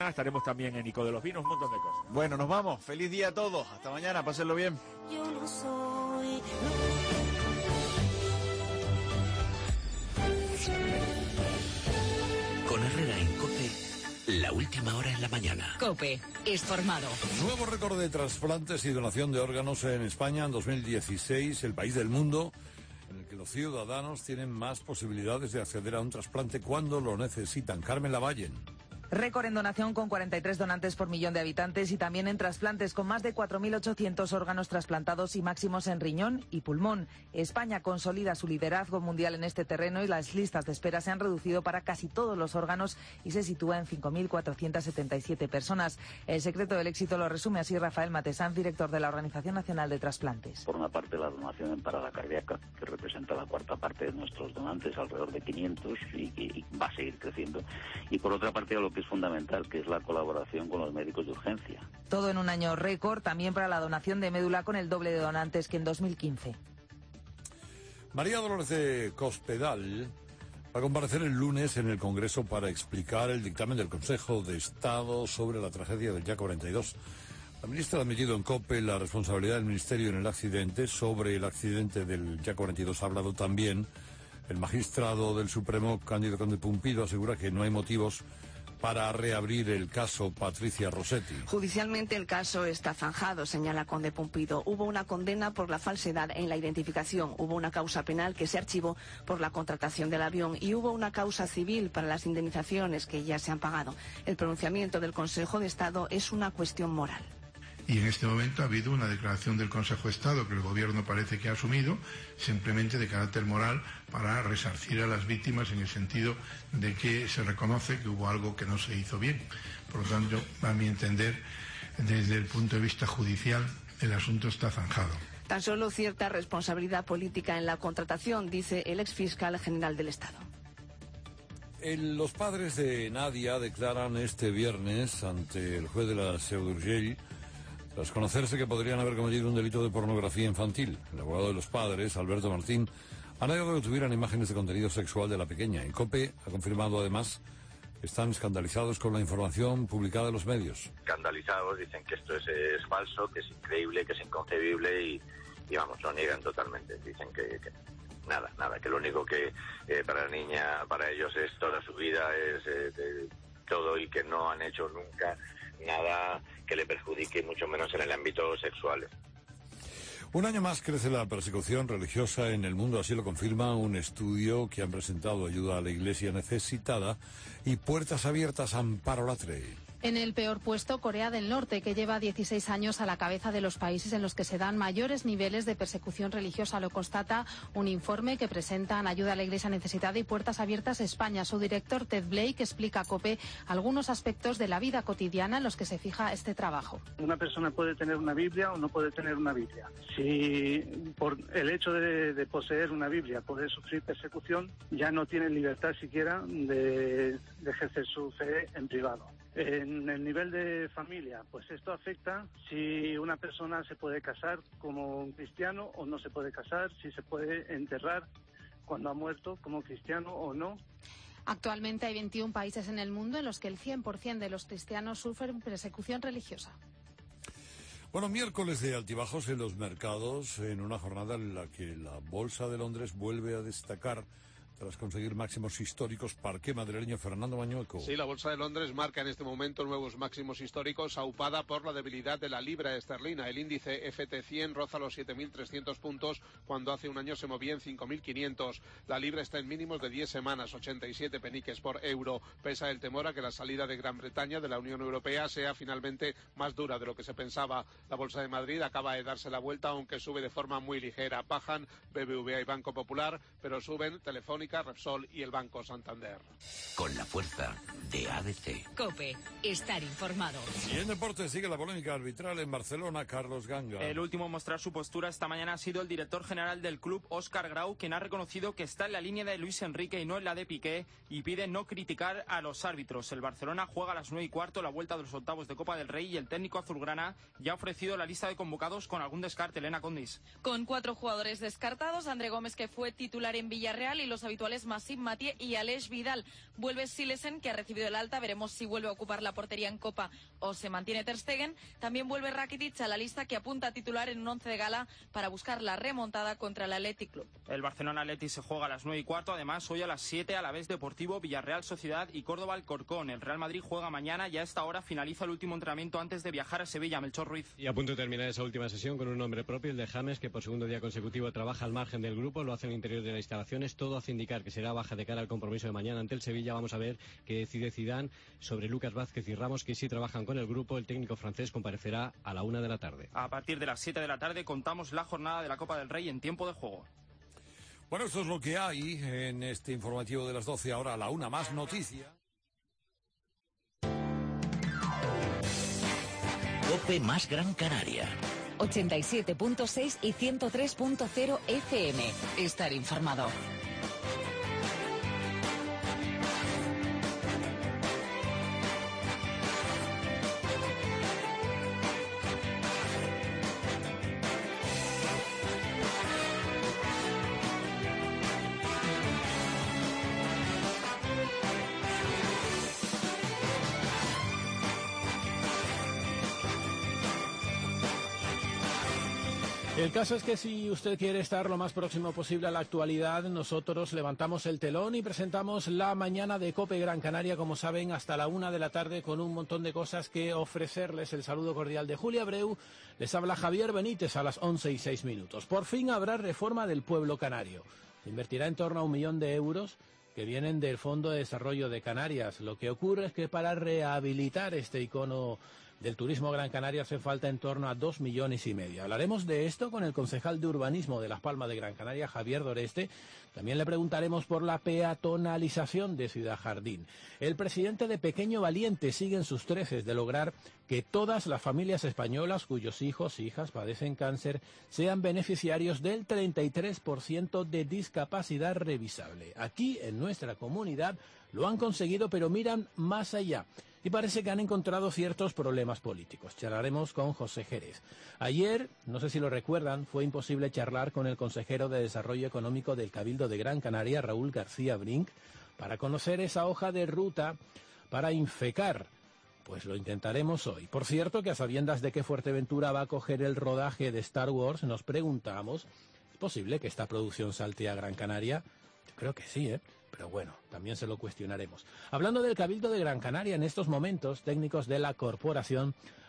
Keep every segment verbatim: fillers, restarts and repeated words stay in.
Estaremos también en Ico de los Vinos, un montón de cosas. Bueno, nos vamos. Feliz día a todos. Hasta mañana. Pásenlo bien. Yo no soy... Con Herrera en COPE, la última hora en la mañana. COPE, informado. Nuevo récord de trasplantes y donación de órganos en España en dos mil dieciséis, el país del mundo en el que los ciudadanos tienen más posibilidades de acceder a un trasplante cuando lo necesitan. Carmen Lavallen. Récord en donación con cuarenta y tres donantes por millón de habitantes y también en trasplantes con más de cuatro mil ochocientos órganos trasplantados y máximos en riñón y pulmón. España consolida su liderazgo mundial en este terreno y las listas de espera se han reducido para casi todos los órganos y se sitúa en cinco mil cuatrocientas setenta y siete personas. El secreto del éxito lo resume así Rafael Matesanz, director de la Organización Nacional de Trasplantes. Por una parte, la donación en parada cardíaca, que representa la cuarta parte de nuestros donantes, alrededor de quinientos, y, y, y va a seguir creciendo. Y por otra parte, a lo que es fundamental, que es la colaboración con los médicos de urgencia. Todo en un año récord, también para la donación de médula, con el doble de donantes que en dos mil quince. María Dolores de Cospedal va a comparecer el lunes en el Congreso para explicar el dictamen del Consejo de Estado sobre la tragedia del Ya cuarenta y dos. La ministra ha admitido en COPE la responsabilidad del Ministerio en el accidente. Sobre el accidente del Ya cuarenta y dos ha hablado también el magistrado del Supremo, Cándido Conde Pumpido, asegura que no hay motivos para reabrir el caso Patricia Rossetti. Judicialmente el caso está zanjado, señala Conde Pumpido. Hubo una condena por la falsedad en la identificación, hubo una causa penal que se archivó por la contratación del avión y hubo una causa civil para las indemnizaciones que ya se han pagado. El pronunciamiento del Consejo de Estado es una cuestión moral. Y en este momento ha habido una declaración del Consejo de Estado que el Gobierno parece que ha asumido, simplemente de carácter moral, para resarcir a las víctimas en el sentido de que se reconoce que hubo algo que no se hizo bien. Por lo tanto, a mi entender, desde el punto de vista judicial, el asunto está zanjado. Tan solo cierta responsabilidad política en la contratación, dice el exfiscal general del Estado. El, los padres de Nadia declaran este viernes ante el juez de la Seu d'Urgell tras conocerse que podrían haber cometido un delito de pornografía infantil. El abogado de los padres, Alberto Martín, ha negado que tuvieran imágenes de contenido sexual de la pequeña. En COPE ha confirmado además que están escandalizados con la información publicada en los medios. Escandalizados, dicen que esto es, es falso, que es increíble, que es inconcebible y, y vamos, lo niegan totalmente. Dicen que, que nada, nada, que lo único que eh, para la niña, para ellos es toda su vida, es eh, de, todo, y que no han hecho nunca nada que le perjudique, mucho menos en el ámbito sexual. Un año más crece la persecución religiosa en el mundo, así lo confirma un estudio que han presentado Ayuda a la Iglesia Necesitada y Puertas Abiertas Amparo Latre. En el peor puesto, Corea del Norte, que lleva dieciséis años a la cabeza de los países en los que se dan mayores niveles de persecución religiosa. Lo constata un informe que presentan Ayuda a la Iglesia Necesitada y Puertas Abiertas España. Su director, Ted Blake, explica a COPE algunos aspectos de la vida cotidiana en los que se fija este trabajo. Una persona puede tener una Biblia o no puede tener una Biblia. Si por el hecho de, de poseer una Biblia puede sufrir persecución, ya no tiene libertad siquiera de, de ejercer su fe en privado. En el nivel de familia, pues esto afecta si una persona se puede casar como un cristiano o no se puede casar, si se puede enterrar cuando ha muerto como cristiano o no. Actualmente hay veintiún países en el mundo en los que el cien por ciento de los cristianos sufren persecución religiosa. Bueno, miércoles de altibajos en los mercados, en una jornada en la que la Bolsa de Londres vuelve a destacar tras conseguir máximos históricos. Parque madrileño, Fernando Mañueco. Sí, la Bolsa de Londres marca en este momento nuevos máximos históricos, aupada por la debilidad de la libra esterlina. El índice F T cien roza los siete mil trescientos puntos cuando hace un año se movía en cinco mil quinientos. La libra está en mínimos de diez semanas, ochenta y siete peniques por euro. Pesa el temor a que la salida de Gran Bretaña de la Unión Europea sea finalmente más dura de lo que se pensaba. La Bolsa de Madrid acaba de darse la vuelta, aunque sube de forma muy ligera. Bajan B B V A y Banco Popular, pero suben Telefónica, Repsol y el Banco Santander. Con la fuerza de A D C. COPE, estar informado. Y en deporte sigue la polémica arbitral en Barcelona. Carlos Ganga. El último a mostrar su postura esta mañana ha sido el director general del club, Óscar Grau, quien ha reconocido que está en la línea de Luis Enrique y no en la de Piqué, y pide no criticar a los árbitros. El Barcelona juega a las nueve y cuarto la vuelta de los octavos de Copa del Rey y el técnico azulgrana ya ha ofrecido la lista de convocados con algún descarte. Elena Condis. Con cuatro jugadores descartados, André Gómez, que fue titular en Villarreal, y los habituales Masip Mathieu y Aleix Vidal. Vuelve Silesen, que ha recibido el alta. Veremos si vuelve a ocupar la portería en Copa o se mantiene Ter Stegen. También vuelve Rakitic a la lista, que apunta a titular en un once de gala para buscar la remontada contra el Athletic Club. El Barcelona Athletic se juega a las nueve y cuarto. Además, hoy a las siete, Alavés Deportivo, Villarreal Sociedad y Córdoba Alcorcón. El Real Madrid juega mañana y a esta hora finaliza el último entrenamiento antes de viajar a Sevilla. Melchor Ruiz. Y a punto de terminar esa última sesión con un nombre propio, el de James, que por segundo día consecutivo trabaja al margen del grupo, lo hace en el interior de las instalaciones. Todo hace indicar que será baja de cara al compromiso de mañana ante el Sevilla. Vamos a ver qué decide Zidane sobre Lucas Vázquez y Ramos, que sí trabajan con el grupo. El técnico francés comparecerá a la una de la tarde. A partir de las siete de la tarde contamos la jornada de la Copa del Rey en tiempo de juego. Bueno, esto es lo que hay en este informativo de las doce. Ahora a la una, más noticias. COPE más Gran Canaria. ochenta y siete punto seis y ciento tres punto cero F M. Estar informado. El caso es que si usted quiere estar lo más próximo posible a la actualidad, nosotros levantamos el telón y presentamos la mañana de COPE Gran Canaria, como saben, hasta la una de la tarde, con un montón de cosas que ofrecerles. El saludo cordial de Julia Abreu. Les habla Javier Benítez a las once y seis minutos. Por fin habrá reforma del pueblo canario. Se invertirá en torno a un millón de euros que vienen del Fondo de Desarrollo de Canarias. Lo que ocurre es que para rehabilitar este icono del turismo Gran Canaria hace falta en torno a dos millones y medio. Hablaremos de esto con el concejal de urbanismo de Las Palmas de Gran Canaria, Javier Doreste. También le preguntaremos por la peatonalización de Ciudad Jardín. El presidente de Pequeño Valiente sigue en sus treces de lograr que todas las familias españolas cuyos hijos e hijas padecen cáncer sean beneficiarios del treinta y tres por ciento de discapacidad revisable. Aquí, en nuestra comunidad, lo han conseguido, pero miran más allá. Y parece que han encontrado ciertos problemas políticos. Charlaremos con José Jerez. Ayer, no sé si lo recuerdan, fue imposible charlar con el consejero de Desarrollo Económico del Cabildo de Gran Canaria, Raúl García Brink, para conocer esa hoja de ruta para Infecar. Pues lo intentaremos hoy. Por cierto, que a sabiendas de que Fuerteventura va a coger el rodaje de Star Wars, nos preguntamos, ¿es posible que esta producción salte a Gran Canaria? Yo creo que sí, ¿eh? Pero bueno, también se lo cuestionaremos. Hablando del Cabildo de Gran Canaria, en estos momentos, técnicos de la corporación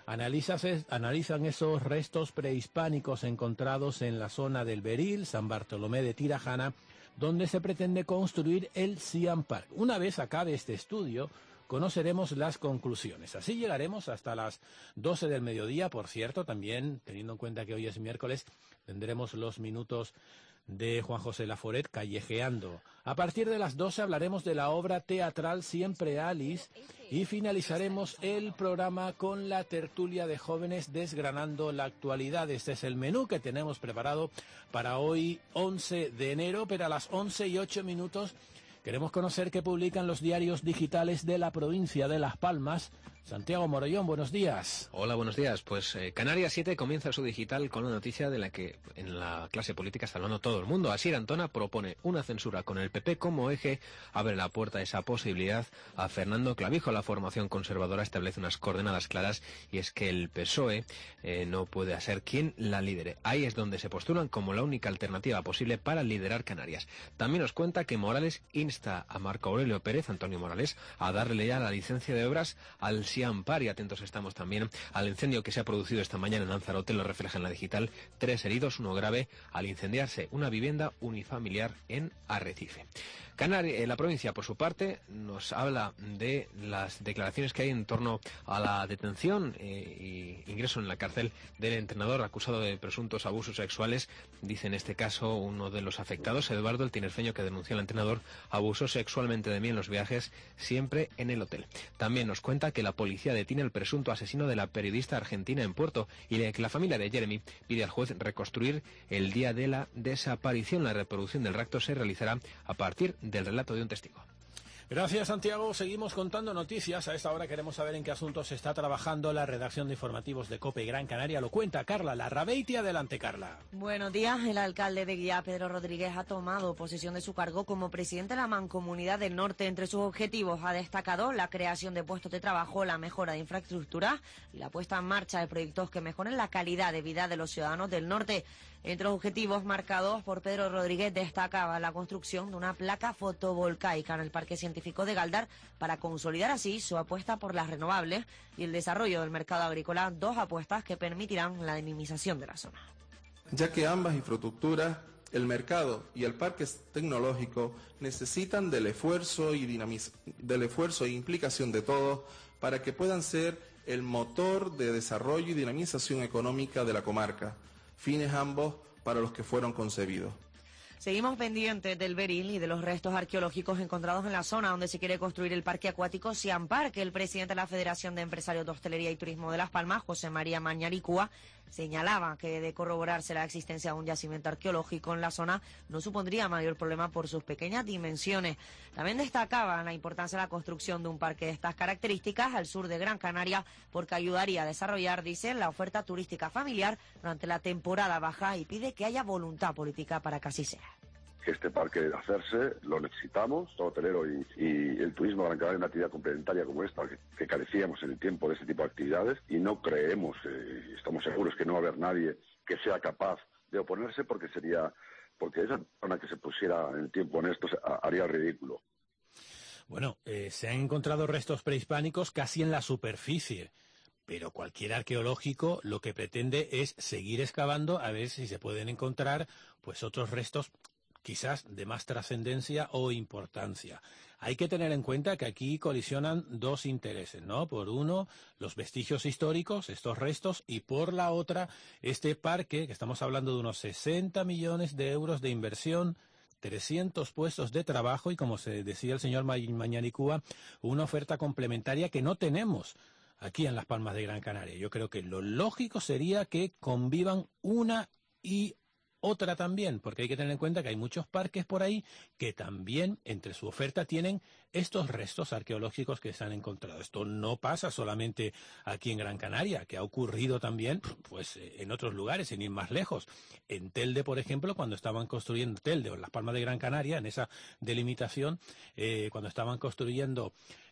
analizan esos restos prehispánicos encontrados en la zona del Beril, San Bartolomé de Tirajana, donde se pretende construir el Siam Park. Una vez acabe este estudio, conoceremos las conclusiones. Así llegaremos hasta las doce del mediodía. Por cierto, también, teniendo en cuenta que hoy es miércoles, tendremos los minutos de Juan José Laforet, Callejeando. A partir de las doce hablaremos de la obra teatral Siempre Alice y finalizaremos el programa con la tertulia de jóvenes desgranando la actualidad. Este es el menú que tenemos preparado para hoy, once de enero, pero a las once y ocho minutos queremos conocer qué publican los diarios digitales de la provincia de Las Palmas. Santiago Morollón, buenos días. Hola, buenos días. Pues eh, Canarias siete comienza su digital con una noticia de la que en la clase política está hablando todo el mundo. Asier Antona propone una censura con el P P como eje, abre la puerta a esa posibilidad a Fernando Clavijo. La formación conservadora establece unas coordenadas claras y es que el P S O E eh, no puede ser quien la lidere. Ahí es donde se postulan como la única alternativa posible para liderar Canarias. También nos cuenta que Morales insta a Marco Aurelio Pérez, Antonio Morales, a darle ya la licencia de obras al Siam Park, y atentos estamos también al incendio que se ha producido esta mañana en Lanzarote. Lo refleja en la digital, tres heridos, uno grave al incendiarse una vivienda unifamiliar en Arrecife. Canarias, eh, la provincia, por su parte, nos habla de las declaraciones que hay en torno a la detención eh, y ingreso en la cárcel del entrenador acusado de presuntos abusos sexuales. Dice en este caso uno de los afectados, Eduardo el tinerfeño, que denunció al entrenador abusó sexualmente de mí en los viajes, siempre en el hotel. También nos cuenta que la policía detiene al presunto asesino de la periodista argentina en Puerto y que la familia de Jeremy pide al juez reconstruir el día de la desaparición. La reproducción del rapto se realizará a partir del relato de un testigo. Gracias, Santiago. Seguimos contando noticias. A esta hora queremos saber en qué asuntos está trabajando la redacción de informativos de COPE Gran Canaria. Lo cuenta Carla Larrabeiti. Adelante, Carla. Buenos días. El alcalde de Guía, Pedro Rodríguez, ha tomado posesión de su cargo como presidente de la Mancomunidad del Norte. Entre sus objetivos ha destacado la creación de puestos de trabajo, la mejora de infraestructura y la puesta en marcha de proyectos que mejoren la calidad de vida de los ciudadanos del norte. Entre los objetivos marcados por Pedro Rodríguez destacaba la construcción de una placa fotovoltaica en el Parque Científico de Galdar para consolidar así su apuesta por las renovables y el desarrollo del mercado agrícola, dos apuestas que permitirán la dinamización de la zona. Ya que ambas infraestructuras, el mercado y el parque tecnológico, necesitan del esfuerzo y dinamiz- del esfuerzo e implicación de todos para que puedan ser el motor de desarrollo y dinamización económica de la comarca, fines ambos para los que fueron concebidos. Seguimos pendientes del beril y de los restos arqueológicos encontrados en la zona donde se quiere construir el parque acuático Siam Park. El presidente de la Federación de Empresarios de Hostelería y Turismo de Las Palmas, José María Mañaricúa, señalaba que de corroborarse la existencia de un yacimiento arqueológico en la zona no supondría mayor problema por sus pequeñas dimensiones. También destacaba la importancia de la construcción de un parque de estas características al sur de Gran Canaria porque ayudaría a desarrollar, dice, la oferta turística familiar durante la temporada baja y pide que haya voluntad política para que así sea. Que este parque de hacerse lo necesitamos, todo hotelero y, y el turismo de Gran Canaria, una actividad complementaria como esta, que, que carecíamos en el tiempo de este tipo de actividades y no creemos, eh, estamos seguros que no va a haber nadie que sea capaz de oponerse porque sería, porque esa persona que se pusiera en el tiempo en esto haría el ridículo. Bueno, eh, se han encontrado restos prehispánicos casi en la superficie. Pero cualquier arqueológico lo que pretende es seguir excavando a ver si se pueden encontrar pues otros restos quizás de más trascendencia o importancia. Hay que tener en cuenta que aquí colisionan dos intereses, ¿no? Por uno, los vestigios históricos, estos restos, y por la otra, este parque, que estamos hablando de unos sesenta millones de euros de inversión, trescientos puestos de trabajo y, como se decía el señor Ma- Mañaricúa, una oferta complementaria que no tenemos aquí en Las Palmas de Gran Canaria. Yo creo que lo lógico sería que convivan una y otra también, porque hay que tener en cuenta que hay muchos parques por ahí que también entre su oferta tienen estos restos arqueológicos que se han encontrado. Esto no pasa solamente aquí en Gran Canaria, que ha ocurrido también pues en otros lugares, sin ir más lejos. En Telde, por ejemplo, cuando estaban construyendo Telde o en Las Palmas de Gran Canaria, en esa delimitación, eh, cuando estaban construyendo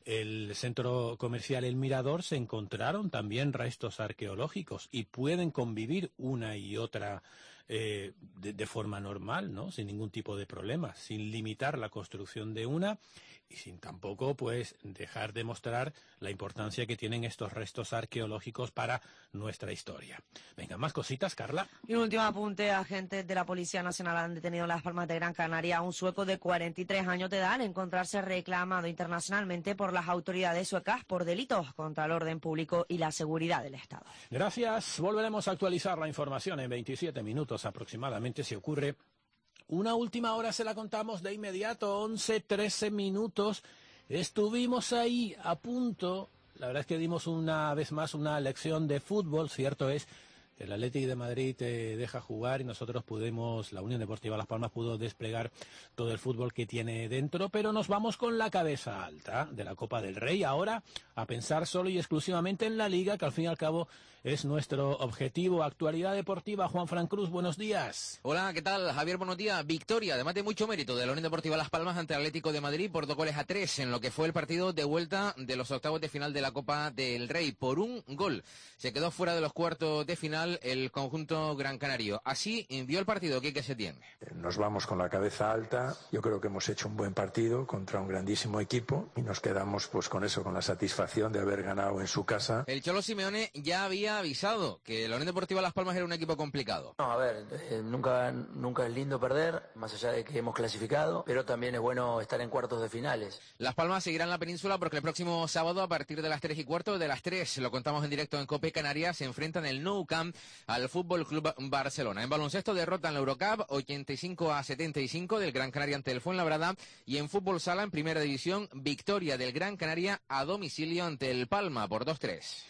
el centro comercial El Mirador, se encontraron también restos arqueológicos y pueden convivir una y otra eh, de, de forma normal, ¿no? Sin ningún tipo de problema, sin limitar la construcción de una y sin tampoco pues dejar de mostrar la importancia que tienen estos restos arqueológicos para nuestra historia. Venga, más cositas, Carla. Y un último apunte, agentes de la Policía Nacional han detenido en Las Palmas de Gran Canaria a un sueco de cuarenta y tres años de edad al encontrarse reclamado internacionalmente por las autoridades suecas por delitos contra el orden público y la seguridad del Estado. Gracias. Volveremos a actualizar la información en veintisiete minutos aproximadamente, si ocurre. Una última hora se la contamos de inmediato, once, trece minutos. Estuvimos ahí a punto. La verdad es que dimos una vez más una lección de fútbol, cierto es. El Atlético de Madrid te deja jugar y nosotros pudimos, la Unión Deportiva Las Palmas pudo desplegar todo el fútbol que tiene dentro, pero nos vamos con la cabeza alta de la Copa del Rey ahora a pensar solo y exclusivamente en la Liga, que al fin y al cabo es nuestro objetivo. Actualidad deportiva, Juan Fran Cruz, buenos días. Hola, ¿qué tal? Javier, buenos días. Victoria, además de mucho mérito, de la Unión Deportiva Las Palmas ante el Atlético de Madrid por dos goles a tres en lo que fue el partido de vuelta de los octavos de final de la Copa del Rey. Por un gol se quedó fuera de los cuartos de final el conjunto gran canario. Así vio el partido Quique Setién. Nos vamos con la cabeza alta. Yo creo que hemos hecho un buen partido contra un grandísimo equipo y nos quedamos pues con eso, con la satisfacción de haber ganado en su casa. El Cholo Simeone ya había avisado que la Unión Deportiva Las Palmas era un equipo complicado. No, a ver, eh, nunca, nunca es lindo perder, más allá de que hemos clasificado, pero también es bueno estar en cuartos de finales. Las Palmas seguirán la península porque el próximo sábado a partir de las tres y cuarto, de las tres, lo contamos en directo en COPE Canarias, se enfrentan el Nou Camp al Fútbol Club Barcelona. En baloncesto derrota en la Eurocup ochenta y cinco a setenta y cinco del Gran Canaria ante el Fuenlabrada, y en fútbol sala en primera división victoria del Gran Canaria a domicilio ante el Palma por dos tres.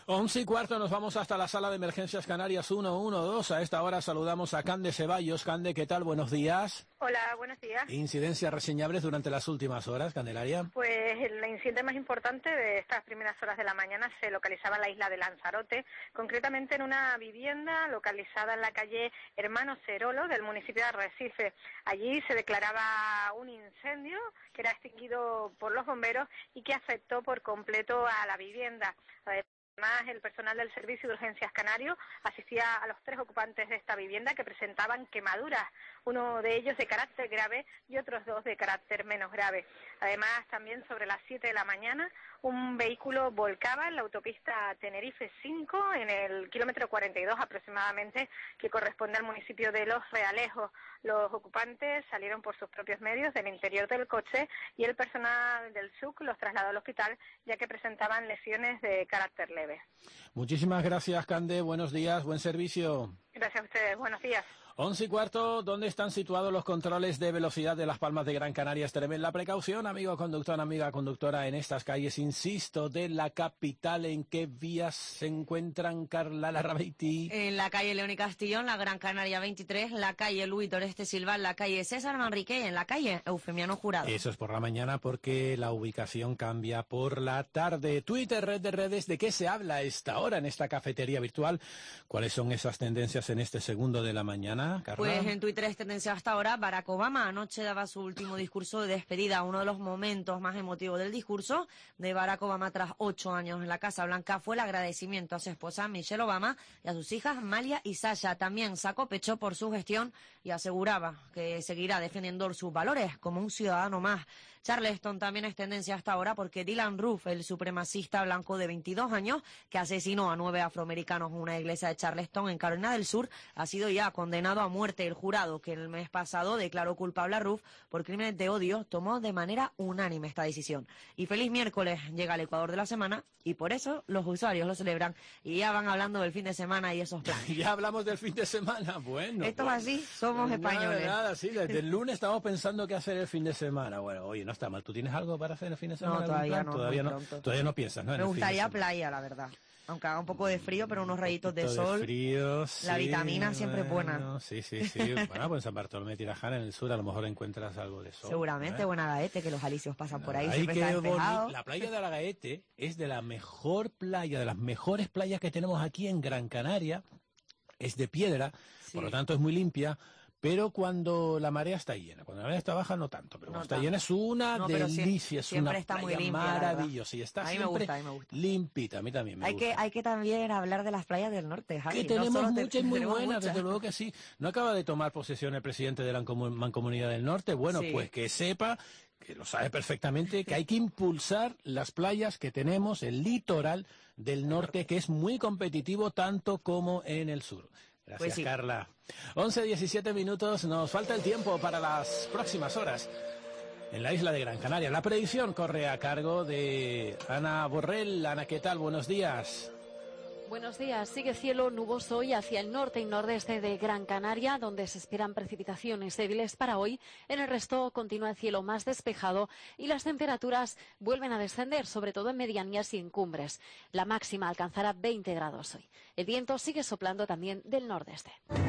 Once y cuarto nos vamos hasta la sala de emergencias Canarias ciento doce. A esta hora saludamos a Cande Ceballos. Cande, ¿qué tal? Buenos días. Hola, buenos días. ¿Incidencias reseñables durante las últimas horas, Candelaria? Pues el incidente más importante de estas primeras horas de la mañana se localizaba en la isla de Lanzarote, concretamente en una vivienda localizada en la calle Hermano Cerolo del municipio de Arrecife. Allí se declaraba un incendio que era extinguido por los bomberos y que afectó por completo a la vivienda. Además, el personal del Servicio de Urgencias Canario asistía a los tres ocupantes de esta vivienda que presentaban quemaduras, uno de ellos de carácter grave y otros dos de carácter menos grave. Además, también sobre las siete de la mañana, un vehículo volcaba en la autopista Tenerife cinco, en el kilómetro cuarenta y dos aproximadamente, que corresponde al municipio de Los Realejos. Los ocupantes salieron por sus propios medios del interior del coche y el personal del S U C los trasladó al hospital, ya que presentaban lesiones de carácter leve. Muchísimas gracias, Cande. Buenos días, buen servicio. Gracias a ustedes. Buenos días. Once y cuarto, ¿dónde están situados los controles de velocidad de Las Palmas de Gran Canaria? Extremen la precaución, amigo conductor, amiga conductora, en estas calles, insisto, de la capital. ¿En qué vías se encuentran, Carla Larrabeiti? En la calle León y Castellón, la Gran Canaria veintitrés, la calle Luis Toreste Silva, la calle César Manrique y en la calle Eufemiano Jurado. Eso es por la mañana, porque la ubicación cambia por la tarde. Twitter, red de redes, ¿de qué se habla a esta hora en esta cafetería virtual? ¿Cuáles son esas tendencias en este segundo de la mañana? Carla. Pues en Twitter es tendencia hasta ahora. Barack Obama anoche daba su último discurso de despedida, uno de los momentos más emotivos del discurso de Barack Obama tras ocho años en la Casa Blanca fue el agradecimiento a su esposa Michelle Obama y a sus hijas Malia y Sasha. También sacó pecho por su gestión y aseguraba que seguirá defendiendo sus valores como un ciudadano más. Charleston también es tendencia hasta ahora porque Dylan Roof, el supremacista blanco de veintidós años que asesinó a nueve afroamericanos en una iglesia de Charleston en Carolina del Sur, ha sido ya condenado a muerte. El jurado, que el mes pasado declaró culpable a Roof por crímenes de odio, tomó de manera unánime esta decisión. Y feliz miércoles, llega el Ecuador de la semana y por eso los usuarios lo celebran y ya van hablando del fin de semana y esos planes. Ya hablamos del fin de semana, bueno. Esto pues, es así, somos nada, españoles. Nada, sí, desde el lunes estamos pensando qué hacer el fin de semana. Bueno, oye, no está mal. ¿Tú tienes algo para hacer el fin de semana? No, todavía no. Todavía no, todavía no piensas, ¿no? En Me el fin de gustaría semana. playa, la verdad. Aunque haga un poco de frío, pero unos rayitos de De sol. frío, La sí, vitamina siempre es buena. bueno, Sí, sí, sí. Bueno, pues en San Bartolomé de Tirajana, en el sur, a lo mejor encuentras algo de sol. Seguramente, ¿eh? buena Gaete, que los alisios pasan por ahí, Ay, siempre qué está despejado. boni- La playa de Alagaete es de la mejor playa, de las mejores playas que tenemos aquí en Gran Canaria. Es de piedra, por lo tanto es muy limpia. Pero cuando la marea está llena, cuando la marea está baja no tanto, pero cuando No está tanto. llena es una No, pero sie- delicia, es siempre una está muy playa limpia, la verdad. maravillosa y está A mí me siempre gusta, a mí me gusta. limpita, a mí también me Hay gusta. que, hay que también hablar de las playas del norte, Javi. Que No tenemos solo te- muchas y muy tenemos buenas, muchas. desde luego que sí. ¿No acaba de tomar posesión el presidente de la Mancomu- Mancomunidad del Norte? Bueno, Sí. pues que sepa, que lo sabe perfectamente, que hay que impulsar las playas que tenemos, el litoral del norte, que es muy competitivo tanto como en el sur. Gracias, Pues sí. Carla. once, diecisiete minutos, nos falta el tiempo para las próximas horas en la isla de Gran Canaria. La predicción corre a cargo de Ana Borrell. Ana, ¿qué tal? Buenos días. Buenos días. Sigue cielo nuboso hoy hacia el norte y nordeste de Gran Canaria, donde se esperan precipitaciones débiles para hoy. En el resto continúa el cielo más despejado y las temperaturas vuelven a descender, sobre todo en medianías y en cumbres. La máxima alcanzará veinte grados hoy. El viento sigue soplando también del nordeste.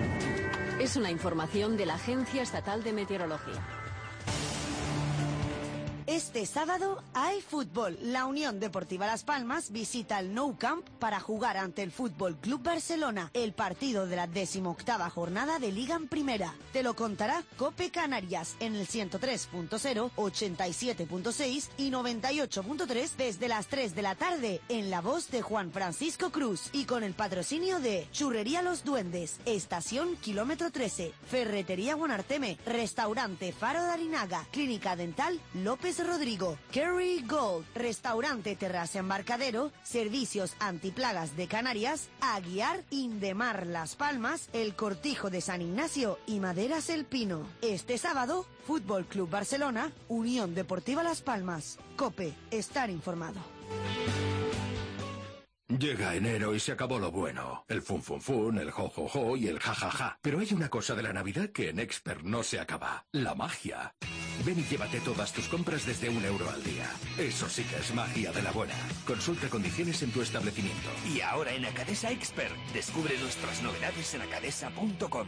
Es una información de la Agencia Estatal de Meteorología. Este sábado hay fútbol. La Unión Deportiva Las Palmas visita el Nou Camp para jugar ante el Fútbol Club Barcelona, el partido de la decimoctava jornada de Liga en Primera. Te lo contará COPE Canarias en el ciento tres punto cero, ochenta y siete punto seis y noventa y ocho punto tres desde las tres de la tarde en la voz de Juan Francisco Cruz y con el patrocinio de Churrería Los Duendes, Estación Kilómetro trece, Ferretería Guanarteme, Restaurante Faro de Arinaga, Clínica Dental López Rodrigo, Kerry Gold, Restaurante Terraza Embarcadero, Servicios Antiplagas de Canarias, Aguiar, Indemar Las Palmas, El Cortijo de San Ignacio y Maderas El Pino. Este sábado, Fútbol Club Barcelona, Unión Deportiva Las Palmas. COPE, estar informado. Llega enero y se acabó lo bueno. El fun fun fun, el jo jo jo y el ja ja ja. Pero hay una cosa de la Navidad que en Expert no se acaba. La magia. Ven y llévate todas tus compras desde un euro al día. Eso sí que es magia de la buena. Consulta condiciones en tu establecimiento. Y ahora en Acadesa Expert, descubre nuestras novedades en acadesa punto com.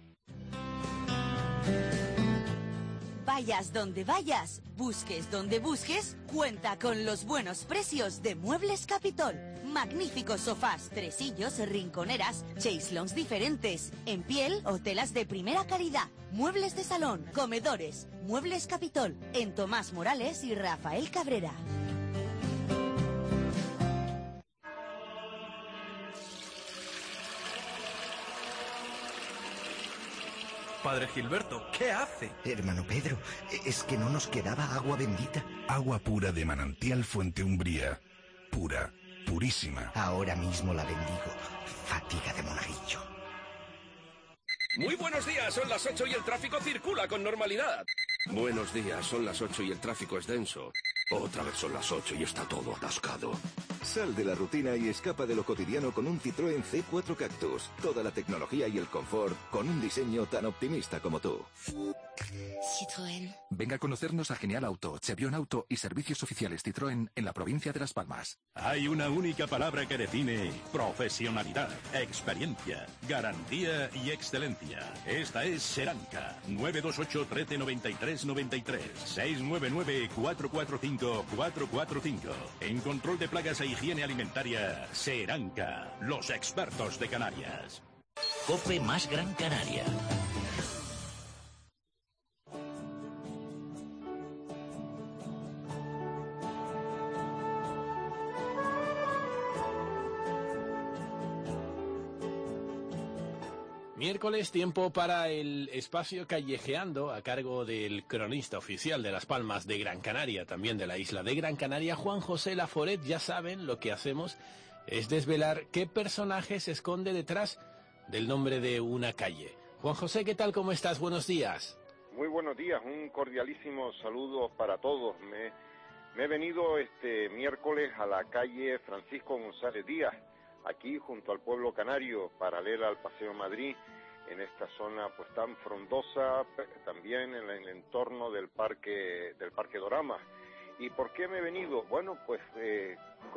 Vayas donde vayas, busques donde busques, cuenta con los buenos precios de Muebles Capitol. Magníficos sofás, tresillos, rinconeras, chaiselongs diferentes, en piel o telas de primera calidad. Muebles de salón, comedores, Muebles Capitol, en Tomás Morales y Rafael Cabrera. Padre Gilberto, ¿qué hace? Hermano Pedro, es que no nos quedaba agua bendita. Agua pura de manantial Fuente Umbría. Pura, purísima. Ahora mismo la bendigo. Fatiga de monaguillo. Muy buenos días, son las ocho y el tráfico circula con normalidad. Buenos días, son las ocho y el tráfico es denso. Otra vez son las ocho y está todo atascado. Sal de la rutina y escapa de lo cotidiano con un Citroën C cuatro Cactus. Toda la tecnología y el confort con un diseño tan optimista como tú. Citroën. Venga a conocernos a Genial Auto, Chevión Auto y servicios oficiales Citroën en la provincia de Las Palmas. Hay una única palabra que define profesionalidad, experiencia, garantía y excelencia. Esta es Seranca. nueve dos ocho, uno tres, nueve tres, nueve tres. seis nueve nueve, cuatro cuatro cinco, cuatro cuatro cinco. En control de plagas e higiene alimentaria, Seranca. Los expertos de Canarias. COPE más Gran Canaria. Miércoles, tiempo para el espacio Callejeando, a cargo del cronista oficial de Las Palmas de Gran Canaria, también de la isla de Gran Canaria, Juan José Laforet. Ya saben, lo que hacemos es desvelar qué personaje se esconde detrás del nombre de una calle. Juan José, ¿qué tal? ¿Cómo estás? Buenos días. Muy buenos días, un cordialísimo saludo para todos. Me, me he venido este miércoles a la calle Francisco González Díaz, aquí junto al pueblo canario, paralela al Paseo Madrid, en esta zona pues tan frondosa, también en el entorno del parque del Parque Dorama. ¿Y por qué me he venido? Bueno, pues eh,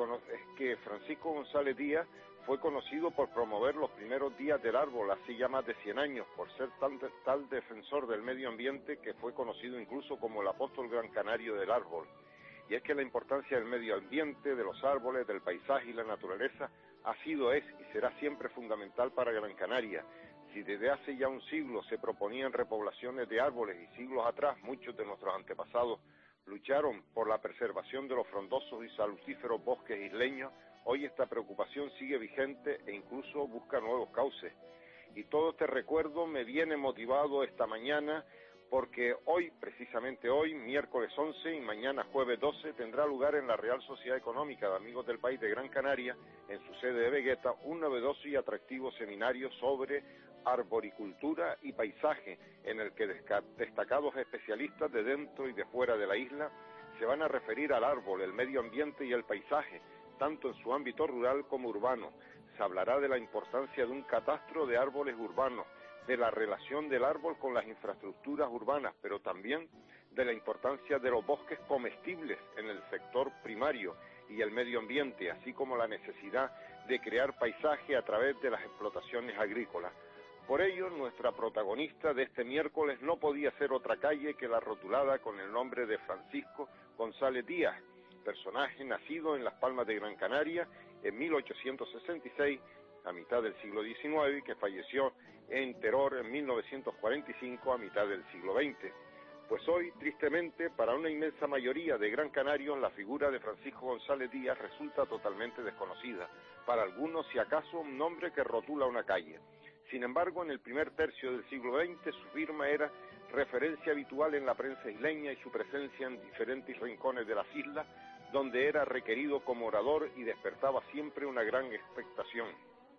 es que Francisco González Díaz fue conocido por promover los primeros días del árbol, hace ya más de cien años, por ser tal, tal defensor del medio ambiente que fue conocido incluso como el apóstol gran canario del árbol. Y es que la importancia del medio ambiente, de los árboles, del paisaje y la naturaleza ha sido, es y será siempre fundamental para Gran Canaria. Si desde hace ya un siglo se proponían repoblaciones de árboles y siglos atrás muchos de nuestros antepasados lucharon por la preservación de los frondosos y salutíferos bosques isleños, hoy esta preocupación sigue vigente e incluso busca nuevos cauces. Y todo este recuerdo me viene motivado esta mañana porque hoy, precisamente hoy, miércoles once y mañana jueves doce, tendrá lugar en la Real Sociedad Económica de Amigos del País de Gran Canaria, en su sede de Vegueta, un novedoso y atractivo seminario sobre arboricultura y paisaje, en el que destacados especialistas de dentro y de fuera de la isla se van a referir al árbol, el medio ambiente y el paisaje, tanto en su ámbito rural como urbano. Se hablará de la importancia de un catastro de árboles urbanos, de la relación del árbol con las infraestructuras urbanas, pero también de la importancia de los bosques comestibles en el sector primario y el medio ambiente, así como la necesidad de crear paisaje a través de las explotaciones agrícolas. Por ello, nuestra protagonista de este miércoles no podía ser otra calle que la rotulada con el nombre de Francisco González Díaz, personaje nacido en Las Palmas de Gran Canaria en mil ochocientos sesenta y seis, a mitad del siglo diecinueve, que falleció en Teror en mil novecientos cuarenta y cinco, a mitad del siglo veinte. Pues hoy, tristemente, para una inmensa mayoría de gran canarios, la figura de Francisco González Díaz resulta totalmente desconocida. Para algunos, si acaso, un nombre que rotula una calle. Sin embargo, en el primer tercio del siglo veinte, su firma era referencia habitual en la prensa isleña y su presencia en diferentes rincones de las islas, donde era requerido como orador y despertaba siempre una gran expectación.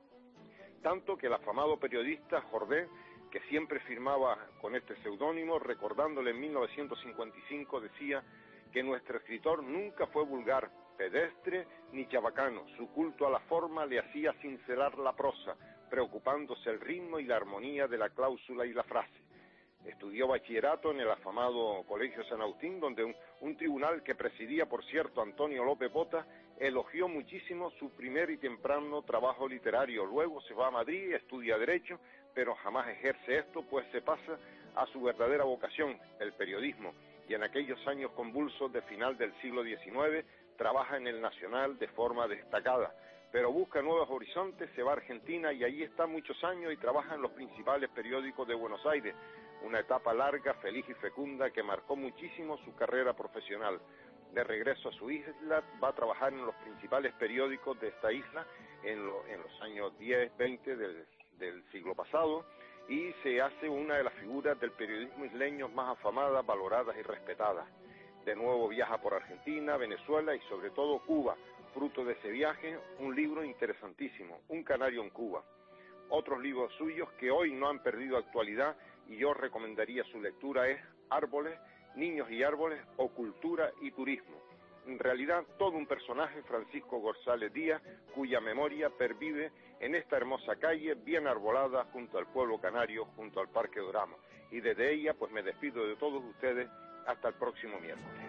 Tanto que el afamado periodista Jordé, que siempre firmaba con este seudónimo, recordándole en mil novecientos cincuenta y cinco, decía que nuestro escritor nunca fue vulgar, pedestre ni chabacano. Su culto a la forma le hacía cincelar la prosa, preocupándose el ritmo y la armonía de la cláusula y la frase. Estudió bachillerato en el afamado Colegio San Agustín, donde un, un tribunal que presidía, por cierto, Antonio López Bota, elogió muchísimo su primer y temprano trabajo literario. Luego se va a Madrid, estudia Derecho, pero jamás ejerce esto, pues se pasa a su verdadera vocación, el periodismo, y en aquellos años convulsos de final del siglo diecinueve trabaja en el Nacional de forma destacada, pero busca nuevos horizontes, se va a Argentina y allí está muchos años y trabaja en los principales periódicos de Buenos Aires, una etapa larga, feliz y fecunda que marcó muchísimo su carrera profesional. De regreso a su isla, va a trabajar en los principales periódicos de esta isla en, lo, en los años diez, veinte del, del siglo pasado, y se hace una de las figuras del periodismo isleño más afamadas, valoradas y respetadas. De nuevo viaja por Argentina, Venezuela y sobre todo Cuba. Fruto de ese viaje, un libro interesantísimo, Un canario en Cuba. Otros libros suyos que hoy no han perdido actualidad y yo recomendaría su lectura es Árboles, Niños y Árboles o Cultura y Turismo. En realidad, todo un personaje, Francisco González Díaz, cuya memoria pervive en esta hermosa calle bien arbolada junto al pueblo canario, junto al Parque Dorama. Y desde ella, pues me despido de todos ustedes hasta el próximo miércoles.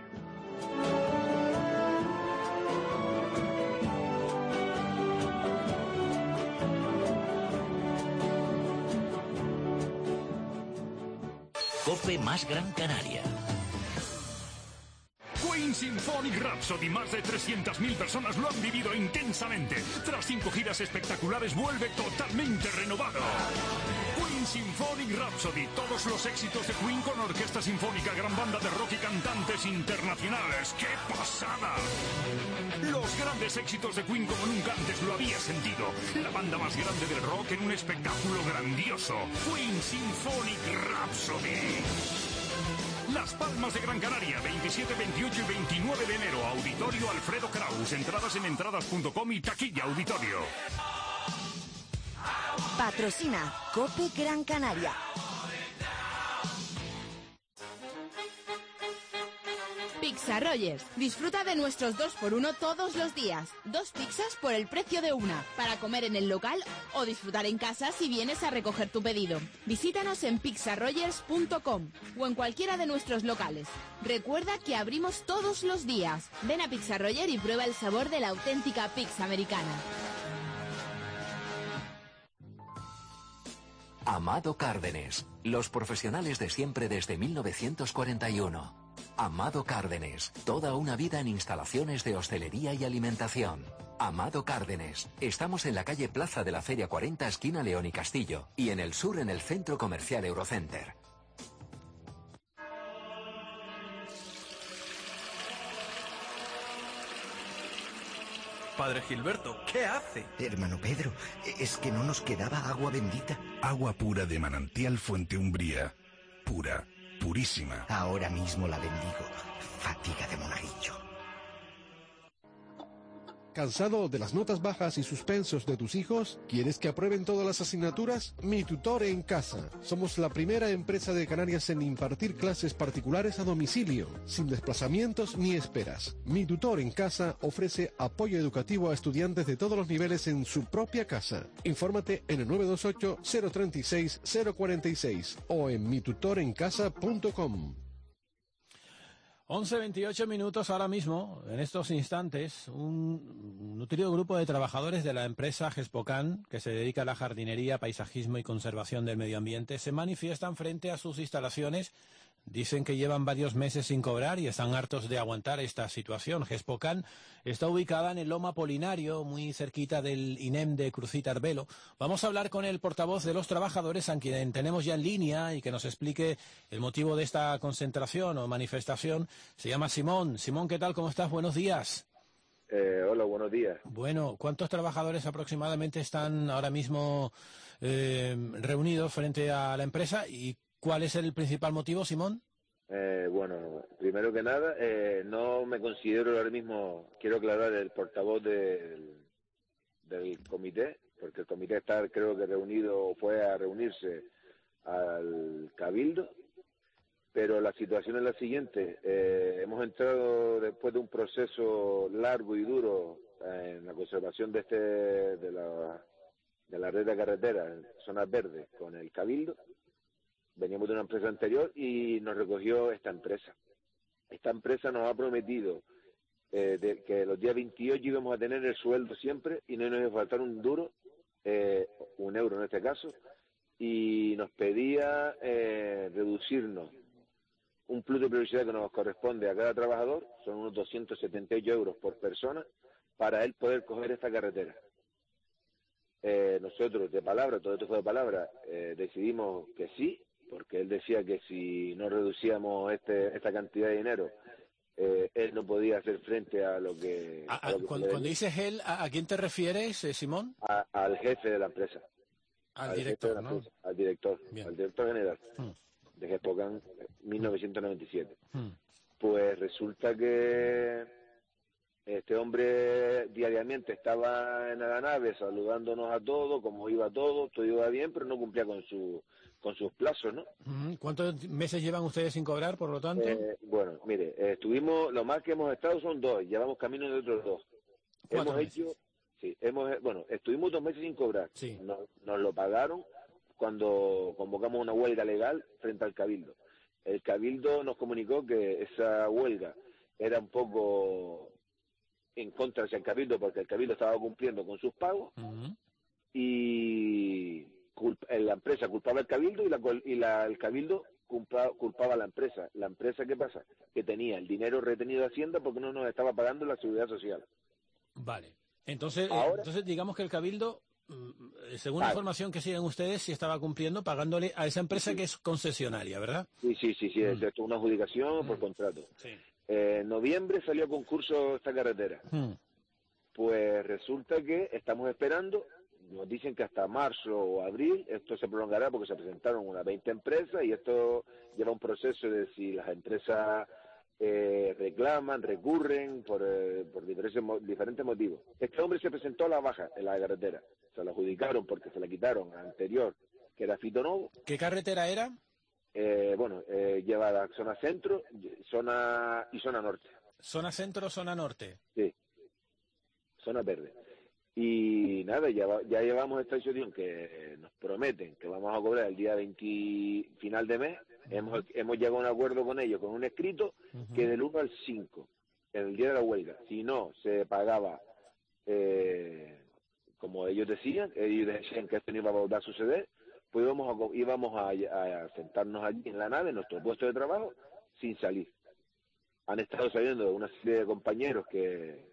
COPE más Gran Canaria. Queen Symphonic Rhapsody, más de trescientas mil personas lo han vivido intensamente. Tras cinco giras espectaculares vuelve totalmente renovado. Queen Symphonic Rhapsody, todos los éxitos de Queen con orquesta sinfónica, gran banda de rock y cantantes internacionales. ¡Qué pasada! Los grandes éxitos de Queen como nunca antes lo había sentido. La banda más grande del rock en un espectáculo grandioso. Queen Symphonic Rhapsody. Las Palmas de Gran Canaria, veintisiete, veintiocho y veintinueve de enero. Auditorio Alfredo Kraus. Entradas en entradas punto com y taquilla auditorio. Patrocina COPE Gran Canaria. Pizza Rogers. Disfruta de nuestros dos por uno todos los días. Dos pizzas por el precio de una, para comer en el local o disfrutar en casa si vienes a recoger tu pedido. Visítanos en pizza rogers punto com o en cualquiera de nuestros locales. Recuerda que abrimos todos los días. Ven a Pizza Roger y prueba el sabor de la auténtica pizza americana. Amado Cárdenes, los profesionales de siempre desde mil novecientos cuarenta y uno. Amado Cárdenes, toda una vida en instalaciones de hostelería y alimentación. Amado Cárdenes, estamos en la calle Plaza de la Feria cuarenta, esquina León y Castillo, y en el sur en el Centro Comercial Eurocenter. Padre Gilberto, ¿qué hace? Hermano Pedro, es que no nos quedaba agua bendita. Agua pura de manantial Fuente Umbría. Pura, purísima. Ahora mismo la bendigo. Fatiga de monaguillo. ¿Cansado de las notas bajas y suspensos de tus hijos? ¿Quieres que aprueben todas las asignaturas? Mi Tutor en Casa. Somos la primera empresa de Canarias en impartir clases particulares a domicilio, sin desplazamientos ni esperas. Mi Tutor en Casa ofrece apoyo educativo a estudiantes de todos los niveles en su propia casa. Infórmate en el nueve dos ocho, cero tres seis, cero cuatro seis o en mi tutor en casa punto com. once veintiocho minutos ahora mismo, en estos instantes, un nutrido grupo de trabajadores de la empresa Gespocan, que se dedica a la jardinería, paisajismo y conservación del medio ambiente, se manifiestan frente a sus instalaciones. Dicen que llevan varios meses sin cobrar y están hartos de aguantar esta situación. Gespocan está ubicada en el Loma Polinario, muy cerquita del INEM de Crucita Arbelo. Vamos a hablar con el portavoz de los trabajadores, a quien tenemos ya en línea, y que nos explique el motivo de esta concentración o manifestación. Se llama Simón. Simón, ¿qué tal? ¿Cómo estás? Buenos días. Eh, hola, buenos días. Bueno, ¿cuántos trabajadores aproximadamente están ahora mismo eh, reunidos frente a la empresa y cuál es el principal motivo, Simón? Eh, bueno, primero que nada, eh, no me considero ahora mismo, quiero aclarar, el portavoz del, del comité, porque el comité está, creo que reunido, fue a reunirse al Cabildo, pero la situación es la siguiente. Eh, hemos entrado después de un proceso largo y duro en la conservación de este de la, de la red de carreteras, zonas verdes, con el Cabildo, veníamos de una empresa anterior y nos recogió esta empresa. Esta empresa nos ha prometido eh, de, que los días veintiocho íbamos a tener el sueldo siempre y no nos iba a faltar un duro, eh, un euro en este caso, y nos pedía eh, reducirnos un plus de prioridad que nos corresponde a cada trabajador, son unos doscientos setenta y ocho euros por persona, para él poder coger esta carretera. Eh, nosotros, de palabra, todo esto fue de palabra, eh, decidimos que sí, porque él decía que si no reducíamos este, esta cantidad de dinero, eh, él no podía hacer frente a lo que... A, a lo que cuando, cuando dices él, ¿a, ¿a quién te refieres, eh, Simón? A, al jefe de la empresa. Al, al director, de ¿no? Empresa, al director, Bien. al director general Hmm. de Gespocan, mil novecientos noventa y siete. Hmm. Pues resulta que este hombre diariamente estaba en la nave saludándonos a todos, como iba todo, todo iba bien, pero no cumplía con su con sus plazos, ¿no? Mm, ¿Cuántos meses llevan ustedes sin cobrar, por lo tanto? Eh, bueno, mire, eh, estuvimos, lo más que hemos estado son dos, llevamos camino de otros dos. Cuatro Hemos meses. hecho, sí, hemos, eh, bueno, estuvimos dos meses sin cobrar. Sí. Nos, nos lo pagaron cuando convocamos una huelga legal frente al Cabildo. El Cabildo nos comunicó que esa huelga era un poco en contra hacia el Cabildo, porque el Cabildo estaba cumpliendo con sus pagos, Ujú. y culpa, la empresa culpaba al Cabildo y, la, y la, el Cabildo culpaba, culpaba a la empresa. La empresa, ¿qué pasa? Que tenía el dinero retenido de Hacienda porque no nos estaba pagando la seguridad social. Vale. Entonces, eh, Ahora- entonces digamos que el Cabildo, mm, eh, según la Vale. información que siguen ustedes, sí estaba cumpliendo pagándole a esa empresa que es concesionaria, ¿verdad? Sí, sí, sí, sí, es esto, una adjudicación por contrato. Sí. Eh, en noviembre salió a concurso esta carretera. Hmm. Pues resulta que estamos esperando, nos dicen que hasta marzo o abril esto se prolongará porque se presentaron unas veinte empresas y esto lleva un proceso de si las empresas eh, reclaman, recurren por, eh, por diferentes, mo- diferentes motivos. Este hombre se presentó a la baja en la carretera, se la adjudicaron porque se la quitaron a anterior, que era Fitonovo. ¿Qué carretera era? Eh, bueno, eh, lleva la zona centro, zona y zona norte. ¿Zona centro o zona norte? Sí, zona verde. Y nada, ya, va- ya llevamos esta situación que nos prometen que vamos a cobrar el día veinte, final de mes. Hemos, hemos llegado a un acuerdo con ellos, con un escrito, que del uno al cinco, el día de la huelga, si no se pagaba, eh, como ellos decían, ellos decían que esto no iba a volver a suceder, pues íbamos a, co- íbamos a, a sentarnos allí en la nave, en nuestro puesto de trabajo, sin salir. Han estado saliendo una serie de compañeros que,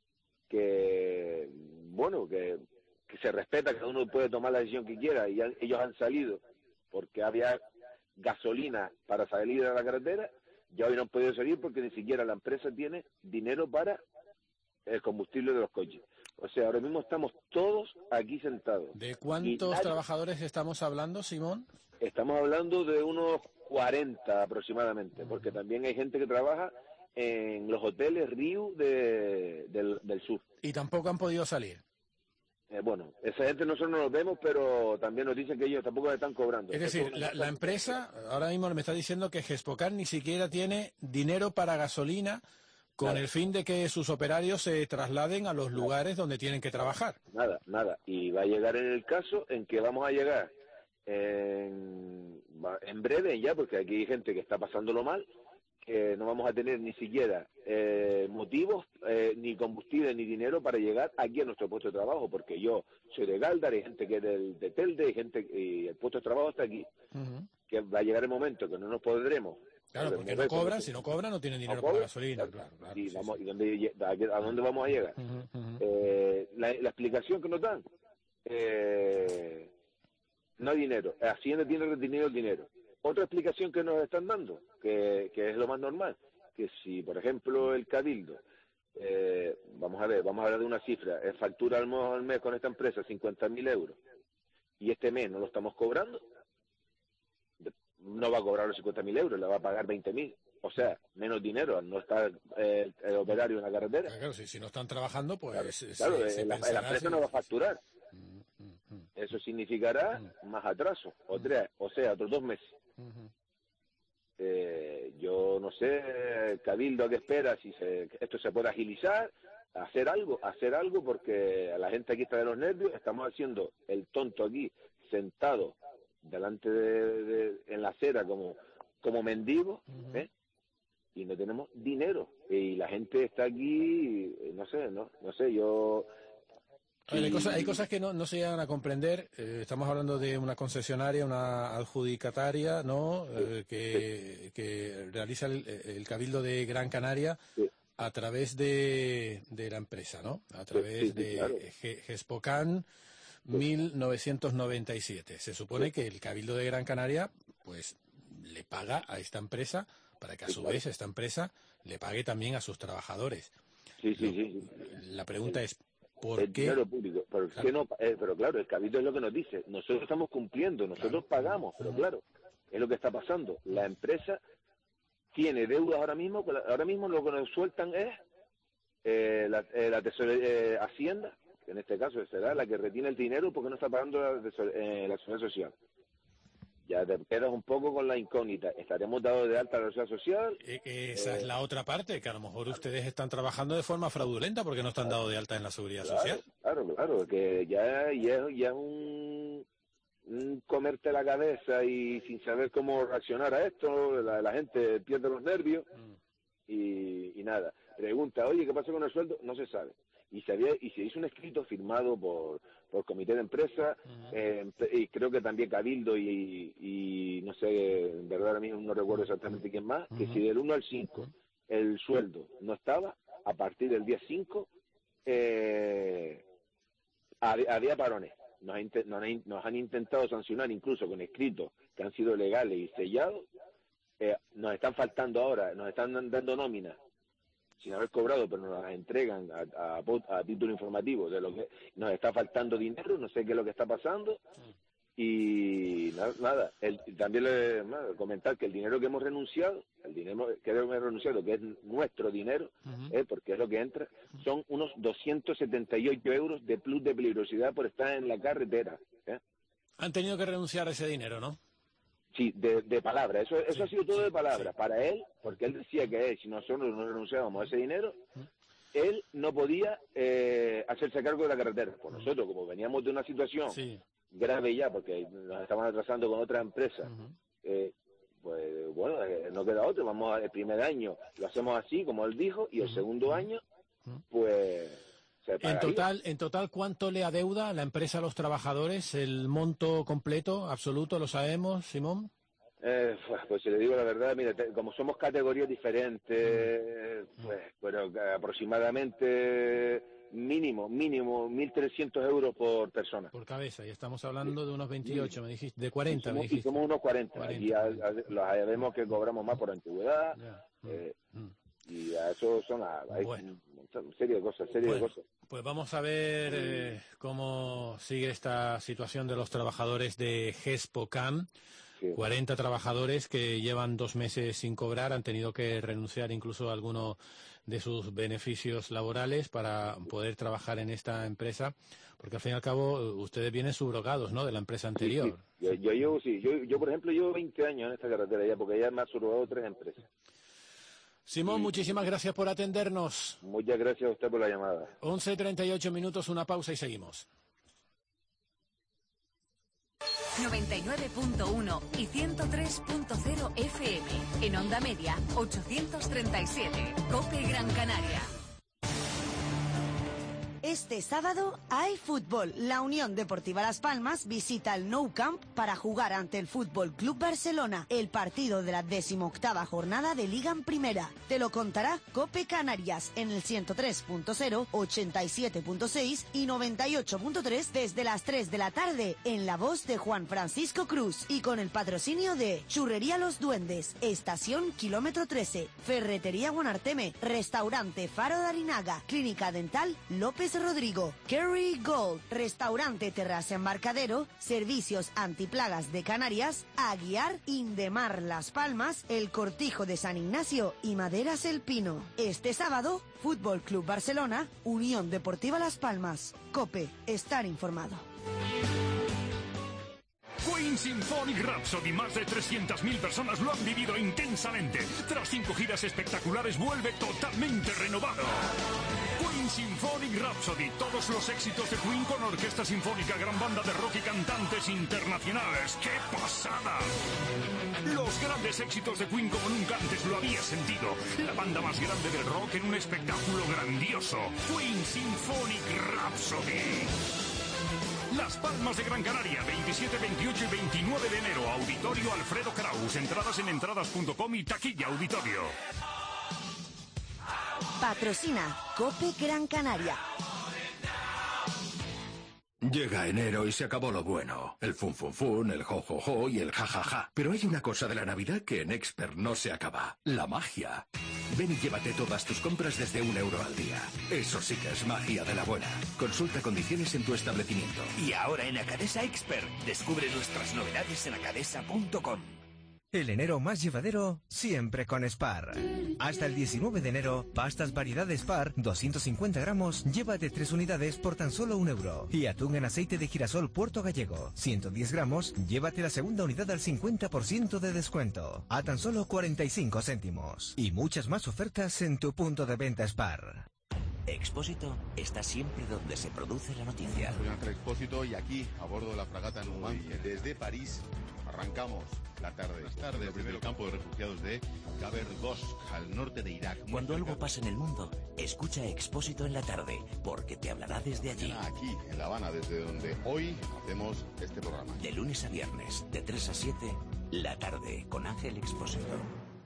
que bueno, que, que se respeta, que uno puede tomar la decisión que quiera, y han- ellos han salido porque había gasolina para salir a la carretera, ya hoy no han podido salir porque ni siquiera la empresa tiene dinero para el combustible de los coches. O sea, ahora mismo estamos todos aquí sentados. ¿De Y cuántos nadie- trabajadores estamos hablando, Simón? Estamos hablando de unos cuarenta aproximadamente, porque también hay gente que trabaja en los hoteles Riu de, del, del sur. Y tampoco han podido salir. Eh, bueno, esa gente nosotros no los vemos, pero también nos dicen que ellos tampoco están cobrando. Es Esto decir, una la, cosa- la empresa ahora mismo me está diciendo que Gespocar ni siquiera tiene dinero para gasolina con Nada. el fin de que sus operarios se trasladen a los lugares donde tienen que trabajar. Nada, nada. Y va a llegar en el caso en que vamos a llegar en, va- en breve ya, porque aquí hay gente que está pasándolo mal, que no vamos a tener ni siquiera eh, motivos, eh, ni combustible, ni dinero para llegar aquí a nuestro puesto de trabajo, porque yo soy de Galdar, hay gente que es del, de Telde, hay gente, y el puesto de trabajo está aquí, que va a llegar el momento que no nos podremos. Claro, porque no mover, cobran, porque si no cobran no tienen dinero no para cobran, gasolina. claro, Claro, claro, y sí, vamos, sí. ¿y dónde, a, a dónde vamos a llegar? Ujú, ujú. Eh, la, la explicación que nos dan, eh, no hay dinero, Hacienda tiene retenido el dinero. Otra explicación que nos están dando, que, que es lo más normal, que si, por ejemplo, el Cabildo, eh, vamos a ver, vamos a hablar de una cifra, eh, factura al mes, al mes con esta empresa cincuenta mil euros, y este mes no lo estamos cobrando, no va a cobrar los cincuenta mil euros, le va a pagar veinte mil. O sea, menos dinero al no estar eh, el operario en la carretera. Claro, si, si no están trabajando, pues Claro, se- claro, se- eh, se la, pensará la empresa si- no va a facturar. Eso significará más atraso, o, tres, o sea, otros dos meses. Eh, yo no sé, Cabildo, ¿a qué espera? Si se, esto se puede agilizar, hacer algo, hacer algo, porque la gente aquí está de los nervios, estamos haciendo el tonto aquí, sentado delante de, de en la acera como como mendigos, uh-huh. ¿eh? Y no tenemos dinero y la gente está aquí, no sé, no, no sé, yo. Hay, y... cosas, hay cosas que no, no se llegan a comprender. Eh, estamos hablando de una concesionaria, una adjudicataria, ¿no? Sí, eh, que, sí. que realiza el, el Cabildo de Gran Canaria sí. a través de, de la empresa, ¿no? A través sí, sí, de claro. GESPOCAN mil novecientos noventa y siete. Se supone sí. que el Cabildo de Gran Canaria, pues, le paga a esta empresa para que a sí, su claro. vez esta empresa le pague también a sus trabajadores. Sí, sí, Lo, sí, sí. La pregunta es, ¿por el qué? Dinero público, pero, claro. ¿qué no, eh, pero claro, el Cabildo es lo que nos dice. Nosotros estamos cumpliendo, nosotros claro. pagamos, pero claro, es lo que está pasando. La empresa tiene deudas ahora mismo, ahora mismo lo que nos sueltan es eh, la, eh, la tesorería, eh, Hacienda, que en este caso será la que retiene el dinero porque no está pagando la, eh, la seguridad social. Ya te quedas un poco con la incógnita. ¿Estaremos dados de alta a la seguridad social? Eh, esa eh, es la otra parte, que a lo mejor ustedes están trabajando de forma fraudulenta porque no están dados de alta en la seguridad claro, social. Claro, claro, que ya, ya, ya es un, un comerte la cabeza y sin saber cómo reaccionar a esto, la, la gente pierde los nervios mm. y, y nada. Pregunta, oye, ¿qué pasó con el sueldo? No se sabe. Y se, había, y se hizo un escrito firmado por, por comité de empresa, uh-huh. eh, y creo que también Cabildo y, y no sé, en verdad ahora mismo no recuerdo exactamente quién más, uh-huh. que si del uno al cinco uh-huh. el sueldo no estaba, a partir del día cinco eh, había parones. Nos, nos, nos han intentado sancionar incluso con escritos que han sido legales y sellados, eh, nos están faltando ahora, nos están dando nóminas sin haber cobrado, pero nos las entregan a, a, a título informativo de lo que nos está faltando dinero, no sé qué es lo que está pasando, y nada, nada el, también le nada, comentar que el dinero que hemos renunciado, el dinero que hemos renunciado, que es nuestro dinero, uh-huh. eh, porque es lo que entra, son unos doscientos setenta y ocho euros de plus de peligrosidad por estar en la carretera. ¿eh? Han tenido que renunciar a ese dinero, ¿no? Sí, de, de palabra, eso, eso sí, ha sido todo sí, de palabra, sí. para él, porque él decía que él, si nosotros no renunciábamos a ese dinero, él no podía eh, hacerse cargo de la carretera. Por nosotros, como veníamos de una situación sí. grave ya, porque nos estaban atrasando con otras empresas, uh-huh. eh, pues bueno, eh, no queda otro, vamos al primer año, lo hacemos así, como él dijo, y el uh-huh. segundo año, uh-huh. pues... En total, en total, ¿cuánto le adeuda la empresa a los trabajadores? ¿El monto completo, absoluto, lo sabemos, Simón? Eh, pues, pues si le digo la verdad, mire, te, como somos categorías diferentes, mm. pues bueno, aproximadamente mínimo, mínimo mil trescientos euros por persona. Por cabeza, y estamos hablando sí. de unos veintiocho, sí. me dijiste, de cuarenta, y somos, me dijiste. Y somos unos cuarenta, cuarenta. Y a, a, los sabemos que cobramos más por antigüedad, eh, mm. y a eso son a, a bueno. una serie de cosas, serie bueno. de cosas. Pues vamos a ver eh, cómo sigue esta situación de los trabajadores de GESPOCAN. Sí. cuarenta trabajadores que llevan dos meses sin cobrar, han tenido que renunciar incluso a alguno de sus beneficios laborales para poder trabajar en esta empresa, porque al fin y al cabo ustedes vienen subrogados, ¿no?, de la empresa anterior. Sí, sí. Yo, yo llevo, sí, yo, yo por ejemplo llevo veinte años en esta carretera ya, porque ya me ha subrogado tres empresas. Simón, sí. muchísimas gracias por atendernos. Muchas gracias a usted por la llamada. once treinta y ocho minutos, una pausa y seguimos. noventa y nueve punto uno y ciento tres punto cero F M. En onda media, ochocientos treinta y siete. COPE Gran Canaria. Este sábado hay fútbol. La Unión Deportiva Las Palmas visita el Nou Camp para jugar ante el Fútbol Club Barcelona, el partido de la decimoctava jornada de Liga en Primera. Te lo contará COPE Canarias en el ciento tres punto cero, ochenta y siete punto seis y noventa y ocho punto tres desde las tres de la tarde, en la voz de Juan Francisco Cruz y con el patrocinio de Churrería Los Duendes, Estación Kilómetro trece, Ferretería Guanarteme, Restaurante Faro de Arinaga, Clínica Dental López Rodrigo, Kerry Gold, Restaurante Terraza Embarcadero, Servicios Antiplagas de Canarias, Aguiar, Indemar Las Palmas, El Cortijo de San Ignacio y Maderas El Pino. Este sábado, Fútbol Club Barcelona, Unión Deportiva Las Palmas. COPE, estar informado. Queen Symphonic Rhapsody. Más de trescientas mil personas lo han vivido intensamente. Tras cinco giras espectaculares, vuelve totalmente renovado. Queen Symphonic Rhapsody. Todos los éxitos de Queen con orquesta sinfónica, gran banda de rock y cantantes internacionales. ¡Qué pasada! Los grandes éxitos de Queen como nunca antes lo había sentido. La banda más grande del rock en un espectáculo grandioso. Queen Symphonic Rhapsody. Las Palmas de Gran Canaria, veintisiete, veintiocho y veintinueve de enero. Auditorio Alfredo Kraus. Entradas en entradas punto com y taquilla auditorio. Patrocina COPE Gran Canaria. Llega enero y se acabó lo bueno. El fun fun fun, el jo jo jo y el ja ja ja. Pero hay una cosa de la Navidad que en Expert no se acaba. La magia. Ven y llévate todas tus compras desde un euro al día. Eso sí que es magia de la buena. Consulta condiciones en tu establecimiento. Y ahora en Acadesa Expert, descubre nuestras novedades en acadesa punto com. El enero más llevadero, siempre con Spar. Hasta el diecinueve de enero, pastas variedad Spar, doscientos cincuenta gramos, llévate tres unidades por tan solo un euro. Y atún en aceite de girasol Puerto Gallego, ciento diez gramos, llévate la segunda unidad al cincuenta por ciento de descuento. A tan solo cuarenta y cinco céntimos. Y muchas más ofertas en tu punto de venta Spar. Expósito está siempre donde se produce la noticia. Soy Ángel Expósito y aquí, a bordo de la fragata Numancia, desde París, arrancamos la tarde, la tarde desde el campo de refugiados de Kaber dos, al norte de Irak. Cuando algo pasa en el mundo, escucha Expósito en la tarde, porque te hablará desde allí. Aquí, en La Habana, desde donde hoy hacemos este programa. De lunes a viernes, de tres a siete, la tarde, con Ángel Expósito.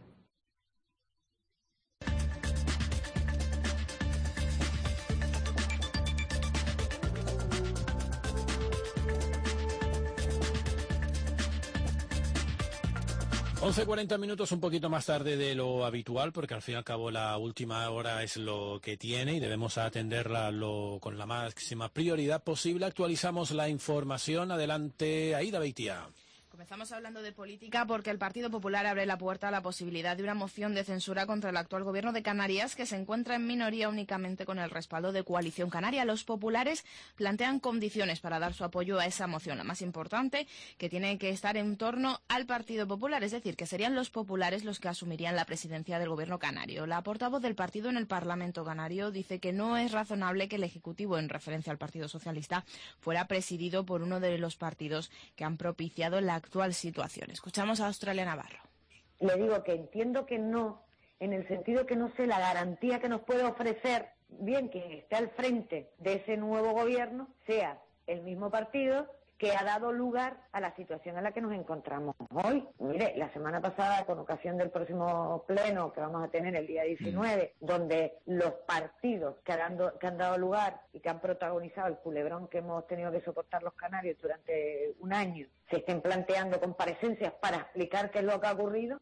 once cuarenta minutos, un poquito más tarde de lo habitual, porque al fin y al cabo la última hora es lo que tiene y debemos atenderla lo, con la máxima prioridad posible. Actualizamos la información. Adelante, Aida Beitia. Comenzamos hablando de política porque el Partido Popular abre la puerta a la posibilidad de una moción de censura contra el actual gobierno de Canarias, que se encuentra en minoría únicamente con el respaldo de Coalición Canaria. Los populares plantean condiciones para dar su apoyo a esa moción. La más importante, que tiene que estar en torno al Partido Popular, es decir, que serían los populares los que asumirían la presidencia del gobierno canario. La portavoz del partido en el Parlamento canario dice que no es razonable que el Ejecutivo, en referencia al Partido Socialista, fuera presidido por uno de los partidos que han propiciado la actual situación. Escuchamos a Australia Navarro. Le digo que entiendo que no, en el sentido que no sé la garantía que nos puede ofrecer, bien quien esté al frente de ese nuevo gobierno, sea el mismo partido que ha dado lugar a la situación en la que nos encontramos hoy. Mire, la semana pasada, con ocasión del próximo pleno que vamos a tener el día diecinueve, mm. donde los partidos que han, dado, que han dado lugar y que han protagonizado el culebrón que hemos tenido que soportar los canarios durante un año, se estén planteando comparecencias para explicar qué es lo que ha ocurrido.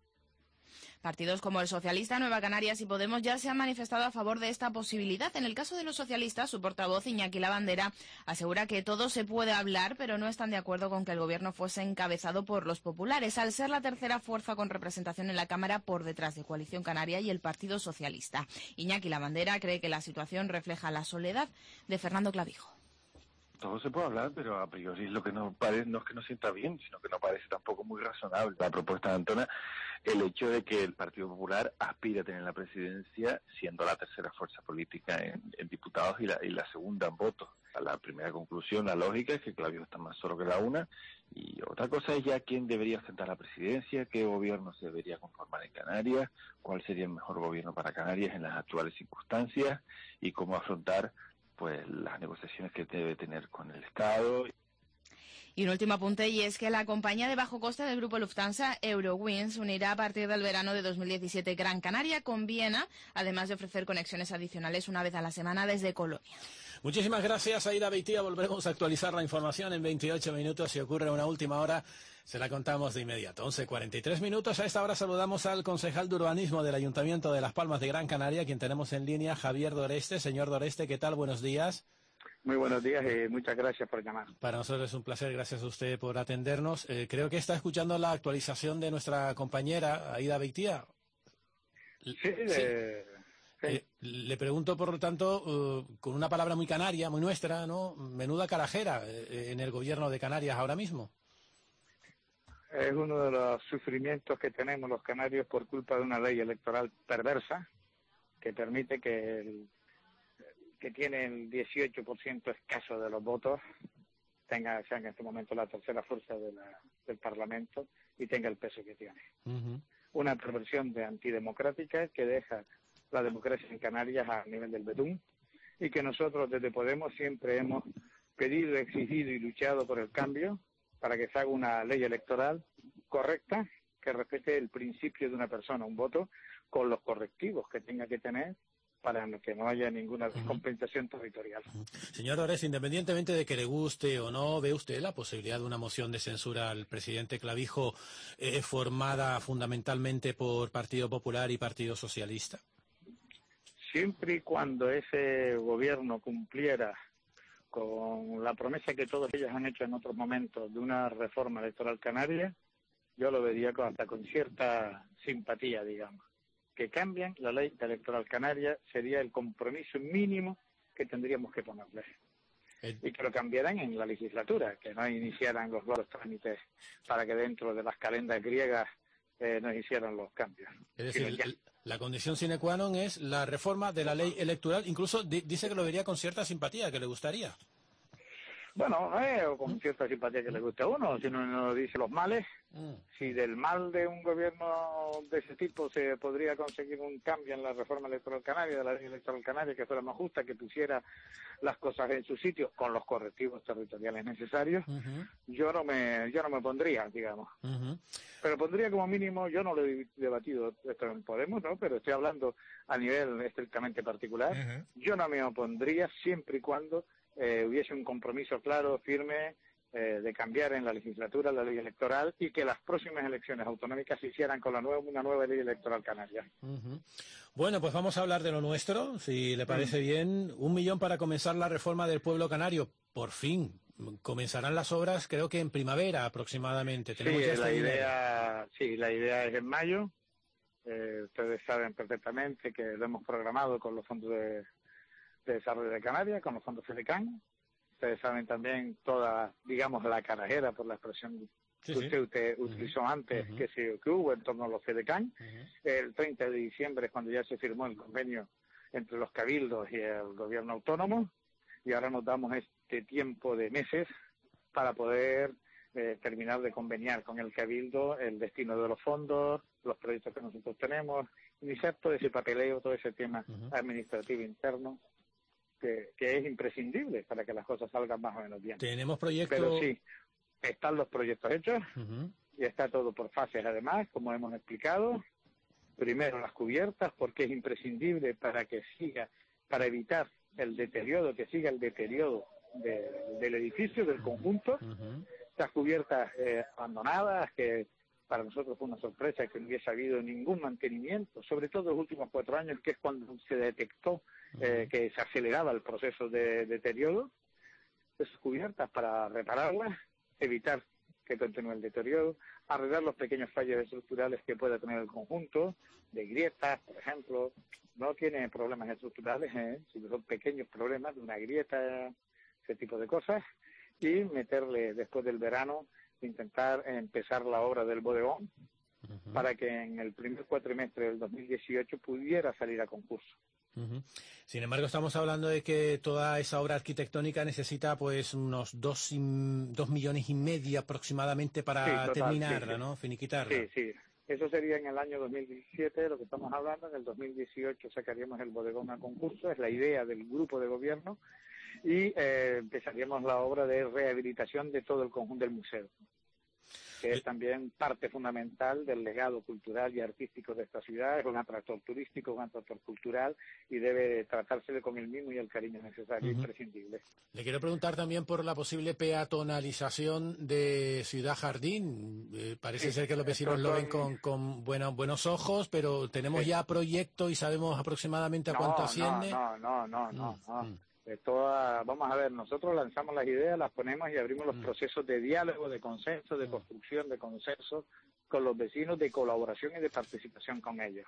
Partidos como el Socialista, Nueva Canarias y Podemos ya se han manifestado a favor de esta posibilidad. En el caso de los socialistas, su portavoz, Iñaki Lavandera, asegura que todo se puede hablar, pero no están de acuerdo con que el gobierno fuese encabezado por los populares, al ser la tercera fuerza con representación en la Cámara por detrás de Coalición Canaria y el Partido Socialista. Iñaki Lavandera cree que la situación refleja la soledad de Fernando Clavijo. Todo se puede hablar, pero a priori lo que no parece no es que no sienta bien, sino que no parece tampoco muy razonable la propuesta de Antona, el hecho de que el Partido Popular aspire a tener la presidencia siendo la tercera fuerza política en, en diputados y la, y la segunda en votos. La primera conclusión, la lógica, es que Clavijo está más solo que la una, y otra cosa es ya quién debería ostentar la presidencia, qué gobierno se debería conformar en Canarias, cuál sería el mejor gobierno para Canarias en las actuales circunstancias y cómo afrontar pues las negociaciones que debe tener con el Estado. Y un último apunte, y es que la compañía de bajo coste del grupo Lufthansa, Eurowings, unirá a partir del verano de dos mil diecisiete Gran Canaria con Viena, además de ofrecer conexiones adicionales una vez a la semana desde Colonia. Muchísimas gracias, Aida Beitia. Volveremos a actualizar la información en veintiocho minutos. Si ocurre una última hora, se la contamos de inmediato. once cuarenta y tres minutos. A esta hora saludamos al concejal de urbanismo del Ayuntamiento de Las Palmas de Gran Canaria, quien tenemos en línea, Javier Doreste. Señor Doreste, ¿qué tal? Buenos días. Muy buenos días y muchas gracias por llamar. Para nosotros es un placer, gracias a usted por atendernos. Eh, creo que está escuchando la actualización de nuestra compañera, Aida Beitia. Sí, sí. De... Sí. Eh, le pregunto, por lo tanto, uh, con una palabra muy canaria, muy nuestra, ¿no? Menuda carajera eh, en el gobierno de Canarias ahora mismo. Es uno de los sufrimientos que tenemos los canarios por culpa de una ley electoral perversa que permite que el que tiene el dieciocho por ciento escaso de los votos tenga, sea en este momento la tercera fuerza de la, del Parlamento y tenga el peso que tiene. Uh-huh. Una perversión de antidemocrática que deja la democracia en Canarias a nivel del betún y que nosotros desde Podemos siempre hemos pedido, exigido y luchado por el cambio para que se haga una ley electoral correcta que respete el principio de una persona, un voto, con los correctivos que tenga que tener para que no haya ninguna descompensación territorial. Señor Ores, independientemente de que le guste o no, ¿ve usted la posibilidad de una moción de censura al presidente Clavijo eh, formada fundamentalmente por Partido Popular y Partido Socialista? Siempre y cuando ese gobierno cumpliera con la promesa que todos ellos han hecho en otros momentos de una reforma electoral canaria, yo lo vería con, hasta con cierta simpatía, digamos. Que cambien la ley electoral canaria sería el compromiso mínimo que tendríamos que ponerle. El... Y que lo cambiaran en la legislatura, que no iniciaran los nuevos trámites para que dentro de las calendas griegas eh, nos hicieran los cambios. Es decir, el, la condición sine qua non es la reforma de la ley electoral. Incluso di, dice que lo vería con cierta simpatía, que le gustaría. Bueno, eh, o con cierta simpatía que le guste a uno, si no nos dice los males. Mm. Si del mal de un gobierno de ese tipo se podría conseguir un cambio en la reforma electoral canaria, de la ley electoral canaria, que fuera más justa, que pusiera las cosas en su sitio con los correctivos territoriales necesarios, uh-huh. yo no me yo no me pondría, digamos. Uh-huh. Pero pondría como mínimo, yo no lo he debatido esto en Podemos, ¿no? Pero estoy hablando a nivel estrictamente particular, uh-huh. yo no me opondría siempre y cuando Eh, hubiese un compromiso claro, firme, eh, de cambiar en la legislatura la ley electoral y que las próximas elecciones autonómicas se hicieran con la nueva, una nueva ley electoral canaria. Uh-huh. Bueno, pues vamos a hablar de lo nuestro, si le parece uh-huh. bien. Un millón para comenzar la reforma del pueblo canario. Por fin, comenzarán las obras creo que en primavera aproximadamente. ¿Tenemos sí, ya la idea, sí, la idea es en mayo. Eh, ustedes saben perfectamente que lo hemos programado con los fondos de de desarrollo de Canarias, con los fondos FEDECAN. Ustedes saben también toda, digamos, la carajera, por la expresión sí, que usted, usted uh-huh. utilizó antes, uh-huh. que, se, que hubo en torno a los FEDECAN. Uh-huh. El treinta de diciembre es cuando ya se firmó el convenio entre los cabildos y el gobierno autónomo, y ahora nos damos este tiempo de meses para poder eh, terminar de conveniar con el cabildo el destino de los fondos, los proyectos que nosotros tenemos, iniciar todo ese papeleo, todo ese tema uh-huh. administrativo interno, Que, que es imprescindible para que las cosas salgan más o menos bien. Tenemos proyectos... Pero sí, están los proyectos hechos, uh-huh. y está todo por fases además, como hemos explicado. Primero las cubiertas, porque es imprescindible para que siga, para evitar el deterioro, que siga el deterioro de, del edificio, del conjunto. Uh-huh. Estas cubiertas eh, abandonadas, que para nosotros fue una sorpresa que no hubiese habido ningún mantenimiento, sobre todo en los últimos cuatro años, que es cuando se detectó eh, que se aceleraba el proceso de deterioro. Esas cubiertas para repararlas, evitar que continúe el deterioro, arreglar los pequeños fallos estructurales que pueda tener el conjunto, de grietas, por ejemplo. No tiene problemas estructurales, ¿eh? sino son pequeños problemas de una grieta, ese tipo de cosas, y meterle después del verano, intentar empezar la obra del bodegón uh-huh. para que en el primer cuatrimestre del dos mil dieciocho pudiera salir a concurso. Uh-huh. Sin embargo, estamos hablando de que toda esa obra arquitectónica necesita pues unos dos, dos millones y medio aproximadamente para sí, total, terminarla, sí, sí. ¿no? Finiquitarla. Sí, sí. Eso sería en el año dos mil diecisiete, lo que estamos hablando. En el dos mil dieciocho sacaríamos el bodegón a concurso, es la idea del grupo de gobierno, y eh, empezaríamos la obra de rehabilitación de todo el conjunto del museo, que es también parte fundamental del legado cultural y artístico de esta ciudad. Es un atractor turístico, un atractor cultural, y debe tratársele con el mimo y el cariño necesario, uh-huh. imprescindible. Le quiero preguntar también por la posible peatonalización de Ciudad Jardín. Eh, parece sí, ser que los vecinos lo ven con, con buenos, buenos ojos, pero ¿tenemos sí. ya proyecto y sabemos aproximadamente a no, cuánto asciende? No, no, no, no, no. no. De toda, vamos a ver, nosotros lanzamos las ideas, las ponemos y abrimos los mm. procesos de diálogo, de consenso, de construcción, de consenso con los vecinos, de colaboración y de participación con ellos.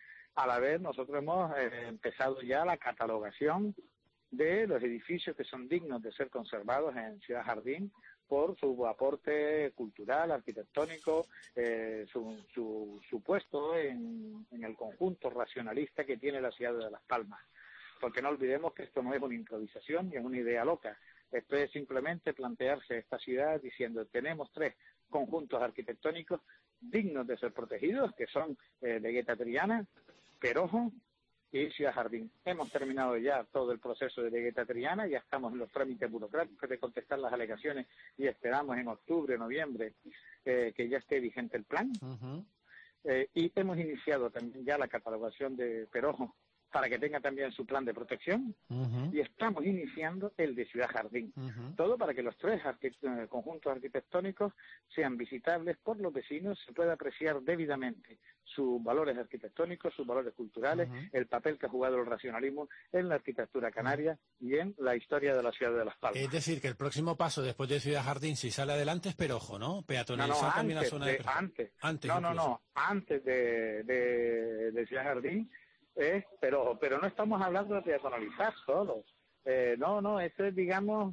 A la vez, nosotros hemos eh, empezado ya la catalogación de los edificios que son dignos de ser conservados en Ciudad Jardín, por su aporte cultural, arquitectónico, eh, su, su, su puesto en, en el conjunto racionalista que tiene la ciudad de Las Palmas. Porque no olvidemos que esto no es una improvisación ni es una idea loca. Esto es simplemente plantearse esta ciudad diciendo tenemos tres conjuntos arquitectónicos dignos de ser protegidos, que son eh, Vegueta Triana, Perojo y Ciudad Jardín. Hemos terminado ya todo el proceso de Vegueta Triana, ya estamos en los trámites burocráticos de contestar las alegaciones y esperamos en octubre, noviembre, eh, que ya esté vigente el plan. Uh-huh. eh, y hemos iniciado también ya la catalogación de Perojo para que tenga también su plan de protección, uh-huh. y estamos iniciando el de Ciudad Jardín. Uh-huh. Todo para que los tres arquit- conjuntos arquitectónicos sean visitables por los vecinos, se pueda apreciar debidamente sus valores arquitectónicos, sus valores culturales, uh-huh. el papel que ha jugado el racionalismo en la arquitectura canaria y en la historia de la ciudad de Las Palmas. Es decir, que el próximo paso después de Ciudad Jardín, si sale adelante, es Perojo, ¿no? Peatonalizar no, no, también antes, la zona de, de antes. antes. No, no, no, antes de, de, de Ciudad Jardín. Eh, pero pero no estamos hablando de peatonalizar solo. Eh, no, no, eso es, digamos,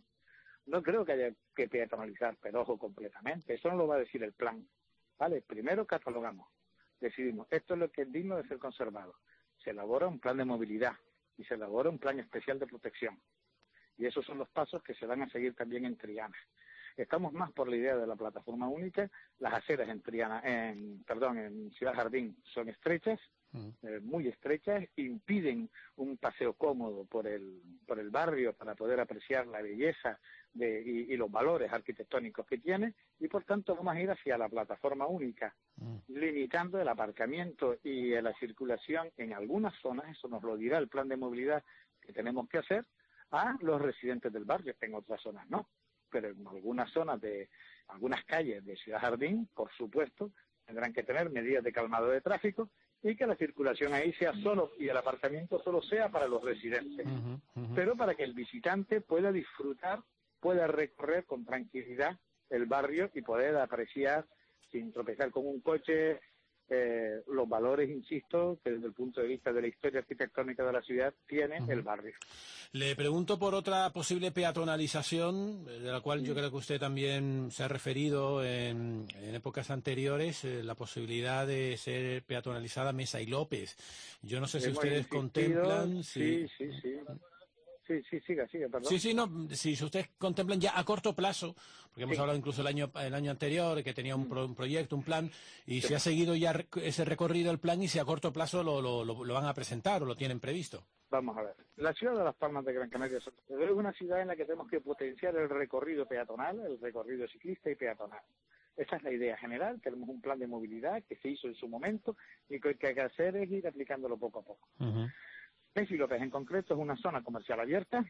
no creo que haya que peatonalizar Perojo completamente. Eso no lo va a decir el plan. ¿Vale? Primero catalogamos, decidimos, esto es lo que es digno de ser conservado. Se elabora un plan de movilidad y se elabora un plan especial de protección. Y esos son los pasos que se van a seguir también en Triana. Estamos más por la idea de la plataforma única. Las aceras en Triana, en, perdón, en Ciudad Jardín son estrechas, eh, muy estrechas, impiden un paseo cómodo por el por el barrio para poder apreciar la belleza de, y, y los valores arquitectónicos que tiene, y por tanto vamos a ir hacia la plataforma única, mm. limitando el aparcamiento y la circulación en algunas zonas, eso nos lo dirá el plan de movilidad que tenemos que hacer, a los residentes del barrio, en otras zonas no. Pero en algunas zonas de, algunas calles de Ciudad Jardín, por supuesto, tendrán que tener medidas de calmado de tráfico y que la circulación ahí sea solo, y el aparcamiento solo sea para los residentes, uh-huh, uh-huh. pero para que el visitante pueda disfrutar, pueda recorrer con tranquilidad el barrio y poder apreciar, sin tropezar con un coche, eh, los valores, insisto, que desde el punto de vista de la historia arquitectónica de la ciudad tiene uh-huh. el barrio. Le pregunto por otra posible peatonalización, de la cual yo creo que usted también se ha referido en, en épocas anteriores, eh, la posibilidad de ser peatonalizada Mesa y López. Yo no sé si Hemos ustedes insistido, contemplan... Sí, sí, sí. sí. Sí, sí, siga, siga, perdón. Sí, sí, no, si ustedes contemplan ya a corto plazo, porque hemos sí. hablado incluso el año el año anterior, que tenía un, pro, un proyecto, un plan, y sí. se ha seguido ya ese recorrido, el plan, y si a corto plazo lo, lo, lo, lo van a presentar o lo tienen previsto. Vamos a ver. La ciudad de Las Palmas de Gran Canaria es una ciudad en la que tenemos que potenciar el recorrido peatonal, el recorrido ciclista y peatonal. Esa es la idea general. Tenemos un plan de movilidad que se hizo en su momento y que lo que hay que hacer es ir aplicándolo poco a poco. Uh-huh. Mesa y López en concreto es una zona comercial abierta.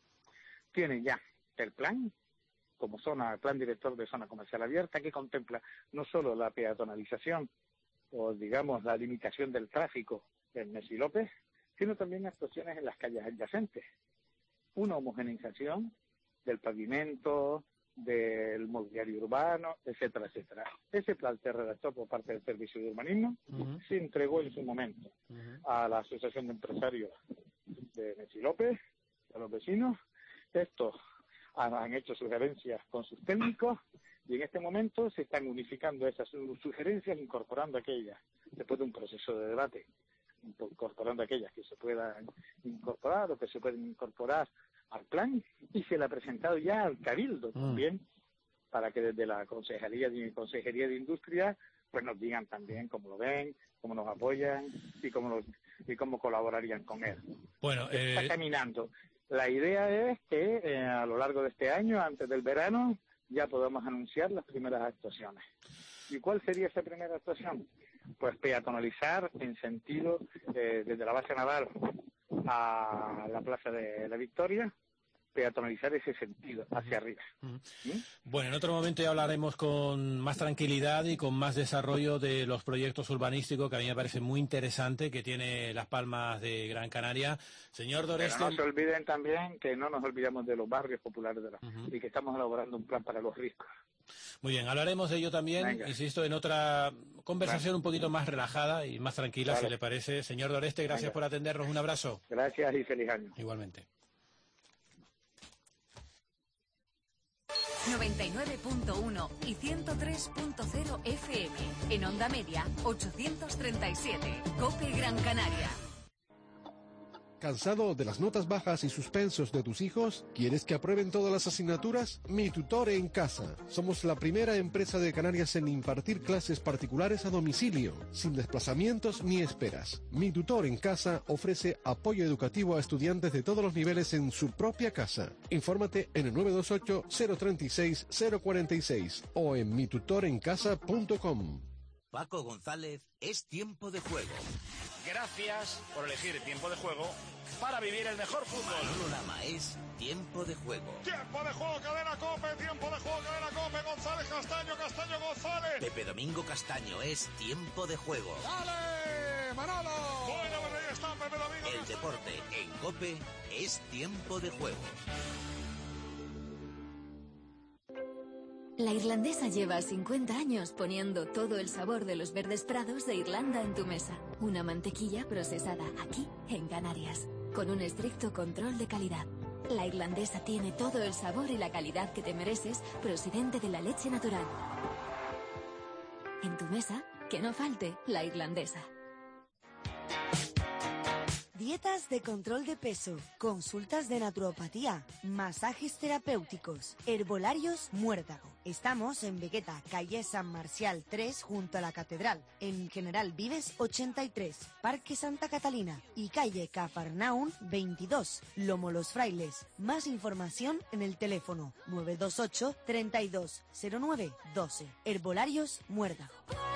Tiene ya el plan como zona, el plan director de zona comercial abierta, que contempla no solo la peatonalización o, digamos, la limitación del tráfico en Mesa y López, sino también actuaciones en las calles adyacentes. Una homogeneización del pavimento, del mobiliario urbano, etcétera, etcétera. Ese plan se redactó por parte del Servicio de Urbanismo, uh-huh. se entregó en su momento uh-huh. a la Asociación de Empresarios de Mesa y López, a los vecinos. Estos han, han hecho sugerencias con sus técnicos y en este momento se están unificando esas sugerencias, incorporando aquellas, después de un proceso de debate, incorporando aquellas que se puedan incorporar o que se pueden incorporar al plan, y se le ha presentado ya al Cabildo mm. también, para que desde la Consejería de, Consejería de Industria pues nos digan también cómo lo ven, cómo nos apoyan y cómo, nos, y cómo colaborarían con él. Bueno, eh... está caminando. La idea es que eh, a lo largo de este año, antes del verano, ya podamos anunciar las primeras actuaciones. ¿Y cuál sería esa primera actuación? Pues peatonalizar en sentido eh, desde la base naval a la Plaza de la Victoria, peatonalizar ese sentido hacia arriba. ¿Sí? Bueno, en otro momento ya hablaremos con más tranquilidad y con más desarrollo de los proyectos urbanísticos, que a mí me parece muy interesante, que tiene Las Palmas de Gran Canaria. Señor Doreste... Pero no se olviden también que no nos olvidamos de los barrios populares de la uh-huh. y que estamos elaborando un plan para los ricos. Muy bien, hablaremos de ello también, Venga. insisto, en otra conversación Venga. un poquito más relajada y más tranquila, vale. si le parece. Señor Doreste, gracias Venga. por atendernos. Un abrazo. Gracias y feliz año. Igualmente. noventa y nueve punto uno y ciento tres punto cero F M. En onda media, ochocientos treinta y siete. COPE Gran Canaria. ¿Cansado de las notas bajas y suspensos de tus hijos? ¿Quieres que aprueben todas las asignaturas? Mi Tutor en Casa. Somos la primera empresa de Canarias en impartir clases particulares a domicilio, sin desplazamientos ni esperas. Mi Tutor en Casa ofrece apoyo educativo a estudiantes de todos los niveles en su propia casa. Infórmate en el nueve dos ocho, cero tres seis, cero cuatro seis o en mi tutor en casa punto com. Paco González, es tiempo de juego. Gracias por elegir Tiempo de Juego para vivir el mejor fútbol. Manolo Lama, es tiempo de juego. Tiempo de Juego, Cadena COPE, Tiempo de Juego, Cadena COPE, González Castaño, Castaño González. Pepe Domingo Castaño, es tiempo de juego. ¡Dale, Manolo! Bueno, pues ahí está Pepe Domingo. El deporte en COPE es tiempo de juego. La Irlandesa lleva cincuenta años poniendo todo el sabor de los verdes prados de Irlanda en tu mesa. Una mantequilla procesada aquí, en Canarias, con un estricto control de calidad. La Irlandesa tiene todo el sabor y la calidad que te mereces, procedente de la leche natural. En tu mesa, que no falte la Irlandesa. Dietas de control de peso, consultas de naturopatía, masajes terapéuticos, herbolarios Muérdago. Estamos en Vegueta, calle San Marcial tres, junto a la Catedral, en General Vives ochenta y tres, Parque Santa Catalina y calle Cafarnaún veintidós, Lomo Los Frailes. Más información en el teléfono nueve dos ocho, treinta y dos, cero nueve, doce. Herbolarios Muérdago.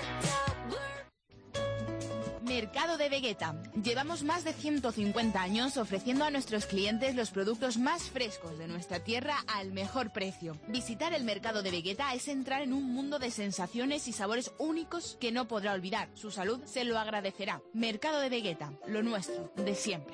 Mercado de Vegueta. Llevamos más de ciento cincuenta años ofreciendo a nuestros clientes los productos más frescos de nuestra tierra al mejor precio. Visitar el Mercado de Vegueta es entrar en un mundo de sensaciones y sabores únicos que no podrá olvidar. Su salud se lo agradecerá. Mercado de Vegueta, lo nuestro, de siempre.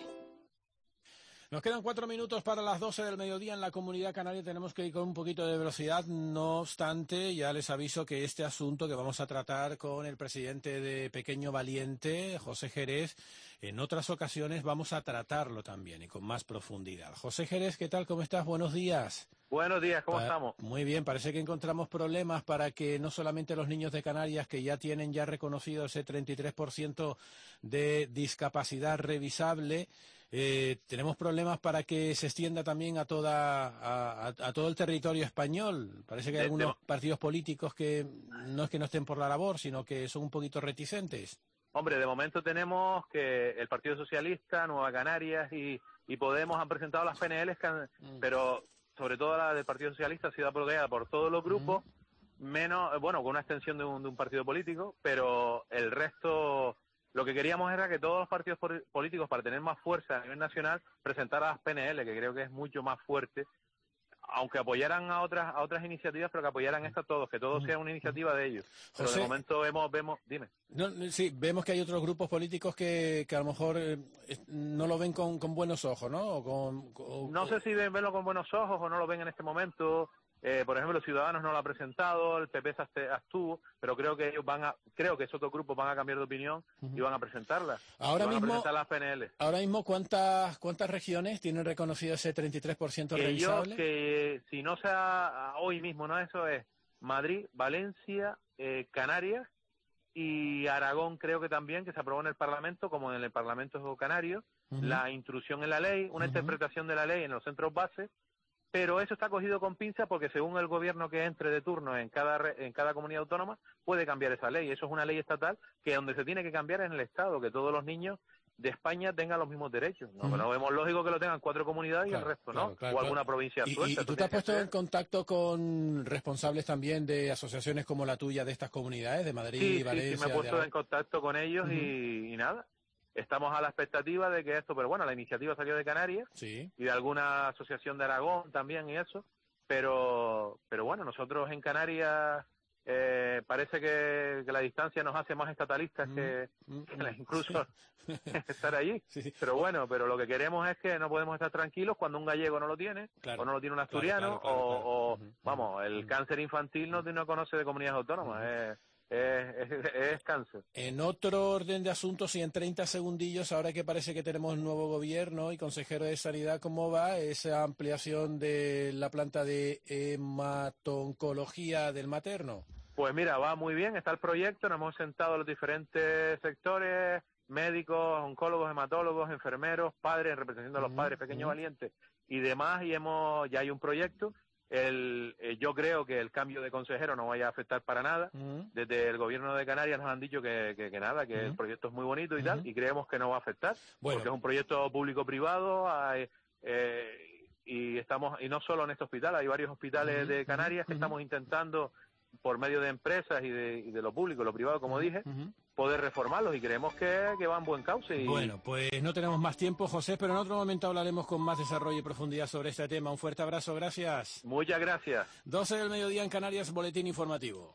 Nos quedan cuatro minutos para las doce del mediodía en la Comunidad Canaria. Tenemos que ir con un poquito de velocidad. No obstante, ya les aviso que este asunto que vamos a tratar con el presidente de Pequeño Valiente, José Jerez, en otras ocasiones vamos a tratarlo también y con más profundidad. José Jerez, ¿qué tal? ¿Cómo estás? Buenos días. Buenos días, ¿cómo Pa- estamos? Muy bien, parece que encontramos problemas para que no solamente los niños de Canarias, que ya tienen ya reconocido ese treinta y tres por ciento de discapacidad revisable, eh, tenemos problemas para que se extienda también a toda a, a- a todo el territorio español. Parece que hay De- algunos de- partidos políticos que no es que no estén por la labor, sino que son un poquito reticentes. Hombre, de momento tenemos que el Partido Socialista, Nueva Canarias y, y Podemos han presentado las P N Ls, que han- pero sobre todo la del Partido Socialista ha sido aprobada por todos los grupos, menos, bueno, con una extensión de un, de un partido político, pero el resto, lo que queríamos era que todos los partidos por- políticos, para tener más fuerza a nivel nacional, presentaran las P N L, que creo que es mucho más fuerte, aunque apoyaran a otras a otras iniciativas, pero que apoyaran esta todos, que todo sea una iniciativa de ellos. Pero José. de momento vemos, vemos, dime. No, no, sí, vemos que hay otros grupos políticos que, que a lo mejor eh, es- no lo ven con, con buenos ojos, ¿no? O con, o- No sé si ven, verlo con buenos ojos o no lo ven en este momento. Eh, por ejemplo, Ciudadanos no lo ha presentado, el P P se abste- abstuvo, pero creo que ellos van a, creo que esos otros grupos van a cambiar de opinión y van a presentarla. Ahora Y van mismo- a presentar las P N L. Ahora mismo, ¿cuántas cuántas regiones tienen reconocido ese treinta y tres por ciento Que yo, revisable? que si no sea hoy mismo, no, eso es Madrid, Valencia, eh, Canarias y Aragón, creo que también, que se aprobó en el Parlamento, como en el Parlamento canario, Ujú. la intrusión en la ley, una Ujú. interpretación de la ley en los centros base, pero eso está cogido con pinza porque según el gobierno que entre de turno en cada re- en cada comunidad autónoma puede cambiar esa ley. Eso es una ley estatal que donde se tiene que cambiar es en el Estado, que todos los niños de España tengan los mismos derechos. No, Ujú. no vemos lógico que lo tengan cuatro comunidades y Claro, el resto claro, no, claro, o alguna claro. provincia Y, suelta. y- y eso tú te tiene has que puesto ser. en contacto con responsables también de asociaciones como la tuya de estas comunidades, de Madrid, Sí, sí, Valencia... sí, me he de puesto Aragón? en contacto con ellos Ujú. y, y nada. Estamos a la expectativa de que esto, pero bueno, la iniciativa salió de Canarias Sí. y de alguna asociación de Aragón también y eso, pero pero bueno, nosotros en Canarias eh, parece que, que la distancia nos hace más estatalistas que, que la- incluso estar allí. Pero bueno, pero lo que queremos es que no podemos estar tranquilos cuando un gallego no lo tiene, Claro, o no lo tiene un claro, asturiano, claro, claro, o, o, vamos, el cáncer infantil no, no conoce de comunidades autónomas. Es, es, es, es cáncer. En otro orden de asuntos y en treinta segundillos, ahora que parece que tenemos nuevo gobierno y consejero de Sanidad, ¿cómo va esa ampliación de la planta de hemato-oncología del materno? Pues mira, va muy bien, está el proyecto, nos hemos sentado los diferentes sectores, médicos, oncólogos, hematólogos, enfermeros, padres, en representación de los padres, pequeños valientes y demás, y hemos ya hay un proyecto. El, eh, yo creo que el cambio de consejero no vaya a afectar para nada. Uh-huh. Desde el gobierno de Canarias nos han dicho que, que, que nada, que uh-huh. el proyecto es muy bonito y uh-huh. tal, y creemos que no va a afectar, bueno. porque es un proyecto público-privado, hay, eh, y estamos y no solo en este hospital, hay varios hospitales uh-huh. de Canarias uh-huh. que estamos intentando, por medio de empresas y de, y de lo público y lo privado, como uh-huh. dije, uh-huh. poder reformarlos, y creemos que, que van buen cauce. Y... Bueno, pues no tenemos más tiempo, José, pero en otro momento hablaremos con más desarrollo y profundidad sobre este tema. Un fuerte abrazo, gracias. Muchas gracias. doce del mediodía en Canarias, boletín informativo.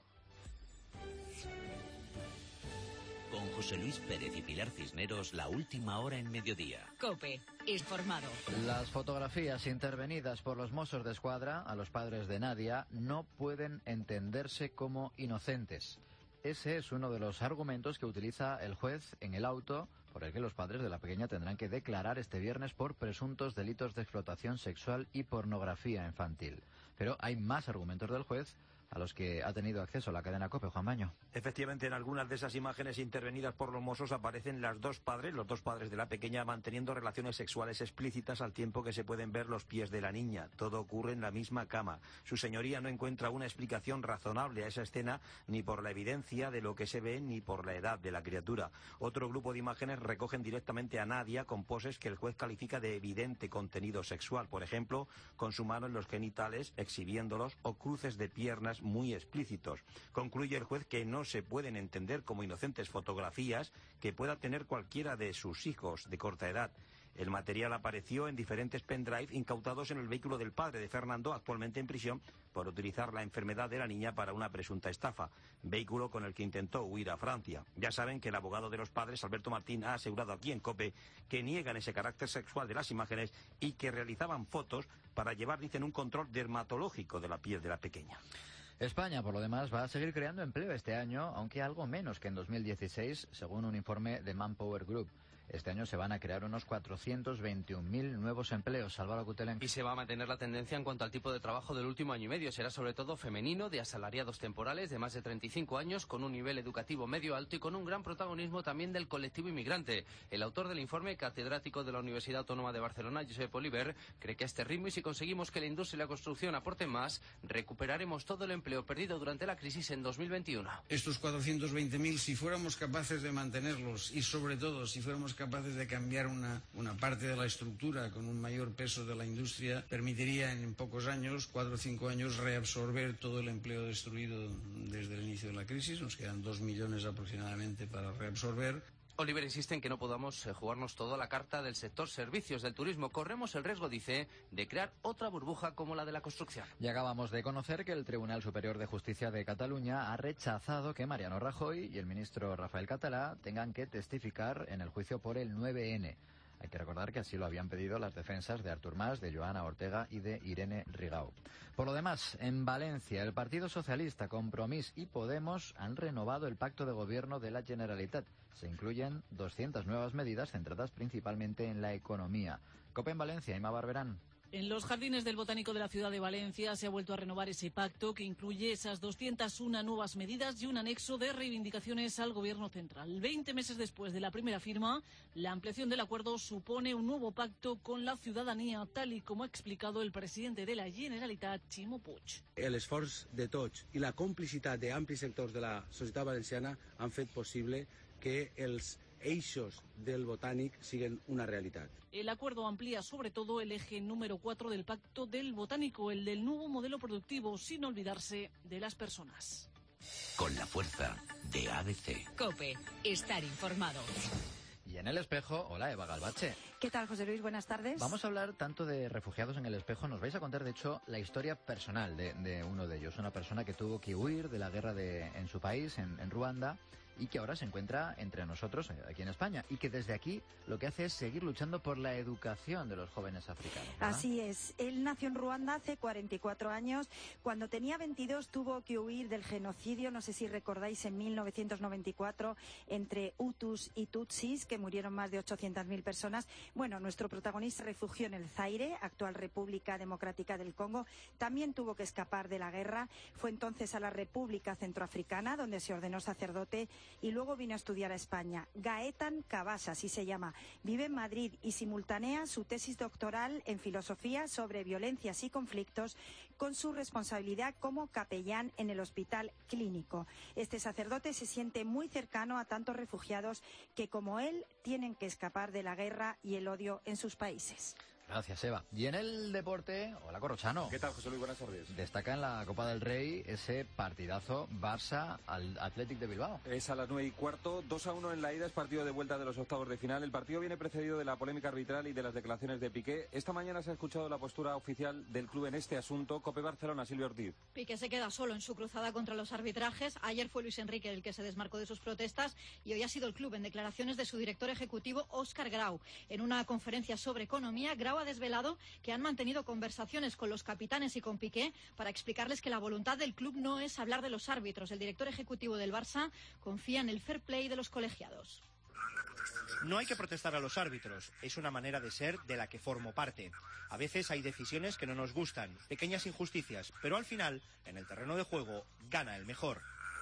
Con José Luis Pérez y Pilar Cisneros, la última hora en mediodía. COPE, informado. Las fotografías intervenidas por los Mossos de Escuadra a los padres de Nadia no pueden entenderse como inocentes. Ese es uno de los argumentos que utiliza el juez en el auto por el que los padres de la pequeña tendrán que declarar este viernes por presuntos delitos de explotación sexual y pornografía infantil. Pero hay más argumentos del juez a los que ha tenido acceso la cadena COPE, Juan Baño. Efectivamente, en algunas de esas imágenes intervenidas por los Mossos aparecen las dos padres, los dos padres de la pequeña, manteniendo relaciones sexuales explícitas al tiempo que se pueden ver los pies de la niña. Todo ocurre en la misma cama. Su señoría no encuentra una explicación razonable a esa escena, ni por la evidencia de lo que se ve, ni por la edad de la criatura. Otro grupo de imágenes recogen directamente a Nadia con poses que el juez califica de evidente contenido sexual. Por ejemplo, con su mano en los genitales, exhibiéndolos, o cruces de piernas muy explícitos. Concluye el juez que no se pueden entender como inocentes fotografías que pueda tener cualquiera de sus hijos de corta edad. El material apareció en diferentes pendrive incautados en el vehículo del padre de Fernando, actualmente en prisión, por utilizar la enfermedad de la niña para una presunta estafa, vehículo con el que intentó huir a Francia. Ya saben que el abogado de los padres, Alberto Martín, ha asegurado aquí en COPE que niegan ese carácter sexual de las imágenes y que realizaban fotos para llevar, dicen, un control dermatológico de la piel de la pequeña. España, por lo demás, va a seguir creando empleo este año, aunque algo menos que en dos mil dieciséis, según un informe de Manpower Group. Este año se van a crear unos cuatrocientos veintiún mil nuevos empleos. Álvaro Cutelén. Y se va a mantener la tendencia en cuanto al tipo de trabajo del último año y medio. Será sobre todo femenino, de asalariados temporales de más de treinta y cinco años, con un nivel educativo medio alto y con un gran protagonismo también del colectivo inmigrante. El autor del informe, catedrático de la Universidad Autónoma de Barcelona, Josep Oliver, cree que a este ritmo, y si conseguimos que la industria y la construcción aporten más, recuperaremos todo el empleo perdido durante la crisis en dos mil veintiuno. Estos cuatrocientos veinte mil, si fuéramos capaces de mantenerlos y sobre todo si fuéramos capaces de cambiar una, una parte de la estructura con un mayor peso de la industria, permitiría en pocos años, cuatro o cinco años, reabsorber todo el empleo destruido desde el inicio de la crisis. Nos quedan dos millones aproximadamente para reabsorber. Oliver insiste en que no podamos eh, jugarnos toda la carta del sector servicios del turismo. Corremos el riesgo, dice, de crear otra burbuja como la de la construcción. Y acabamos de conocer que el Tribunal Superior de Justicia de Cataluña ha rechazado que Mariano Rajoy y el ministro Rafael Català tengan que testificar en el juicio por el nueve ene. Hay que recordar que así lo habían pedido las defensas de Artur Mas, de Joana Ortega y de Irene Rigau. Por lo demás, en Valencia, el Partido Socialista, Compromís y Podemos han renovado el pacto de gobierno de la Generalitat. Se incluyen doscientas nuevas medidas centradas principalmente en la economía. COPE en Valencia, Ima Barberán. En los jardines del Botánico de la ciudad de Valencia se ha vuelto a renovar ese pacto que incluye esas doscientas una nuevas medidas y un anexo de reivindicaciones al Gobierno central. Veinte meses después de la primera firma, la ampliación del acuerdo supone un nuevo pacto con la ciudadanía, tal y como ha explicado el presidente de la Generalitat, Ximo Puig. El esforç de tots i la complicitat d'amplis sectors de la societat valenciana han fet possible que els eixos del Botànic siguen una realitat. El acuerdo amplía sobre todo el eje número cuatro del Pacto del Botánico, el del nuevo modelo productivo, sin olvidarse de las personas. Con la fuerza de A B C. COPE, estar informado. Y en El Espejo, hola Eva Galbache. ¿Qué tal, José Luis? Buenas tardes. Vamos a hablar tanto de refugiados en el espejo. Nos vais a contar, de hecho, la historia personal de, de uno de ellos. Una persona que tuvo que huir de la guerra de, en su país, en, en Ruanda, y que ahora se encuentra entre nosotros aquí en España, y que desde aquí lo que hace es seguir luchando por la educación de los jóvenes africanos, ¿verdad? Así es. Él nació en Ruanda hace cuarenta y cuatro años. Cuando tenía veintidós tuvo que huir del genocidio, no sé si recordáis, en mil novecientos noventa y cuatro, entre Hutus y Tutsis, que murieron más de ochocientas mil personas. Bueno, nuestro protagonista se refugió en el Zaire, actual República Democrática del Congo. También tuvo que escapar de la guerra. Fue entonces a la República Centroafricana, donde se ordenó sacerdote, y luego vino a estudiar a España. Gaetan Cabasa, así se llama. Vive en Madrid y simultánea su tesis doctoral en filosofía sobre violencias y conflictos, con su responsabilidad como capellán en el Hospital Clínico. Este sacerdote se siente muy cercano a tantos refugiados que, como él, tienen que escapar de la guerra y el odio en sus países. Gracias, Eva. Y en el deporte, hola Corrochano. ¿Qué tal, José Luis? Buenas tardes. Destaca en la Copa del Rey ese partidazo Barça al Athletic de Bilbao. Es a las nueve y cuarto, dos a uno en la ida, es partido de vuelta de los octavos de final. El partido viene precedido de la polémica arbitral y de las declaraciones de Piqué. Esta mañana se ha escuchado la postura oficial del club en este asunto. Cope Barcelona, Silvia Ortiz. Piqué se queda solo en su cruzada contra los arbitrajes. Ayer fue Luis Enrique el que se desmarcó de sus protestas y hoy ha sido el club, en declaraciones de su director ejecutivo, Óscar Grau. En una conferencia sobre economía, Grau ha desvelado que han mantenido conversaciones con los capitanes y con Piqué para explicarles que la voluntad del club no es hablar de los árbitros. El director ejecutivo del Barça confía en el fair play de los colegiados. No hay que protestar a los árbitros, es una manera de ser de la que formo parte. A veces hay decisiones que no nos gustan, pequeñas injusticias, pero al final, en el terreno de juego, gana el mejor.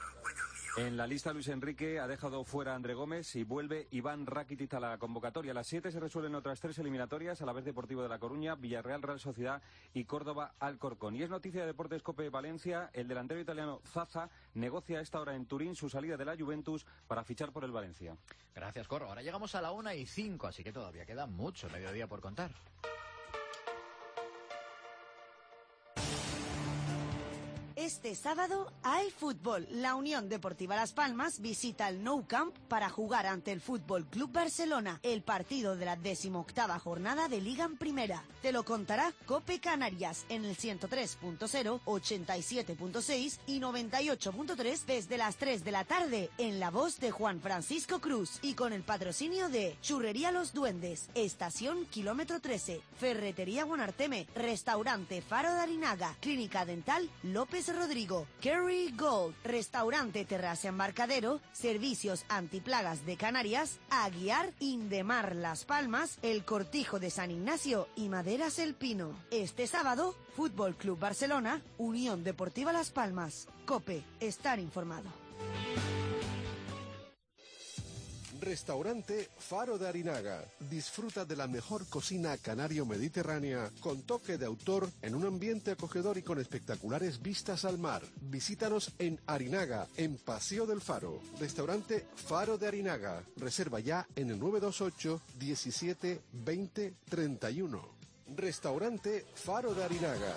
En la lista, Luis Enrique ha dejado fuera a André Gómez y vuelve Iván Rakitic a la convocatoria. A las siete se resuelven otras tres eliminatorias: Alavés Deportivo de La Coruña, Villarreal Real Sociedad y Córdoba Alcorcón. Y es noticia de Deportes Cope Valencia, el delantero italiano Zaza negocia a esta hora en Turín su salida de la Juventus para fichar por el Valencia. Gracias, Corro. Ahora llegamos a la una y cinco, así que todavía queda mucho mediodía por contar. Este sábado hay fútbol. La Unión Deportiva Las Palmas visita el Nou Camp para jugar ante el Fútbol Club Barcelona, el partido de la decimoctava jornada de Liga en Primera. Te lo contará Cope Canarias en el ciento tres punto cero, ochenta y siete punto seis y noventa y ocho punto tres desde las tres de la tarde, en la voz de Juan Francisco Cruz y con el patrocinio de Churrería Los Duendes, Estación Kilómetro trece, Ferretería Buenarteme, Restaurante Faro de Arinaga, Clínica Dental López Rodrigo, Kerry Gold, Restaurante Terraza Embarcadero, Servicios Antiplagas de Canarias, Aguiar, Indemar Las Palmas, El Cortijo de San Ignacio y Maderas El Pino. Este sábado, Fútbol Club Barcelona, Unión Deportiva Las Palmas. COPE, estar informado. Restaurante Faro de Arinaga. Disfruta de la mejor cocina canario-mediterránea con toque de autor en un ambiente acogedor y con espectaculares vistas al mar. Visítanos en Arinaga, en Paseo del Faro. Restaurante Faro de Arinaga. Reserva ya en el nueve dos ocho, diecisiete, veinte, treinta y uno. Restaurante Faro de Arinaga.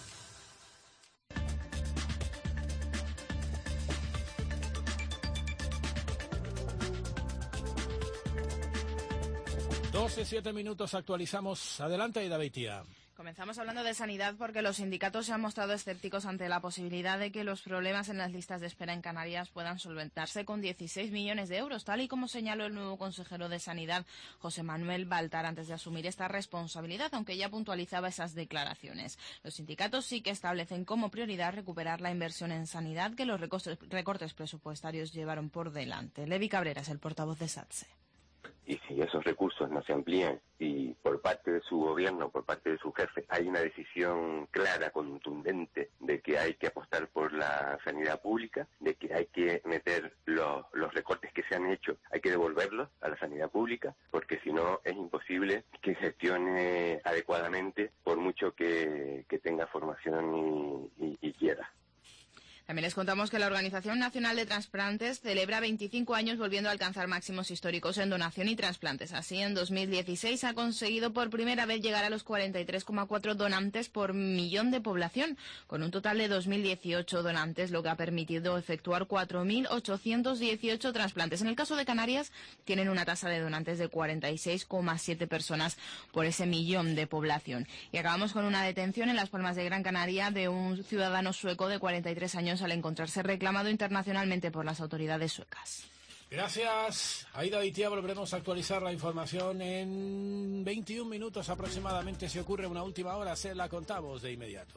doce, siete minutos, actualizamos. Adelante, Aida Beitia. Comenzamos hablando de sanidad porque los sindicatos se han mostrado escépticos ante la posibilidad de que los problemas en las listas de espera en Canarias puedan solventarse con dieciséis millones de euros, tal y como señaló el nuevo consejero de Sanidad, José Manuel Baltar, antes de asumir esta responsabilidad, aunque ya puntualizaba esas declaraciones. Los sindicatos sí que establecen como prioridad recuperar la inversión en sanidad que los recortes, recortes presupuestarios llevaron por delante. Levi Cabrera es el portavoz de SATSE. Y si esos recursos no se amplían y por parte de su gobierno, por parte de su jefe, hay una decisión clara, contundente, de que hay que apostar por la sanidad pública, de que hay que meter los, los recortes que se han hecho, hay que devolverlos a la sanidad pública, porque si no es imposible que gestione adecuadamente por mucho que, que tenga formación y, y, y quiera. También les contamos que la Organización Nacional de Trasplantes celebra veinticinco años volviendo a alcanzar máximos históricos en donación y trasplantes. Así, en dos mil dieciséis ha conseguido por primera vez llegar a los cuarenta y tres coma cuatro donantes por millón de población, con un total de dos mil dieciocho donantes, lo que ha permitido efectuar cuatro mil ochocientos dieciocho trasplantes. En el caso de Canarias, tienen una tasa de donantes de cuarenta y seis coma siete personas por ese millón de población. Y acabamos con una detención en Las Palmas de Gran Canaria de un ciudadano sueco de cuarenta y tres años al encontrarse reclamado internacionalmente por las autoridades suecas. Gracias, Aida Itia. Volveremos a actualizar la información en veintiún minutos aproximadamente. Si ocurre una última hora, se la contamos de inmediato.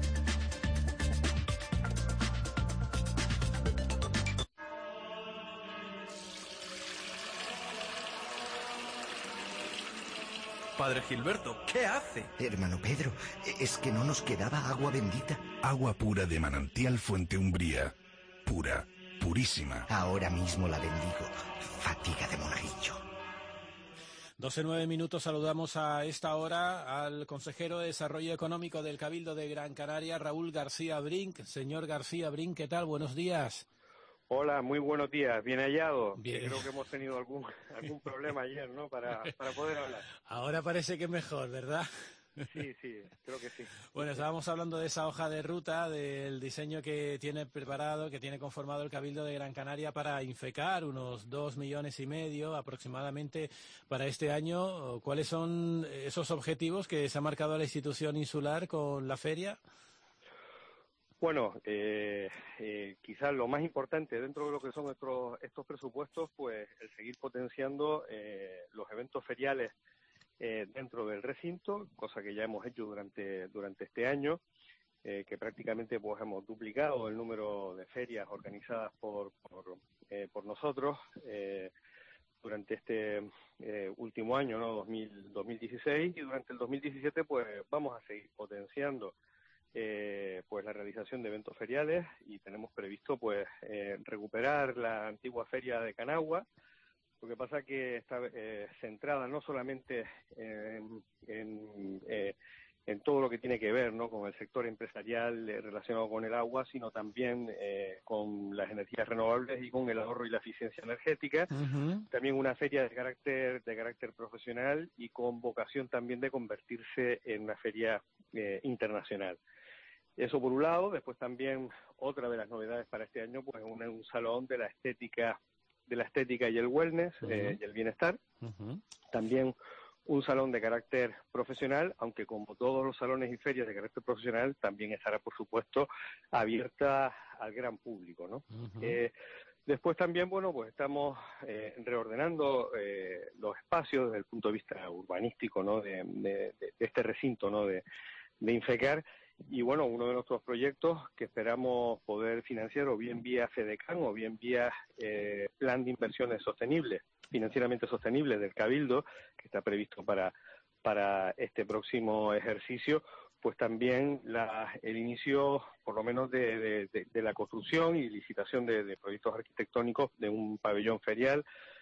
Padre Gilberto, ¿qué hace? Hermano Pedro, es que no nos quedaba agua bendita. Agua pura de manantial Fuente Umbría. Pura, purísima. Ahora mismo la bendigo. Fatiga de monaguillo. doce nueve minutos, saludamos a esta hora al consejero de Desarrollo Económico del Cabildo de Gran Canaria, Raúl García Brink. Señor García Brink, ¿qué tal? Buenos días. Hola, muy buenos días, bien hallado. Bien. Creo que hemos tenido algún algún problema ayer, ¿no? Para, para poder hablar. Ahora parece que mejor, ¿verdad? Sí, sí, creo que sí. Bueno, estábamos hablando de esa hoja de ruta, del diseño que tiene preparado, que tiene conformado el Cabildo de Gran Canaria para infecar unos dos millones y medio aproximadamente para este año. ¿Cuáles son esos objetivos que se ha marcado la institución insular con la feria? Bueno, eh, eh, quizás lo más importante dentro de lo que son estos, estos presupuestos, pues el seguir potenciando eh, los eventos feriales eh, dentro del recinto, cosa que ya hemos hecho durante durante este año, eh, que prácticamente pues hemos duplicado el número de ferias organizadas por por, eh, por nosotros eh, durante este eh, último año, ¿no? dos mil, dos mil dieciséis, y durante el dos mil diecisiete pues vamos a seguir potenciando Eh, pues la realización de eventos feriales, y tenemos previsto pues eh, recuperar la antigua feria de Canagua. Lo que pasa que está eh, centrada no solamente en, en, eh, en todo lo que tiene que ver, ¿no?, con el sector empresarial eh, relacionado con el agua, sino también eh, con las energías renovables y con el ahorro y la eficiencia energética. Uh-huh. También una feria de carácter de carácter profesional y con vocación también de convertirse en una feria eh, internacional. Eso por un lado. Después también otra de las novedades para este año, pues un, un salón de la estética, de la estética y el wellness, uh-huh. eh, y el bienestar. Uh-huh. También un salón de carácter profesional, aunque como todos los salones y ferias de carácter profesional, también estará, por supuesto, abierta al gran público, ¿no? Uh-huh. Eh, después también, bueno, pues estamos eh, reordenando eh, los espacios desde el punto de vista urbanístico, ¿no?, de, de, de este recinto, ¿no?, de, de Infecar. Y bueno, uno de nuestros proyectos que esperamos poder financiar o bien vía FEDECAN o bien vía eh, Plan de Inversiones Sostenibles, financieramente sostenibles del Cabildo, que está previsto para, para este próximo ejercicio, pues también la, el inicio, por lo menos, de, de, de, de la construcción y licitación de, de proyectos arquitectónicos de un pabellón ferial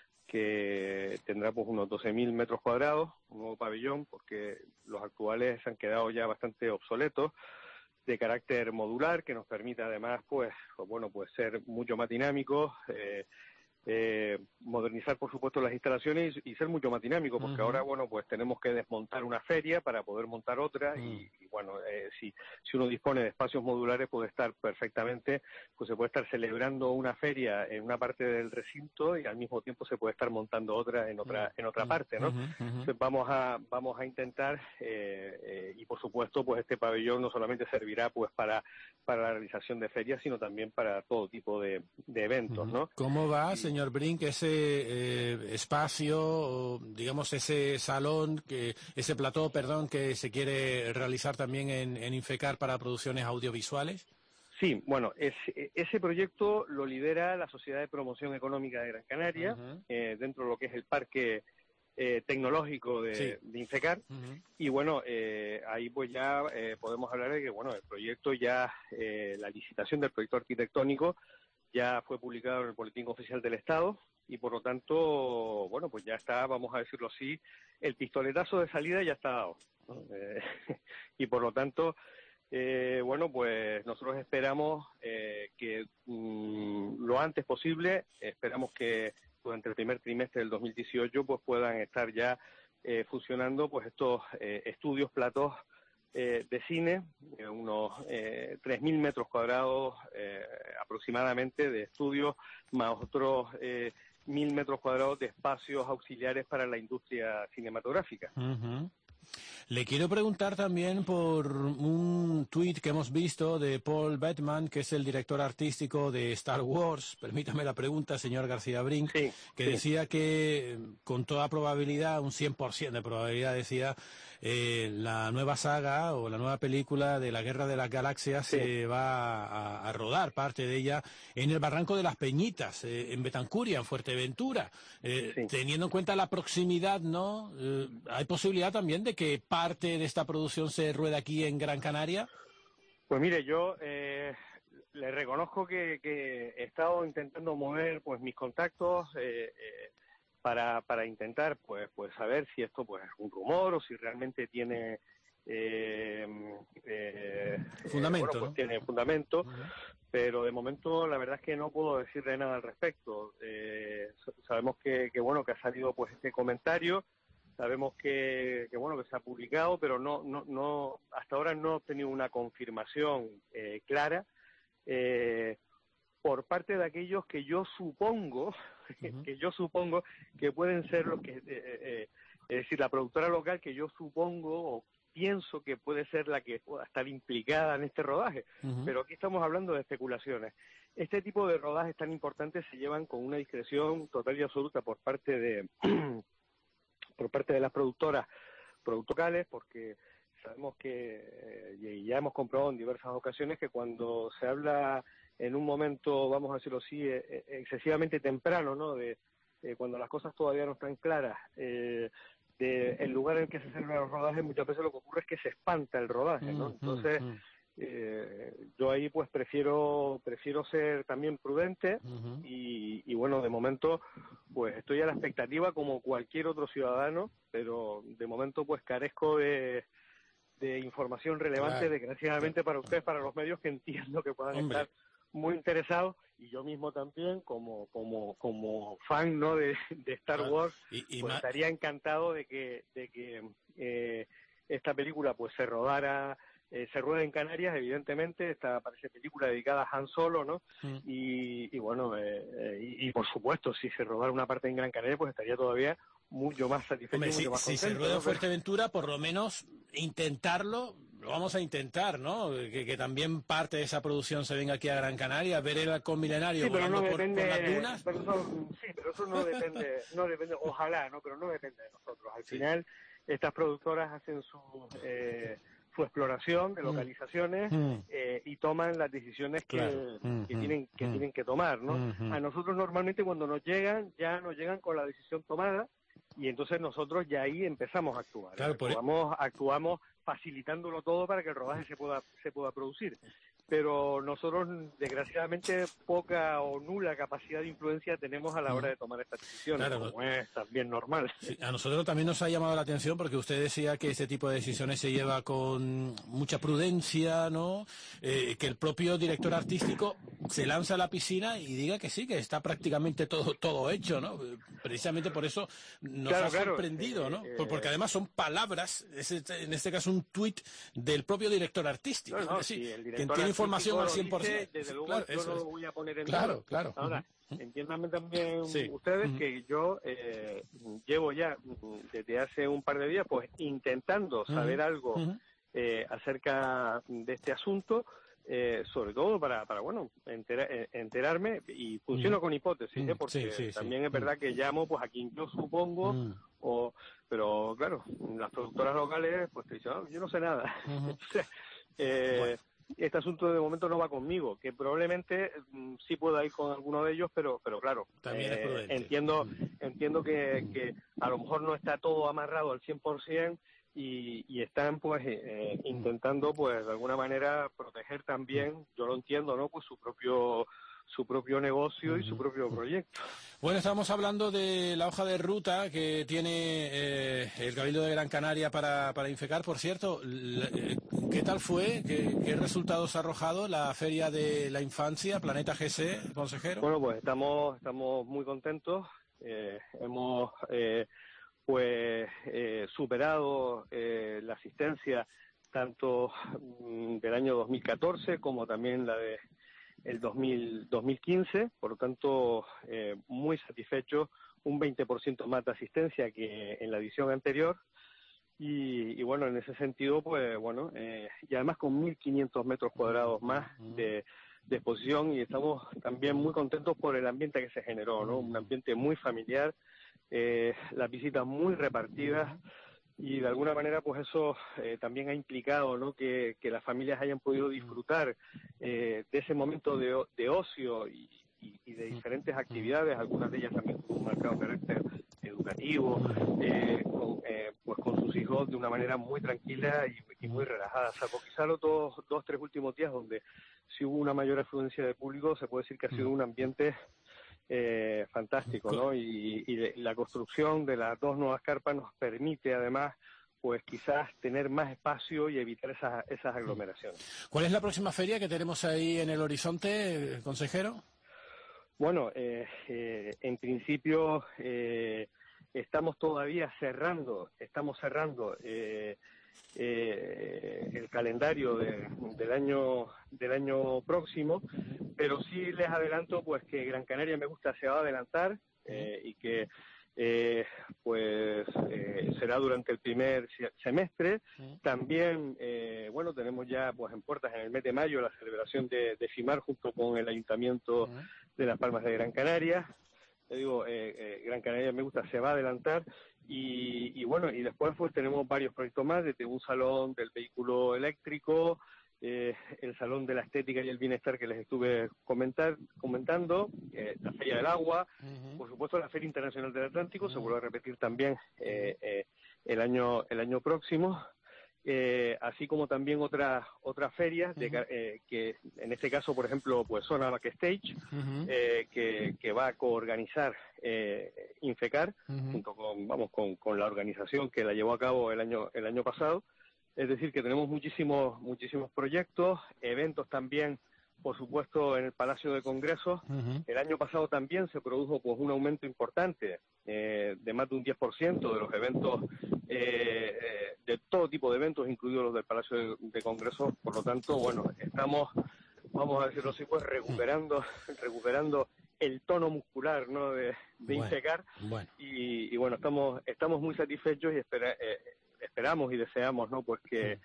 que tendrá pues unos doce mil metros cuadrados, un nuevo pabellón, porque los actuales han quedado ya bastante obsoletos, de carácter modular, que nos permite además pues, pues bueno pues ser mucho más dinámicos, eh, eh, modernizar por supuesto las instalaciones y, y ser mucho más dinámicos, porque uh-huh. ahora bueno pues tenemos que desmontar una feria para poder montar otra, uh-huh. y, y bueno eh, si si uno dispone de espacios modulares puede estar perfectamente, pues se puede estar celebrando una feria en una parte del recinto y al mismo tiempo se puede estar montando otra en otra uh-huh. en otra parte, ¿no? Uh-huh. Entonces vamos a vamos a intentar eh, eh, y por supuesto pues este pabellón no solamente servirá pues para para la realización de ferias, sino también para todo tipo de, de eventos, uh-huh. ¿no? ¿Cómo va, y, señor Brink, ese eh, espacio, o, digamos, ese salón, que ese plató, perdón, que se quiere realizar también en, en Infecar para producciones audiovisuales? Sí, bueno, es, ese proyecto lo lidera la Sociedad de Promoción Económica de Gran Canaria, uh-huh. eh, dentro de lo que es el parque eh, tecnológico de, sí. de Infecar, uh-huh. y bueno, eh, ahí pues ya eh, podemos hablar de que, bueno, el proyecto ya, eh, la licitación del proyecto arquitectónico ya fue publicado en el Boletín Oficial del Estado y por lo tanto, bueno, pues ya está, vamos a decirlo así, el pistoletazo de salida ya está dado, ¿no? Eh, y por lo tanto, Eh, bueno, pues nosotros esperamos eh, que mm, lo antes posible, esperamos que durante el primer trimestre del dos mil dieciocho pues puedan estar ya eh, funcionando pues estos eh, estudios platós eh, de cine, eh, unos eh, tres mil metros cuadrados eh, aproximadamente de estudios, más otros eh, mil metros cuadrados de espacios auxiliares para la industria cinematográfica. Uh-huh. Le quiero preguntar también por un tuit que hemos visto de Paul Bettman, que es el director artístico de Star Wars. Permítame la pregunta, señor García Brink, sí, que sí. decía que con toda probabilidad, un cien por ciento de probabilidad, decía, eh, la nueva saga o la nueva película de la Guerra de las Galaxias sí. se va a, a rodar, parte de ella, en el Barranco de las Peñitas, eh, en Betancuria, en Fuerteventura. Eh, sí. Teniendo en cuenta la proximidad, ¿no? Eh, ¿hay posibilidad también de que parte de esta producción se rueda aquí en Gran Canaria? Pues mire, yo eh, le reconozco que, que he estado intentando mover pues mis contactos eh, eh, para, para intentar pues pues saber si esto pues es un rumor o si realmente tiene eh, eh, fundamento, eh, bueno, pues ¿no? tiene fundamento, uh-huh. Pero de momento la verdad es que no puedo decirle nada al respecto. Eh, sabemos que, que bueno que ha salido pues este comentario. Sabemos que, que bueno que se ha publicado, pero no no no hasta ahora no he obtenido una confirmación eh, clara eh, por parte de aquellos que yo supongo uh-huh. que yo supongo que pueden ser los que eh, eh, es decir, la productora local que yo supongo o pienso que puede ser la que pueda estar implicada en este rodaje, uh-huh. Pero aquí estamos hablando de especulaciones. Este tipo de rodajes tan importantes se llevan con una discreción total y absoluta por parte de por parte de las productoras productores, porque sabemos que, eh, y ya hemos comprobado en diversas ocasiones, que cuando se habla en un momento, vamos a decirlo así, eh, excesivamente temprano, ¿no? De eh, cuando las cosas todavía no están claras, eh, de el lugar en el que se celebran los rodajes, muchas veces lo que ocurre es que se espanta el rodaje, ¿no? Entonces, mm, mm. Eh, yo ahí pues prefiero prefiero ser también prudente uh-huh. y, y bueno, de momento pues estoy a la expectativa como cualquier otro ciudadano, pero de momento pues carezco de, de información relevante, claro. Desgraciadamente para ustedes, para los medios, que entiendo que puedan Hombre. estar muy interesados, y yo mismo también como como como fan, ¿no? de, de Star claro. Wars, y, y pues ma- estaría encantado de que de que eh, esta película pues se rodara Eh, se rueda en Canarias, evidentemente. Esta parece película dedicada a Han Solo, ¿no? Mm. Y, y bueno, eh, eh, y, y por supuesto, si se rodara una parte en Gran Canaria, pues estaría todavía mucho más satisfecho. Hombre, mucho si, más si contento, se rueda en ¿no? Fuerteventura, por lo menos intentarlo, lo vamos a intentar, ¿no? Que, que también parte de esa producción se venga aquí a Gran Canaria, ver el halcón milenario sí, volando no por, depende, por las dunas. Pero eso, sí, pero eso no depende, no depende, ojalá, ¿no? Pero no depende de nosotros. Al sí. final, estas productoras hacen su... Eh, su exploración de localizaciones mm. eh, y toman las decisiones que, claro. mm, que, tienen, que mm. tienen que tomar, ¿no? Mm-hmm. A nosotros normalmente cuando nos llegan, ya nos llegan con la decisión tomada, y entonces nosotros ya ahí empezamos a actuar. Claro, actuamos, actuamos facilitándolo todo para que el rodaje se pueda, se pueda producir. Pero nosotros, desgraciadamente, poca o nula capacidad de influencia tenemos a la hora de tomar estas decisiones, claro, como es también normal. Sí, a nosotros también nos ha llamado la atención porque usted decía que este tipo de decisiones se lleva con mucha prudencia, ¿no? Eh, que el propio director artístico se lanza a la piscina y diga que sí, que está prácticamente todo todo hecho, ¿no? Precisamente por eso nos claro, ha claro. sorprendido, ¿no? Eh, porque además son palabras, es en este caso un tuit del propio director artístico, no, no, es decir, sí, el director que tiene información al cien por ciento. Desde luego claro, yo no lo voy a poner en Claro, duda. claro. Ahora, uh-huh. entiéndanme también sí. ustedes uh-huh. que yo eh, llevo ya desde hace un par de días pues intentando uh-huh. saber algo uh-huh. eh, acerca de este asunto, eh, sobre todo para, para bueno, entera, enterarme, y funciono uh-huh. con hipótesis, uh-huh. ¿eh? Porque sí, sí, también sí. es verdad que llamo pues a quien yo supongo, uh-huh. o pero claro, las productoras locales pues te dicen, oh, yo no sé nada. Uh-huh. eh, bueno. Este asunto de momento no va conmigo, que probablemente mm, sí pueda ir con alguno de ellos, pero pero claro, también eh, es prudente. entiendo entiendo que, que a lo mejor no está todo amarrado al cien por ciento y, y están pues eh, intentando pues de alguna manera proteger también, yo lo entiendo, ¿no? Pues su propio su propio negocio y su propio proyecto. Bueno, estamos hablando de la hoja de ruta que tiene eh, el Cabildo de Gran Canaria para, para Infecar. Por cierto, ¿qué tal fue? ¿Qué, qué resultados ha arrojado la Feria de la Infancia, Planeta G C, consejero? Bueno, pues estamos, estamos muy contentos. Eh, hemos eh, pues eh, superado eh, la asistencia tanto mm, del año dos mil catorce como también la de el dos mil quince, por lo tanto, eh, muy satisfechos, un veinte por ciento más de asistencia que en la edición anterior, y, y bueno, en ese sentido, pues bueno, eh, y además con mil quinientos metros cuadrados más de, de exposición, y estamos también muy contentos por el ambiente que se generó, ¿no? Un ambiente muy familiar, eh, las visitas muy repartidas, y de alguna manera pues eso eh, también ha implicado, ¿no?, que, que las familias hayan podido disfrutar eh, de ese momento de, de ocio y, y, y de diferentes actividades, algunas de ellas también con un marcado carácter educativo, eh, con, eh, pues con sus hijos de una manera muy tranquila y, y muy relajada, salvo quizá los dos, dos, tres últimos días donde sí hubo una mayor afluencia de público. Se puede decir que ha sido un ambiente Eh, fantástico, ¿no? Y, y la construcción de las dos nuevas carpas nos permite además pues quizás tener más espacio y evitar esas, esas aglomeraciones. ¿Cuál es la próxima feria que tenemos ahí en el horizonte, consejero? Bueno, eh, eh, en principio eh, estamos todavía cerrando, estamos cerrando eh, eh, el calendario de, del año del año próximo, pero sí les adelanto pues que Gran Canaria Me Gusta se va a adelantar eh, y que eh, pues eh, será durante el primer semestre. También eh, bueno, tenemos ya pues en puertas en el mes de mayo la celebración de, de FIMAR junto con el Ayuntamiento de Las Palmas de Gran Canaria. Te digo, eh, eh, Gran Canaria Me Gusta se va a adelantar y, y bueno, y después pues tenemos varios proyectos más, desde un salón del vehículo eléctrico, eh, el salón de la estética y el bienestar que les estuve comentar, comentando, eh, la Feria del Agua, uh-huh. por supuesto la Feria Internacional del Atlántico, uh-huh. se vuelve a repetir también eh, eh, el año el año próximo. Eh, así como también otras otras ferias de, uh-huh. eh, que en este caso, por ejemplo, pues Zona Backstage, uh-huh. eh, que, que va a coorganizar eh, Infecar uh-huh. junto con vamos con, con la organización que la llevó a cabo el año el año pasado. Es decir, que tenemos muchísimos muchísimos proyectos, eventos también, por supuesto, en el Palacio de Congresos. Uh-huh. El año pasado también se produjo pues un aumento importante eh, de más de un diez por ciento de los eventos, eh, eh, de todo tipo de eventos, incluidos los del Palacio de, de Congresos. Por lo tanto, bueno, estamos, vamos a decirlo así, pues recuperando, recuperando el tono muscular, ¿no?, de, de bueno, Infecar. Bueno. Y, y bueno, estamos, estamos muy satisfechos y espera, eh, esperamos y deseamos, ¿no?, pues que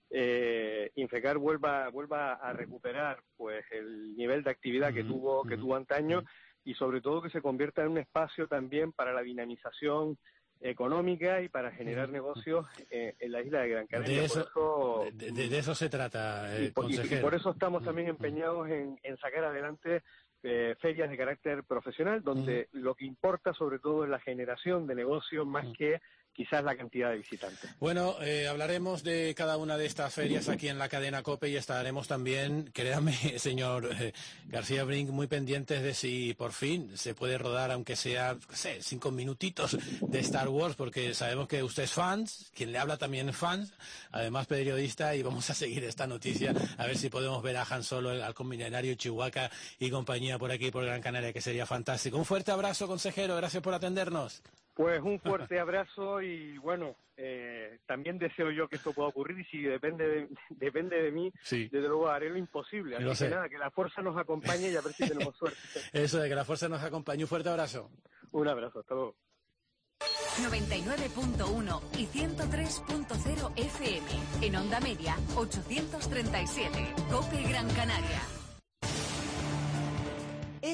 Eh, Infecar vuelva vuelva a recuperar pues el nivel de actividad que tuvo que tuvo antaño y sobre todo que se convierta en un espacio también para la dinamización económica y para generar negocios eh, en la isla de Gran Canaria. De eso, por eso, de, de, de eso se trata, eh, y, por, consejero. y por eso estamos también empeñados en, en sacar adelante eh, ferias de carácter profesional, donde uh-huh. lo que importa sobre todo es la generación de negocios más uh-huh. que quizás la cantidad de visitantes. Bueno, eh, hablaremos de cada una de estas ferias aquí en la cadena COPE y estaremos también, créame, señor eh, García Brink, muy pendientes de si por fin se puede rodar, aunque sea, no sé, cinco minutitos de Star Wars, porque sabemos que usted es fans, quien le habla también es fans, además periodista, y vamos a seguir esta noticia, a ver si podemos ver a Han Solo, el halcón milenario, Chewbacca y compañía por aquí, por Gran Canaria, que sería fantástico. Un fuerte abrazo, consejero, gracias por atendernos. Pues un fuerte abrazo y bueno, eh, también deseo yo que esto pueda ocurrir y si depende de, depende de mí, sí. desde luego haré lo imposible. Así lo que sé. Nada, que la fuerza nos acompañe y a ver si tenemos suerte. Eso de que la fuerza nos acompañe. Un fuerte abrazo. Un abrazo, hasta luego. noventa y nueve punto uno y ciento tres punto cero F M. En onda media, ochocientos treinta y siete. COPE Gran Canaria.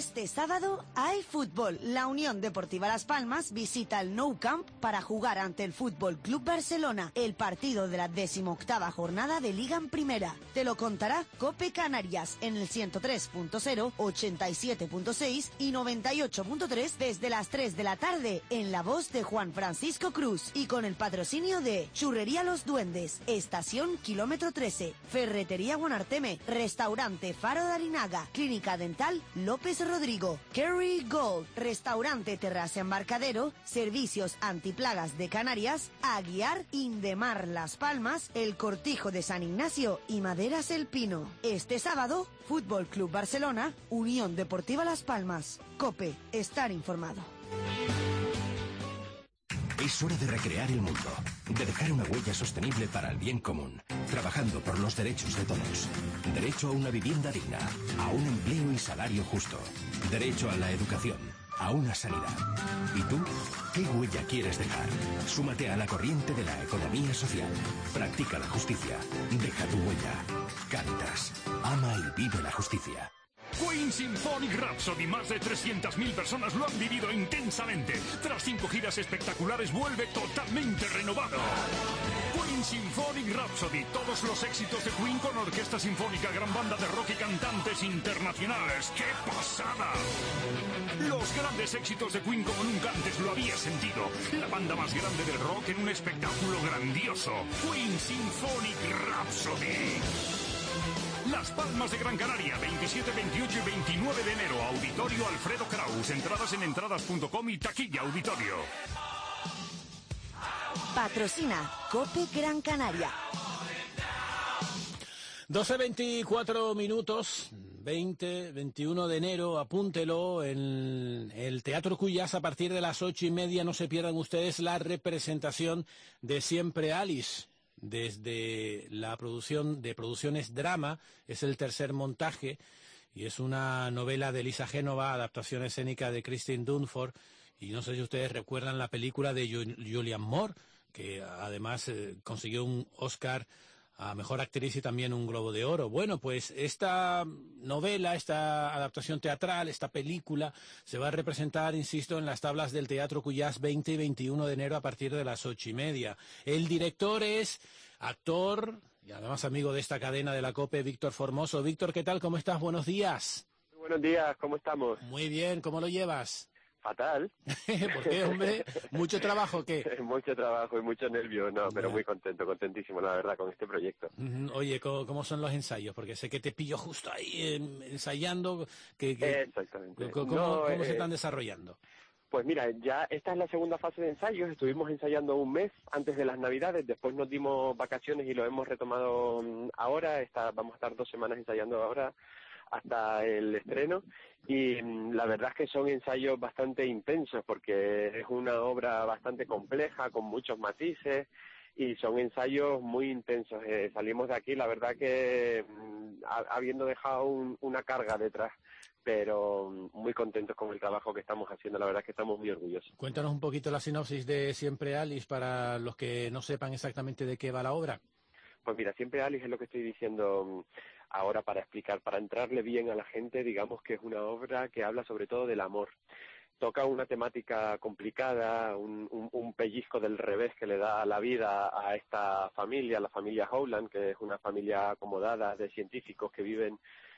Este sábado hay fútbol. La Unión Deportiva Las Palmas visita el Nou Camp para jugar ante el Fútbol Club Barcelona, el partido de la decimoctava jornada de Liga en Primera. Te lo contará COPE Canarias en el ciento tres punto cero, ochenta y siete punto seis y noventa y ocho punto tres desde las tres de la tarde en la voz de Juan Francisco Cruz y con el patrocinio de Churrería Los Duendes, Estación Kilómetro trece, Ferretería Guanarteme, Restaurante Faro de Arinaga, Clínica Dental López Rodrigo, Kerry Gold, Restaurante Terraza Embarcadero, Servicios Antiplagas de Canarias, Aguiar, Indemar Las Palmas, El Cortijo de San Ignacio y Maderas El Pino. Este sábado, Fútbol Club Barcelona, Unión Deportiva Las Palmas. COPE, estar informado. Es hora de recrear el mundo, de dejar una huella sostenible para el bien común, trabajando por los derechos de todos. Derecho a una vivienda digna, a un empleo y salario justo. Derecho a la educación, a una sanidad. ¿Y tú? ¿Qué huella quieres dejar? Súmate a la corriente de la economía social. Practica la justicia. Deja tu huella. Cáritas. Ama y vive la justicia. Queen Symphonic Rhapsody, más de trescientas mil personas lo han vivido intensamente. Tras cinco giras espectaculares vuelve totalmente renovado. Queen Symphonic Rhapsody, todos los éxitos de Queen con orquesta sinfónica, gran banda de rock y cantantes internacionales. ¡Qué pasada! Los grandes éxitos de Queen como nunca antes lo había sentido. La banda más grande del rock en un espectáculo grandioso. Queen Symphonic Rhapsody. Las Palmas de Gran Canaria, veintisiete, veintiocho y veintinueve de enero. Auditorio Alfredo Kraus. Entradas en entradas punto com y taquilla auditorio. Patrocina COPE Gran Canaria. doce veinticuatro minutos, veinte, veintiuno de enero, apúntelo, en el Teatro Cuyás a partir de las ocho y media. No se pierdan ustedes la representación de Siempre Alice. Desde la producción de Producciones Drama, es el tercer montaje y es una novela de Elisa Génova, adaptación escénica de Christine Dunford, y no sé si ustedes recuerdan la película de Julianne Moore, que además eh, consiguió un Oscar a Mejor Actriz y también un Globo de Oro. Bueno, pues esta novela, esta adaptación teatral, esta película, se va a representar, insisto, en las tablas del Teatro Cuyás veinte y veintiuno de enero a partir de las ocho y media. El director es actor y además amigo de esta cadena de la COPE, Víctor Formoso. Víctor, ¿qué tal? ¿Cómo estás? Buenos días. Muy buenos días, ¿cómo estamos? Muy bien, ¿cómo lo llevas? Fatal. ¿Por qué, hombre? ¿Mucho trabajo qué? Mucho trabajo y mucho nervio, no, pero muy contento, contentísimo, la verdad, con este proyecto. Oye, ¿cómo, cómo son los ensayos? Porque sé que te pillo justo ahí eh, ensayando. Que, que, Exactamente. ¿Cómo, no, cómo eh, se están desarrollando? Pues mira, ya esta es la segunda fase de ensayos. Estuvimos ensayando un mes antes de las Navidades, después nos dimos vacaciones y lo hemos retomado ahora. Está, vamos a estar dos semanas ensayando ahora hasta el estreno, y mmm, la verdad es que son ensayos bastante intensos porque es una obra bastante compleja, con muchos matices, y son ensayos muy intensos. Eh, salimos de aquí, la verdad que mmm, habiendo dejado un, una carga detrás, pero mmm, muy contentos con el trabajo que estamos haciendo, la verdad es que estamos muy orgullosos. Cuéntanos un poquito la sinopsis de Siempre Alice para los que no sepan exactamente de qué va la obra. Pues mira, Siempre Alice es lo que estoy diciendo ahora para explicar, para entrarle bien a la gente. Digamos que es una obra que habla sobre todo del amor. Toca una temática complicada, un, un, un pellizco del revés que le da la vida a esta familia, la familia Howland, que es una familia acomodada de científicos que viven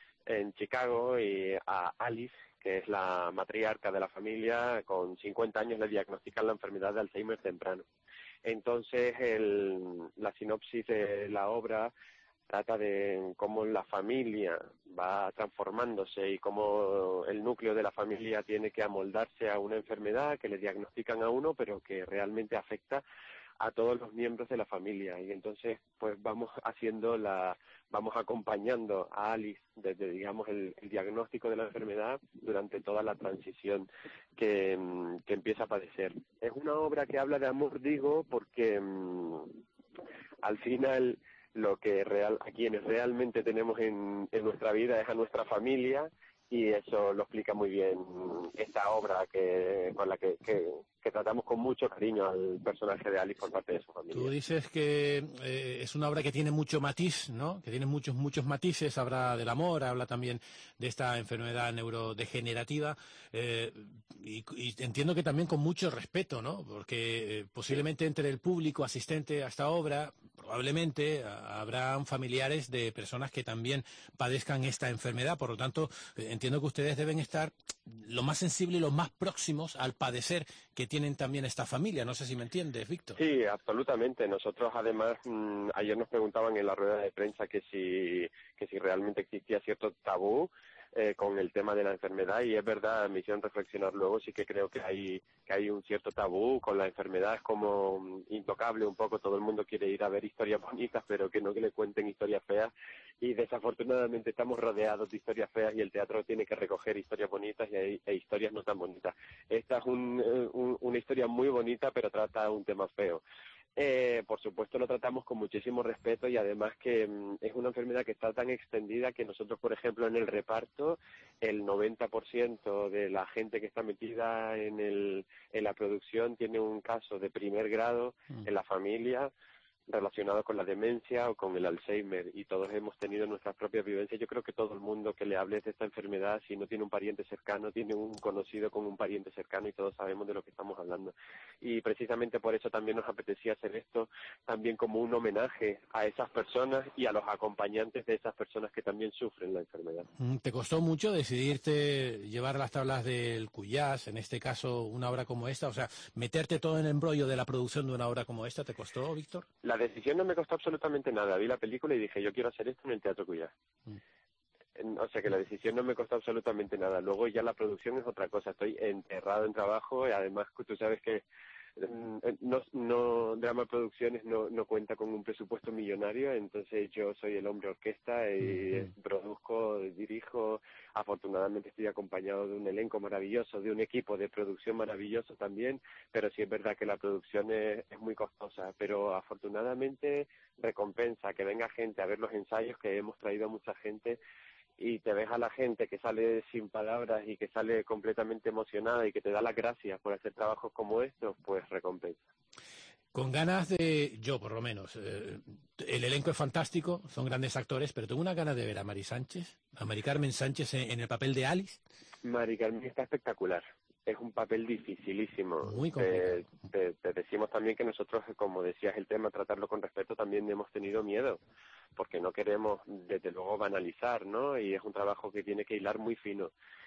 en Chicago, y a Alice, que es la matriarca de la familia, con cincuenta años le diagnostican la enfermedad de Alzheimer temprano. Entonces, el, la sinopsis de la obra trata de cómo la familia va transformándose y cómo el núcleo de la familia tiene que amoldarse a una enfermedad que le diagnostican a uno, pero que realmente afecta a todos los miembros de la familia. Y entonces, pues vamos haciendo la, vamos acompañando a Alice desde, digamos, el, el diagnóstico de la enfermedad durante toda la transición que, que empieza a padecer. Es una obra que habla de amor, digo, porque mmm, al final lo que real, a quienes realmente tenemos en, en nuestra vida es a nuestra familia, y eso lo explica muy bien esta obra que con la que, que, que tratamos con mucho cariño al personaje de Alice por parte de su familia. Tú dices que eh, es una obra que tiene mucho matiz, ¿no? Que tiene muchos, muchos matices. Habla del amor, habla también de esta enfermedad neurodegenerativa. Eh, y, y entiendo que también con mucho respeto, ¿no? Porque eh, posiblemente entre el público asistente a esta obra, probablemente a, habrán familiares de personas que también padezcan esta enfermedad. Por lo tanto, eh, entiendo que ustedes deben estar lo más sensibles y lo más próximos al padecer que tienen también esta familia. No sé si me entiendes, Víctor. Sí, absolutamente. Nosotros, además, mmm, ayer nos preguntaban en la rueda de prensa que si, que si realmente existía cierto tabú eh, con el tema de la enfermedad, y es verdad, me hicieron reflexionar luego, sí que creo que hay que hay un cierto tabú con la enfermedad, es como um, intocable un poco, todo el mundo quiere ir a ver historias bonitas, pero que no que le cuenten historias feas, y desafortunadamente estamos rodeados de historias feas y el teatro tiene que recoger historias bonitas y hay, e historias no tan bonitas. Esta es un, un, una historia muy bonita, pero trata un tema feo. Eh, por supuesto lo tratamos con muchísimo respeto, y además que mm, es una enfermedad que está tan extendida que nosotros, por ejemplo, en el reparto, el noventa por ciento de la gente que está metida en, el, en la producción tiene un caso de primer grado mm. en la familia relacionado con la demencia o con el Alzheimer, y todos hemos tenido nuestras propias vivencias. Yo creo que todo el mundo que le hables de esta enfermedad, si no tiene un pariente cercano, tiene un conocido con un pariente cercano, y todos sabemos de lo que estamos hablando. Y precisamente por eso también nos apetecía hacer esto, también como un homenaje a esas personas y a los acompañantes de esas personas que también sufren la enfermedad. ¿Te costó mucho decidirte llevar las tablas del Cuyàs, en este caso una obra como esta? O sea, meterte todo en el embrollo de la producción de una obra como esta, ¿te costó, Víctor? La decisión no me costó absolutamente nada. Vi la película y dije, yo quiero hacer esto en el Teatro Cuyàs. Mm. O sea que la decisión no me costó absolutamente nada. Luego ya la producción es otra cosa. Estoy enterrado en trabajo, y además tú sabes que no, no Drama Producciones no, no cuenta con un presupuesto millonario, entonces yo soy el hombre orquesta y uh-huh. produzco, dirijo. Afortunadamente estoy acompañado de un elenco maravilloso, de un equipo de producción maravilloso también, pero sí es verdad que la producción es, es muy costosa, pero afortunadamente recompensa que venga gente a ver los ensayos, que hemos traído a mucha gente, y te ves a la gente que sale sin palabras y que sale completamente emocionada y que te da las gracias por hacer trabajos como estos, pues recompensa. Con ganas de, yo por lo menos, eh, el elenco es fantástico, son grandes actores, pero tengo una ganas de ver a Mari Sánchez, a Mari Carmen Sánchez en, en el papel de Alice. Mari Carmen está espectacular. Es un papel dificilísimo. Muy complicado. Te, te, te decimos también que nosotros, como decías, el tema, tratarlo con respeto, también hemos tenido miedo, porque no queremos, desde luego, banalizar, ¿no? Y es un trabajo que tiene que hilar muy fino.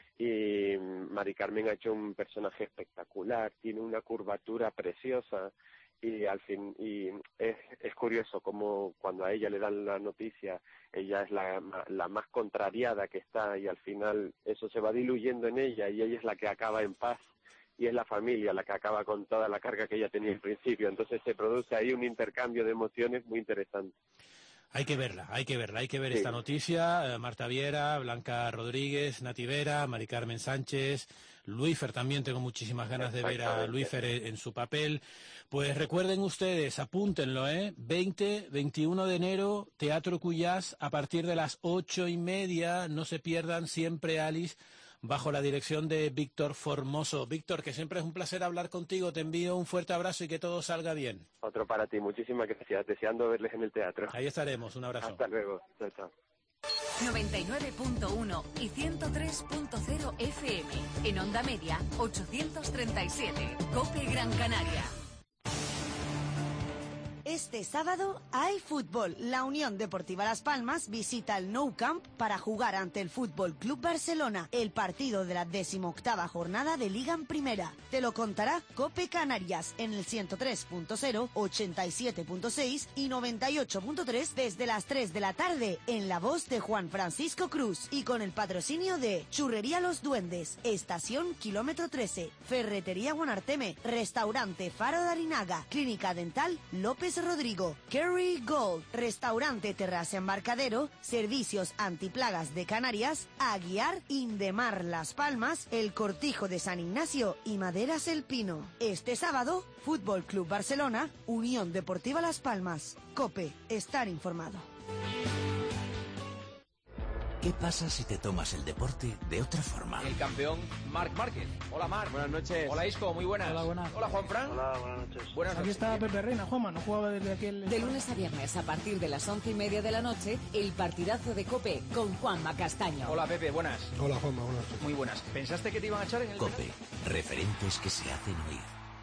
Y Mari Carmen ha hecho un personaje espectacular, tiene una curvatura preciosa, y al fin y es, es curioso como cuando a ella le dan la noticia, ella es la, la más contrariada que está, y al final eso se va diluyendo en ella y ella es la que acaba en paz, y es la familia la que acaba con toda la carga que ella tenía al principio. Entonces se produce ahí un intercambio de emociones muy interesante. Hay que verla, hay que verla, hay que ver sí. esta noticia. Eh, Marta Viera, Blanca Rodríguez, Nati Vera, Mari Carmen Sánchez, Luífer también, tengo muchísimas ganas de ver a Luífer en, en su papel. Pues recuerden ustedes, apúntenlo, ¿eh? veinte, veintiuno de enero, Teatro Cuyàs, a partir de las ocho y media, no se pierdan Siempre Alice, bajo la dirección de Víctor Formoso. Víctor, que siempre es un placer hablar contigo, te envío un fuerte abrazo y que todo salga bien. Otro para ti, muchísimas gracias, deseando verles en el teatro. Ahí estaremos, un abrazo. Hasta luego, chao, chao. noventa y nueve punto uno y ciento tres punto cero F M. En onda media, ochocientos treinta y siete. COPE Gran Canaria. Este sábado hay fútbol. La Unión Deportiva Las Palmas visita el Nou Camp para jugar ante el Fútbol Club Barcelona, el partido de la decimoctava jornada de Liga en Primera. Te lo contará COPE Canarias en el ciento tres punto cero, ochenta y siete punto seis y noventa y ocho punto tres desde las tres de la tarde, en la voz de Juan Francisco Cruz y con el patrocinio de Churrería Los Duendes, Estación Kilómetro trece, Ferretería Guanarteme, Restaurante Faro de Arinaga, Clínica Dental López Rodrigo, Kerry Gold, Restaurante Terraza Embarcadero, Servicios Antiplagas de Canarias, Aguiar, Indemar Las Palmas, El Cortijo de San Ignacio y Maderas El Pino. Este sábado, Fútbol Club Barcelona, Unión Deportiva Las Palmas. COPE, estar informado. ¿Qué pasa si te tomas el deporte de otra forma? El campeón Marc Márquez. Hola Marc. Buenas noches. Hola Isco, muy buenas. Hola, buenas. Hola Juanfran. Hola, buenas noches. Buenas Aquí noches. está Pepe Reina, Juanma, no jugaba desde aquel... De lunes a viernes a partir de las once y media de la noche, el partidazo de COPE con Juanma Castaño. Hola Pepe, buenas. Hola Juanma, buenas noches. Muy buenas. ¿Pensaste que te iban a echar en el... COPE, referentes que se hacen oír.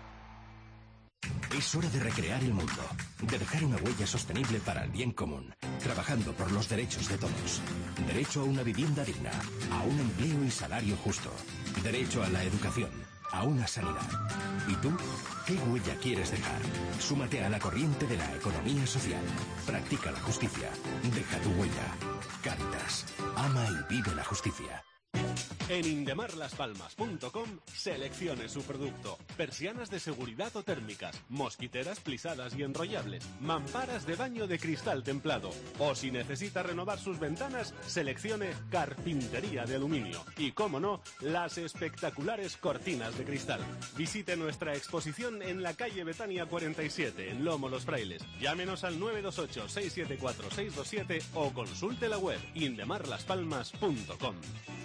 Es hora de recrear el mundo, de dejar una huella sostenible para el bien común, trabajando por los derechos de todos. Derecho a una vivienda digna, a un empleo y salario justo. Derecho a la educación, a una sanidad. ¿Y tú? ¿Qué huella quieres dejar? Súmate a la corriente de la economía social. Practica la justicia. Deja tu huella. Cáritas. Ama y vive la justicia. En indemarlaspalmas punto com seleccione su producto. Persianas de seguridad o térmicas, mosquiteras plisadas y enrollables, mamparas de baño de cristal templado. O si necesita renovar sus ventanas, seleccione carpintería de aluminio. Y cómo no, las espectaculares cortinas de cristal. Visite nuestra exposición en la calle Betania cuarenta y siete, en Lomo Los Frailes. Llámenos al nueve dos ocho, seis siete cuatro, seis dos siete o consulte la web indemarlaspalmas punto com.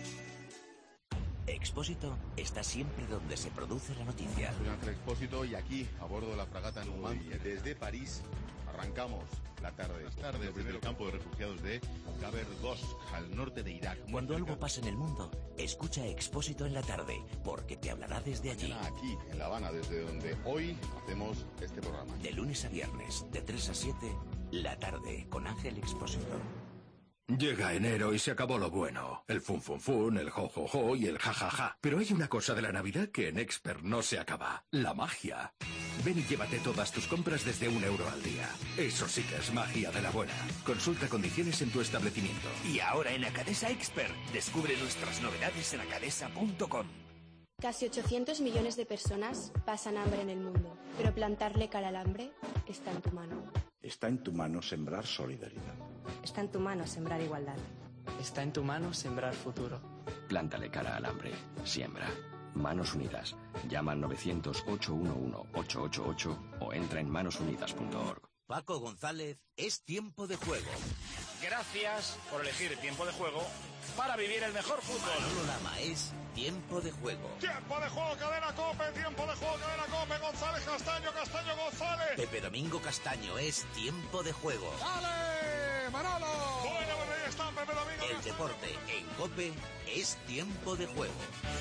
Expósito está siempre donde se produce la noticia. Soy Ángel Expósito y aquí, a bordo de la fragata Numancia, desde París, arrancamos la tarde. Esta tarde desde el campo de refugiados de Khaber-Ghosh, al norte de Irak. Cuando algo pasa en el mundo, escucha Expósito en la tarde, porque te hablará desde allí. Mañana aquí, en La Habana, desde donde hoy hacemos este programa. De lunes a viernes, de tres a siete, la tarde, con Ángel Expósito. Llega enero y se acabó lo bueno. El fun fun fun, el jo jo jo y el ja ja ja. Pero hay una cosa de la Navidad que en Expert no se acaba. La magia. Ven y llévate todas tus compras desde un euro al día. Eso sí que es magia de la buena. Consulta condiciones en tu establecimiento. Y ahora en Acadesa Expert, descubre nuestras novedades en acadesa punto com. Casi ochocientos millones de personas pasan hambre en el mundo, pero plantarle cara al hambre está en tu mano. Está en tu mano sembrar solidaridad. Está en tu mano sembrar igualdad. Está en tu mano sembrar futuro. Plántale cara al hambre. Siembra. Manos Unidas. Llama al novecientos, ocho uno uno, ocho ocho ocho o entra en manos unidas punto org. Paco González, es tiempo de juego. Gracias por elegir Tiempo de Juego para vivir el mejor fútbol. Manolo Lama, es tiempo de juego. Tiempo de juego, cadena COPE, tiempo de juego, cadena COPE, González, Castaño, Castaño, González. Pepe Domingo Castaño, es tiempo de juego. ¡Dale, Manolo! Bueno, bueno, ahí está Pepe Domingo. El deporte en COPE es tiempo de juego.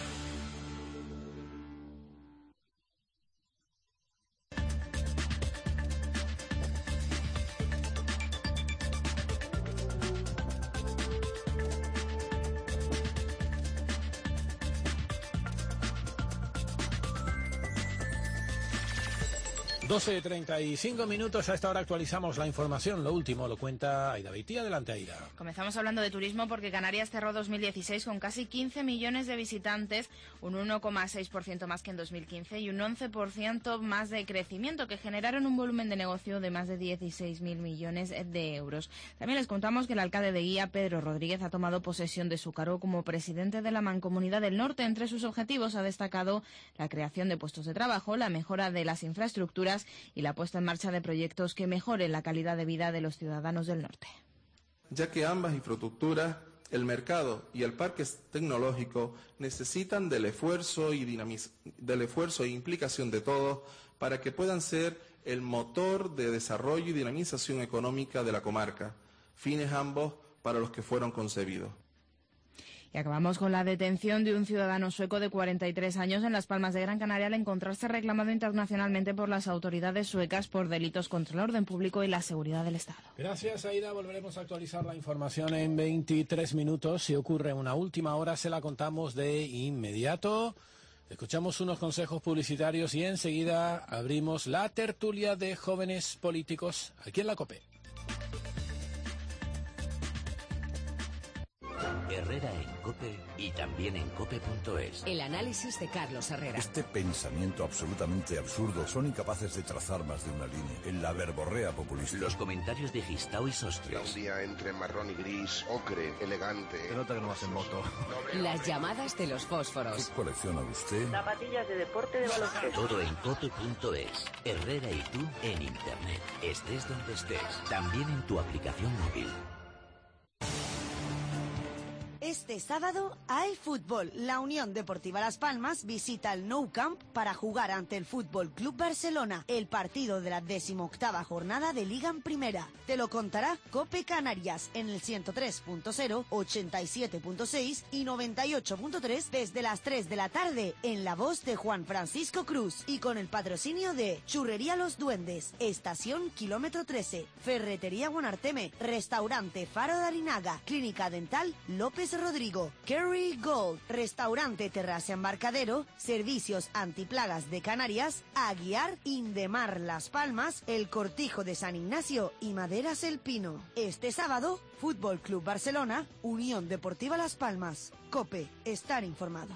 doce treinta y cinco minutos, a esta hora actualizamos la información. Lo último lo cuenta Aida Beitía. Adelante, Aida. Comenzamos hablando de turismo porque Canarias cerró dos mil dieciséis con casi quince millones de visitantes, un uno coma seis por ciento más que en dos mil quince y un once por ciento más de crecimiento, que generaron un volumen de negocio de más de dieciséis mil millones de euros. También les contamos que el alcalde de Guía, Pedro Rodríguez, ha tomado posesión de su cargo como presidente de la Mancomunidad del Norte. Entre sus objetivos ha destacado la creación de puestos de trabajo, la mejora de las infraestructuras y la puesta en marcha de proyectos que mejoren la calidad de vida de los ciudadanos del norte. Ya que ambas infraestructuras, el mercado y el parque tecnológico, necesitan del esfuerzo y dinamiz- del esfuerzo e implicación de todos para que puedan ser el motor de desarrollo y dinamización económica de la comarca, fines ambos para los que fueron concebidos. Y acabamos con la detención de un ciudadano sueco de cuarenta y tres años en Las Palmas de Gran Canaria al encontrarse reclamado internacionalmente por las autoridades suecas por delitos contra el orden público y la seguridad del Estado. Gracias, Aida. Volveremos a actualizar la información en veintitrés minutos. Si ocurre una última hora, se la contamos de inmediato. Escuchamos unos consejos publicitarios y enseguida abrimos la tertulia de jóvenes políticos aquí en la COPE. Herrera en COPE y también en cope punto es. El análisis de Carlos Herrera. Este pensamiento absolutamente absurdo son incapaces de trazar más de una línea en la verborrea populista. Los comentarios de Gistao y Sostries. Un día entre marrón y gris, ocre, elegante. Se nota que no vas en moto. Las llamadas de los fósforos. ¿Qué colecciona usted? Zapatillas de deporte de baloncesto. Todo en cope punto es. Herrera y tú en internet. Estés donde estés. También en tu aplicación móvil. Este sábado hay fútbol. La Unión Deportiva Las Palmas visita el Nou Camp para jugar ante el Fútbol Club Barcelona, el partido de la decimoctava jornada de Liga en Primera. Te lo contará COPE Canarias en el ciento tres punto cero, ochenta y siete punto seis y noventa y ocho punto tres desde las tres de la tarde en la voz de Juan Francisco Cruz y con el patrocinio de Churrería Los Duendes, Estación Kilómetro trece, Ferretería Guanarteme, Restaurante Faro de Arinaga, Clínica Dental López Rodrigo, Kerry Gold, Restaurante Terraza Embarcadero, Servicios Antiplagas de Canarias, Aguiar, Indemar Las Palmas, El Cortijo de San Ignacio y Maderas El Pino. Este sábado, Fútbol Club Barcelona, Unión Deportiva Las Palmas. COPE, estar informado.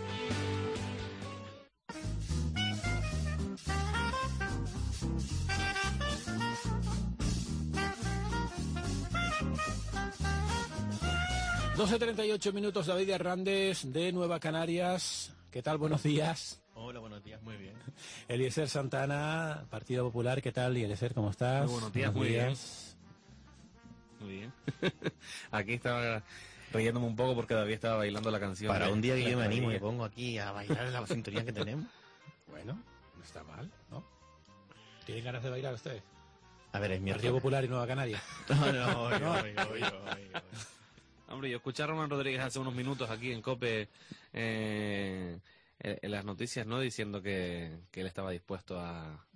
doce treinta y ocho minutos, David Hernández de Nueva Canarias. ¿Qué tal? Buenos días. Hola, buenos días, muy bien. Eliezer Santana, Partido Popular, ¿qué tal? Eliezer, ¿cómo estás? Muy buenos días, buenos muy días. bien. Muy bien. Aquí estaba riéndome un poco porque David estaba bailando la canción. Para de, un día que yo me animo y me pongo aquí a bailar la sintonía que tenemos. Bueno, no está mal, ¿no? ¿Tienen ganas de bailar ustedes? A ver, es mi Partido Popular y Nueva Canarias. No, no, oiga, oiga, oiga, oiga. Hombre, yo escuché a Román Rodríguez hace unos minutos aquí en COPE eh, en las noticias, ¿no? Diciendo que, que él estaba dispuesto a,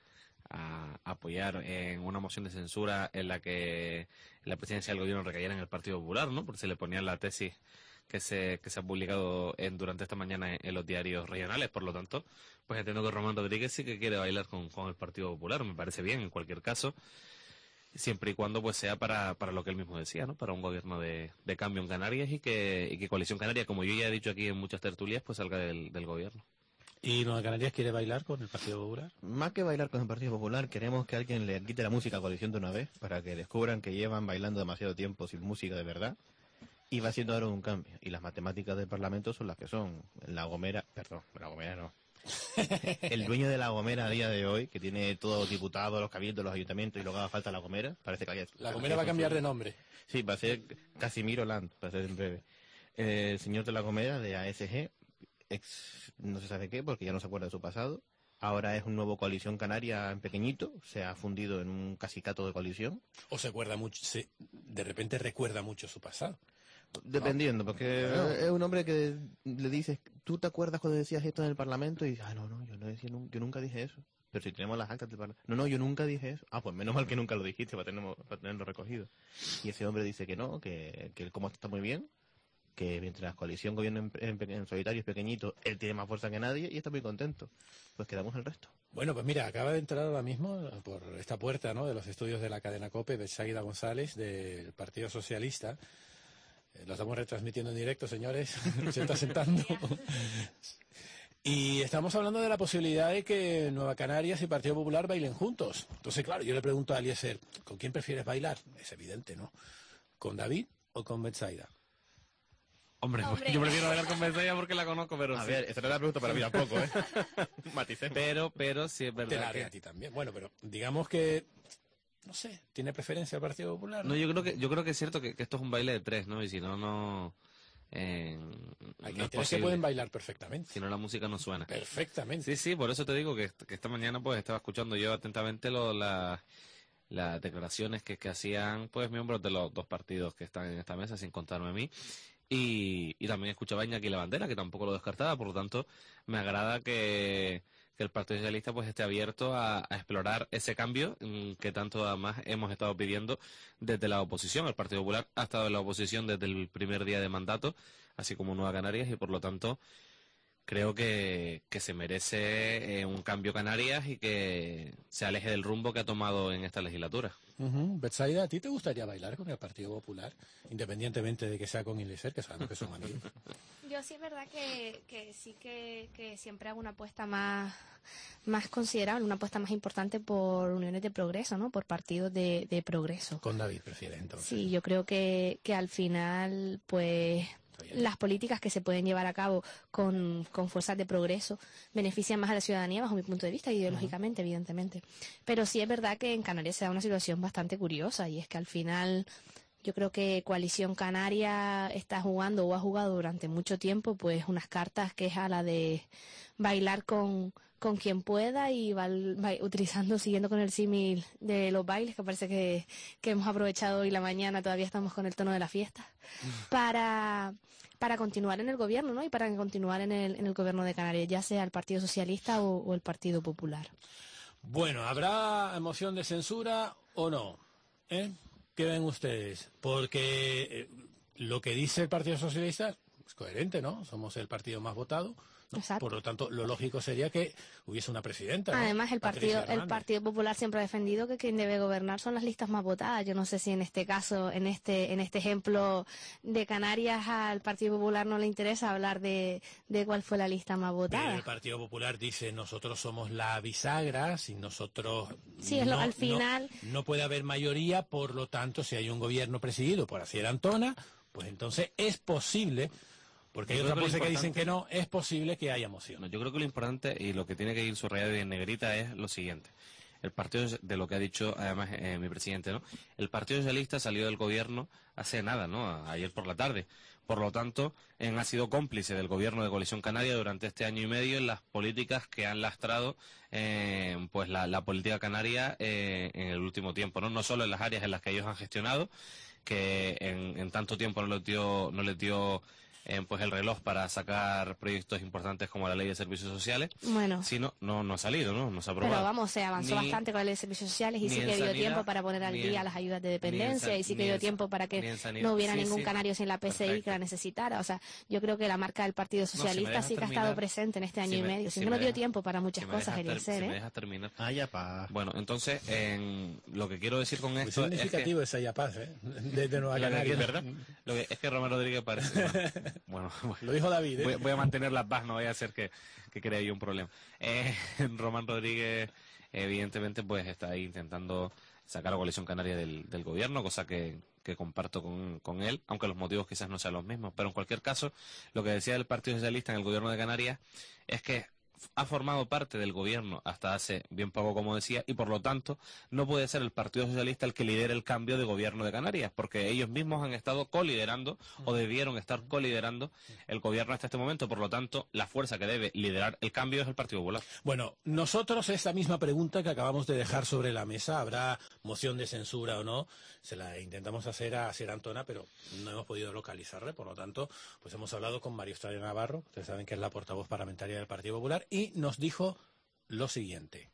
a apoyar en una moción de censura en la que la presidencia del gobierno recayera en el Partido Popular, ¿no? Porque se le ponía la tesis que se que se ha publicado en, durante esta mañana en, en los diarios regionales. Por lo tanto, pues entiendo que Román Rodríguez sí que quiere bailar con, con el Partido Popular. Me parece bien, en cualquier caso, siempre y cuando pues sea para, para lo que él mismo decía, ¿no? Para un gobierno de, de cambio en Canarias y que, y que Coalición Canaria, como yo ya he dicho aquí en muchas tertulias, pues salga del, del gobierno. ¿Y Nueva Canarias quiere bailar con el Partido Popular? Más que bailar con el Partido Popular, queremos que alguien le quite la música a Coalición de una vez, para que descubran que llevan bailando demasiado tiempo sin música de verdad, y va siendo ahora un cambio. Y las matemáticas del Parlamento son las que son. La Gomera, perdón, la Gomera no. El dueño de La Gomera a día de hoy, que tiene todos los diputados, los cabildos, los ayuntamientos y luego haga falta La Gomera, parece que haya... La Gomera va a cambiar de nombre. Sí, va a ser Casimiro Land, va a ser en breve. Eh, el señor de La Gomera, de A S G, ex no se sabe qué, porque ya no se acuerda de su pasado, ahora es un nuevo Coalición Canaria en pequeñito, se ha fundido en un casicato de coalición. O se acuerda mucho, se, de repente recuerda mucho su pasado. Dependiendo, porque no. Es un hombre que le dices, ¿tú te acuerdas cuando decías esto en el Parlamento? Y dices, ah, no, no, yo, no decía, yo nunca dije eso. Pero si tenemos las actas del Parlamento. No, no, yo nunca dije eso. Ah, pues menos mal que nunca lo dijiste para tenerlo, para tenerlo recogido. Y ese hombre dice que no, que, que como está muy bien, que mientras la coalición gobierna en, en, en solitario es pequeñito, él tiene más fuerza que nadie y está muy contento. Pues quedamos el resto. Bueno, pues mira, acaba de entrar ahora mismo por esta puerta, ¿no?, de los estudios de la cadena COPE, Betsaida González, del Partido Socialista. Lo estamos retransmitiendo en directo, señores. Se está sentando. Y estamos hablando de la posibilidad de que Nueva Canarias y Partido Popular bailen juntos. Entonces, claro, yo le pregunto a Eliezer, ¿con quién prefieres bailar? Es evidente, ¿no? ¿Con David o con Betsaida? Hombre, Hombre, yo prefiero bailar con Betsaida porque la conozco, pero a sí. ver, esa era la pregunta para mí tampoco, ¿eh? Maticemos. Pero, pero sí es verdad. Te la haré a ti también. Bueno, pero digamos que... No sé, ¿tiene preferencia el Partido Popular? No, yo creo que yo creo que es cierto que, que esto es un baile de tres, ¿no? Y si no, no... Eh, Hay no tres que pueden bailar perfectamente. Si no, la música no suena. Perfectamente. Sí, sí, por eso te digo que, que esta mañana pues estaba escuchando yo atentamente lo, la, las declaraciones que, que hacían pues miembros de los dos partidos que están en esta mesa, sin contarme a mí. Y, y también escuchaba a Iñaki La Bandera, que tampoco lo descartaba, por lo tanto, me agrada que... que el Partido Socialista pues esté abierto a, a explorar ese cambio mmm, que tanto además hemos estado pidiendo desde la oposición. El Partido Popular ha estado en la oposición desde el primer día de mandato, así como Nueva Canarias, y por lo tanto creo que, que se merece eh, un cambio Canarias y que se aleje del rumbo que ha tomado en esta legislatura. Uh-huh. Betsaida, ¿a ti te gustaría bailar con el Partido Popular, independientemente de que sea con Eliezer, que sabemos que son amigos? Yo sí es verdad que, que sí que, que siempre hago una apuesta más, más considerable, una apuesta más importante por uniones de progreso, ¿no? Por partidos de, de progreso. Con David prefieres, entonces. Sí, yo creo que, que al final, pues... las políticas que se pueden llevar a cabo con, con fuerzas de progreso benefician más a la ciudadanía bajo mi punto de vista, ideológicamente, uh-huh. evidentemente. Pero sí es verdad que en Canarias se da una situación bastante curiosa y es que al final Yo creo que Coalición Canaria está jugando o ha jugado durante mucho tiempo pues unas cartas que es a la de bailar con, con quien pueda y ba ba utilizando, siguiendo con el símil de los bailes, que parece que, que hemos aprovechado hoy la mañana, todavía estamos con el tono de la fiesta, para, para continuar en el gobierno, ¿no? Y para continuar en el, en el gobierno de Canarias, ya sea el Partido Socialista o, o el Partido Popular. Bueno, ¿habrá moción de censura o no? ¿Eh? ¿Qué ven ustedes? Porque eh, lo que dice el Partido Socialista es coherente, ¿no? Somos el partido más votado, ¿no? Por lo tanto, lo lógico sería que hubiese una presidenta, ¿no? Además, el partido, el Partido Popular siempre ha defendido que quien debe gobernar son las listas más votadas. Yo no sé si en este caso, en este, en este ejemplo de Canarias, al Partido Popular no le interesa hablar de, de cuál fue la lista más votada. Pero el Partido Popular dice, nosotros somos la bisagra, si nosotros sí, es lo, no, al final no, no puede haber mayoría, por lo tanto, si hay un gobierno presidido por Asier Antona, pues entonces es posible. Porque hay otras voces que dicen que no, es posible que haya moción. No, yo creo que lo importante y lo que tiene que ir subrayado en negrita es lo siguiente. El partido, de lo que ha dicho además eh, mi presidente, ¿no? El Partido Socialista salió del gobierno hace nada, ¿no? Ayer por la tarde. Por lo tanto, eh, ha sido cómplice del gobierno de Coalición Canaria durante este año y medio en las políticas que han lastrado eh, pues la, la política canaria eh, en el último tiempo, ¿no? No solo en las áreas en las que ellos han gestionado, que en, en tanto tiempo no les dio, no les dio Eh, pues el reloj para sacar proyectos importantes como la Ley de Servicios Sociales, bueno, sino no no ha salido, no no se ha aprobado. Pero vamos, se avanzó ni, bastante con la Ley de Servicios Sociales y sí que dio tiempo para poner al día en, las ayudas de dependencia y sí que dio tiempo para que no hubiera sí, ningún sí, canario sin la P C I perfecto. Que la necesitara. O sea, yo creo que la marca del Partido Socialista no, si sí que terminar, ha estado presente en este año si y me, medio. Si, si no, no dio tiempo para muchas si cosas, Eliezer, si ¿eh? me dejas terminar. Ah, ya pa. Bueno, entonces, en, lo que quiero decir con pues esto es significativo es que, esa Paz, ¿eh? Desde Nueva Canaria. Es verdad. Lo que, es que Román Rodríguez parece... Bueno, bueno dijo David, ¿eh? voy, voy a mantener la paz, no vaya a ser que, que crea yo un problema. Eh, Román Rodríguez, evidentemente, pues está ahí intentando sacar a Coalición Canaria del, del gobierno, cosa que, que comparto con, con él, aunque los motivos quizás no sean los mismos. Pero en cualquier caso, lo que decía el Partido Socialista en el gobierno de Canarias es que ha formado parte del gobierno hasta hace bien poco, como decía, y por lo tanto no puede ser el Partido Socialista el que lidere el cambio de gobierno de Canarias, porque ellos mismos han estado coliderando o debieron estar coliderando el gobierno hasta este momento. Por lo tanto, la fuerza que debe liderar el cambio es el Partido Popular. Bueno, nosotros esta misma pregunta que acabamos de dejar sobre la mesa, ¿habrá moción de censura o no? Se la intentamos hacer a Asier Antona, pero no hemos podido localizarle. Por lo tanto, pues hemos hablado con María Australia Navarro, ustedes saben que es la portavoz parlamentaria del Partido Popular, y nos dijo lo siguiente.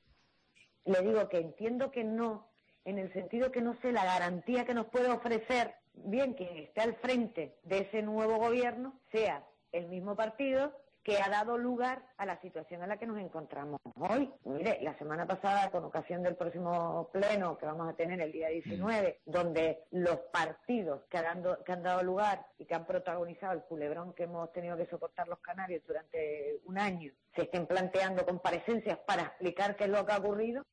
Le digo que entiendo que no, en el sentido que no sé la garantía que nos puede ofrecer, bien que esté al frente de ese nuevo gobierno, sea el mismo partido que ha dado lugar a la situación en la que nos encontramos hoy. Mire, la semana pasada, con ocasión del próximo pleno que vamos a tener el día diecinueve, mm. donde los partidos que han, dado, que han dado lugar y que han protagonizado el culebrón que hemos tenido que soportar los canarios durante un año, se estén planteando comparecencias para explicar qué es lo que ha ocurrido.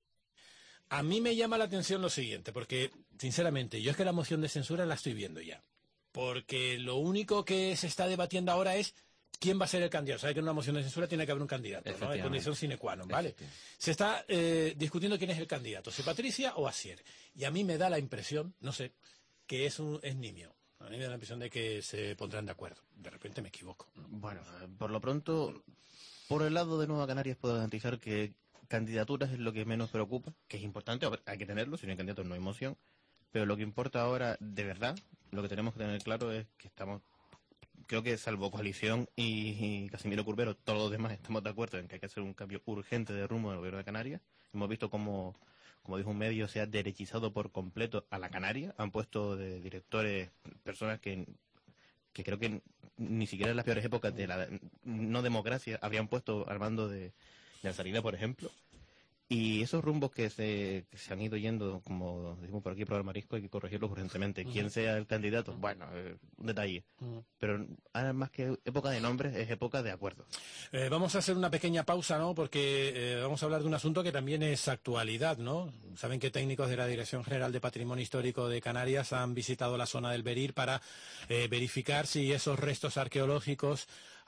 A mí me llama la atención lo siguiente, porque, sinceramente, yo es que la moción de censura la estoy viendo ya. Porque lo único que se está debatiendo ahora es quién va a ser el candidato. Sabe que en una moción de censura tiene que haber un candidato, ¿no? De condición sine qua non, ¿vale? Se está eh, discutiendo quién es el candidato, si Patricia o Asier. Y a mí me da la impresión, no sé, que es un es nimio. A mí me da la impresión de que se pondrán de acuerdo. De repente me equivoco. Bueno, por lo pronto, por el lado de Nueva Canarias puedo garantizar que candidaturas es lo que menos preocupa, que es importante, hay que tenerlo, si no hay candidatos no hay moción. Pero lo que importa ahora, de verdad, lo que tenemos que tener claro es que estamos... Creo que salvo Coalición y, y Casimiro Curbero, todos los demás estamos de acuerdo en que hay que hacer un cambio urgente de rumbo en el gobierno de Canarias. Hemos visto cómo, como dijo un medio, se ha derechizado por completo a la Canaria. Han puesto de directores personas que, que creo que ni siquiera en las peores épocas de la no democracia habrían puesto al mando de, de la salida, por ejemplo. Y esos rumbos que se, que se han ido yendo, como decimos por aquí, probar marisco, hay que corregirlos urgentemente. Uh-huh. ¿Quién sea el candidato? Bueno, eh, un detalle. Uh-huh. Pero ahora más que época de nombres, es época de acuerdos. Eh, vamos a hacer una pequeña pausa, ¿no? Porque eh, vamos a hablar de un asunto que también es actualidad, ¿no? Saben que técnicos de la Dirección General de Patrimonio Histórico de Canarias han visitado la zona del Berir para eh, verificar si esos restos arqueológicos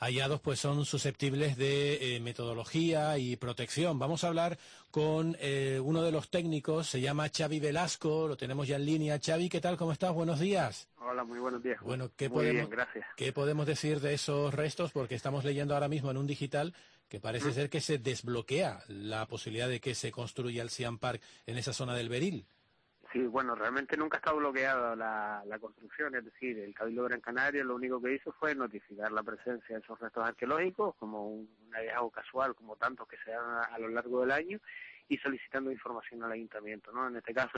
hallados pues son susceptibles de eh, metodología y protección. Vamos a hablar con eh, uno de los técnicos, se llama Xavi Velasco, lo tenemos ya en línea. Xavi, ¿qué tal? ¿Cómo estás? Buenos días. Hola, muy buenos días. Bueno, ¿qué muy podemos, bien, gracias. ¿qué podemos decir de esos restos? Porque estamos leyendo ahora mismo en un digital que parece ¿Mm? ser que se desbloquea la posibilidad de que se construya el Siam Park en esa zona del Beril. Sí, bueno, realmente nunca ha estado bloqueada la, la construcción, es decir, el Cabildo de Gran Canaria lo único que hizo fue notificar la presencia de esos restos arqueológicos como un, un hallazgo casual, como tantos que se dan a, a lo largo del año, y solicitando información al ayuntamiento, ¿no? En este caso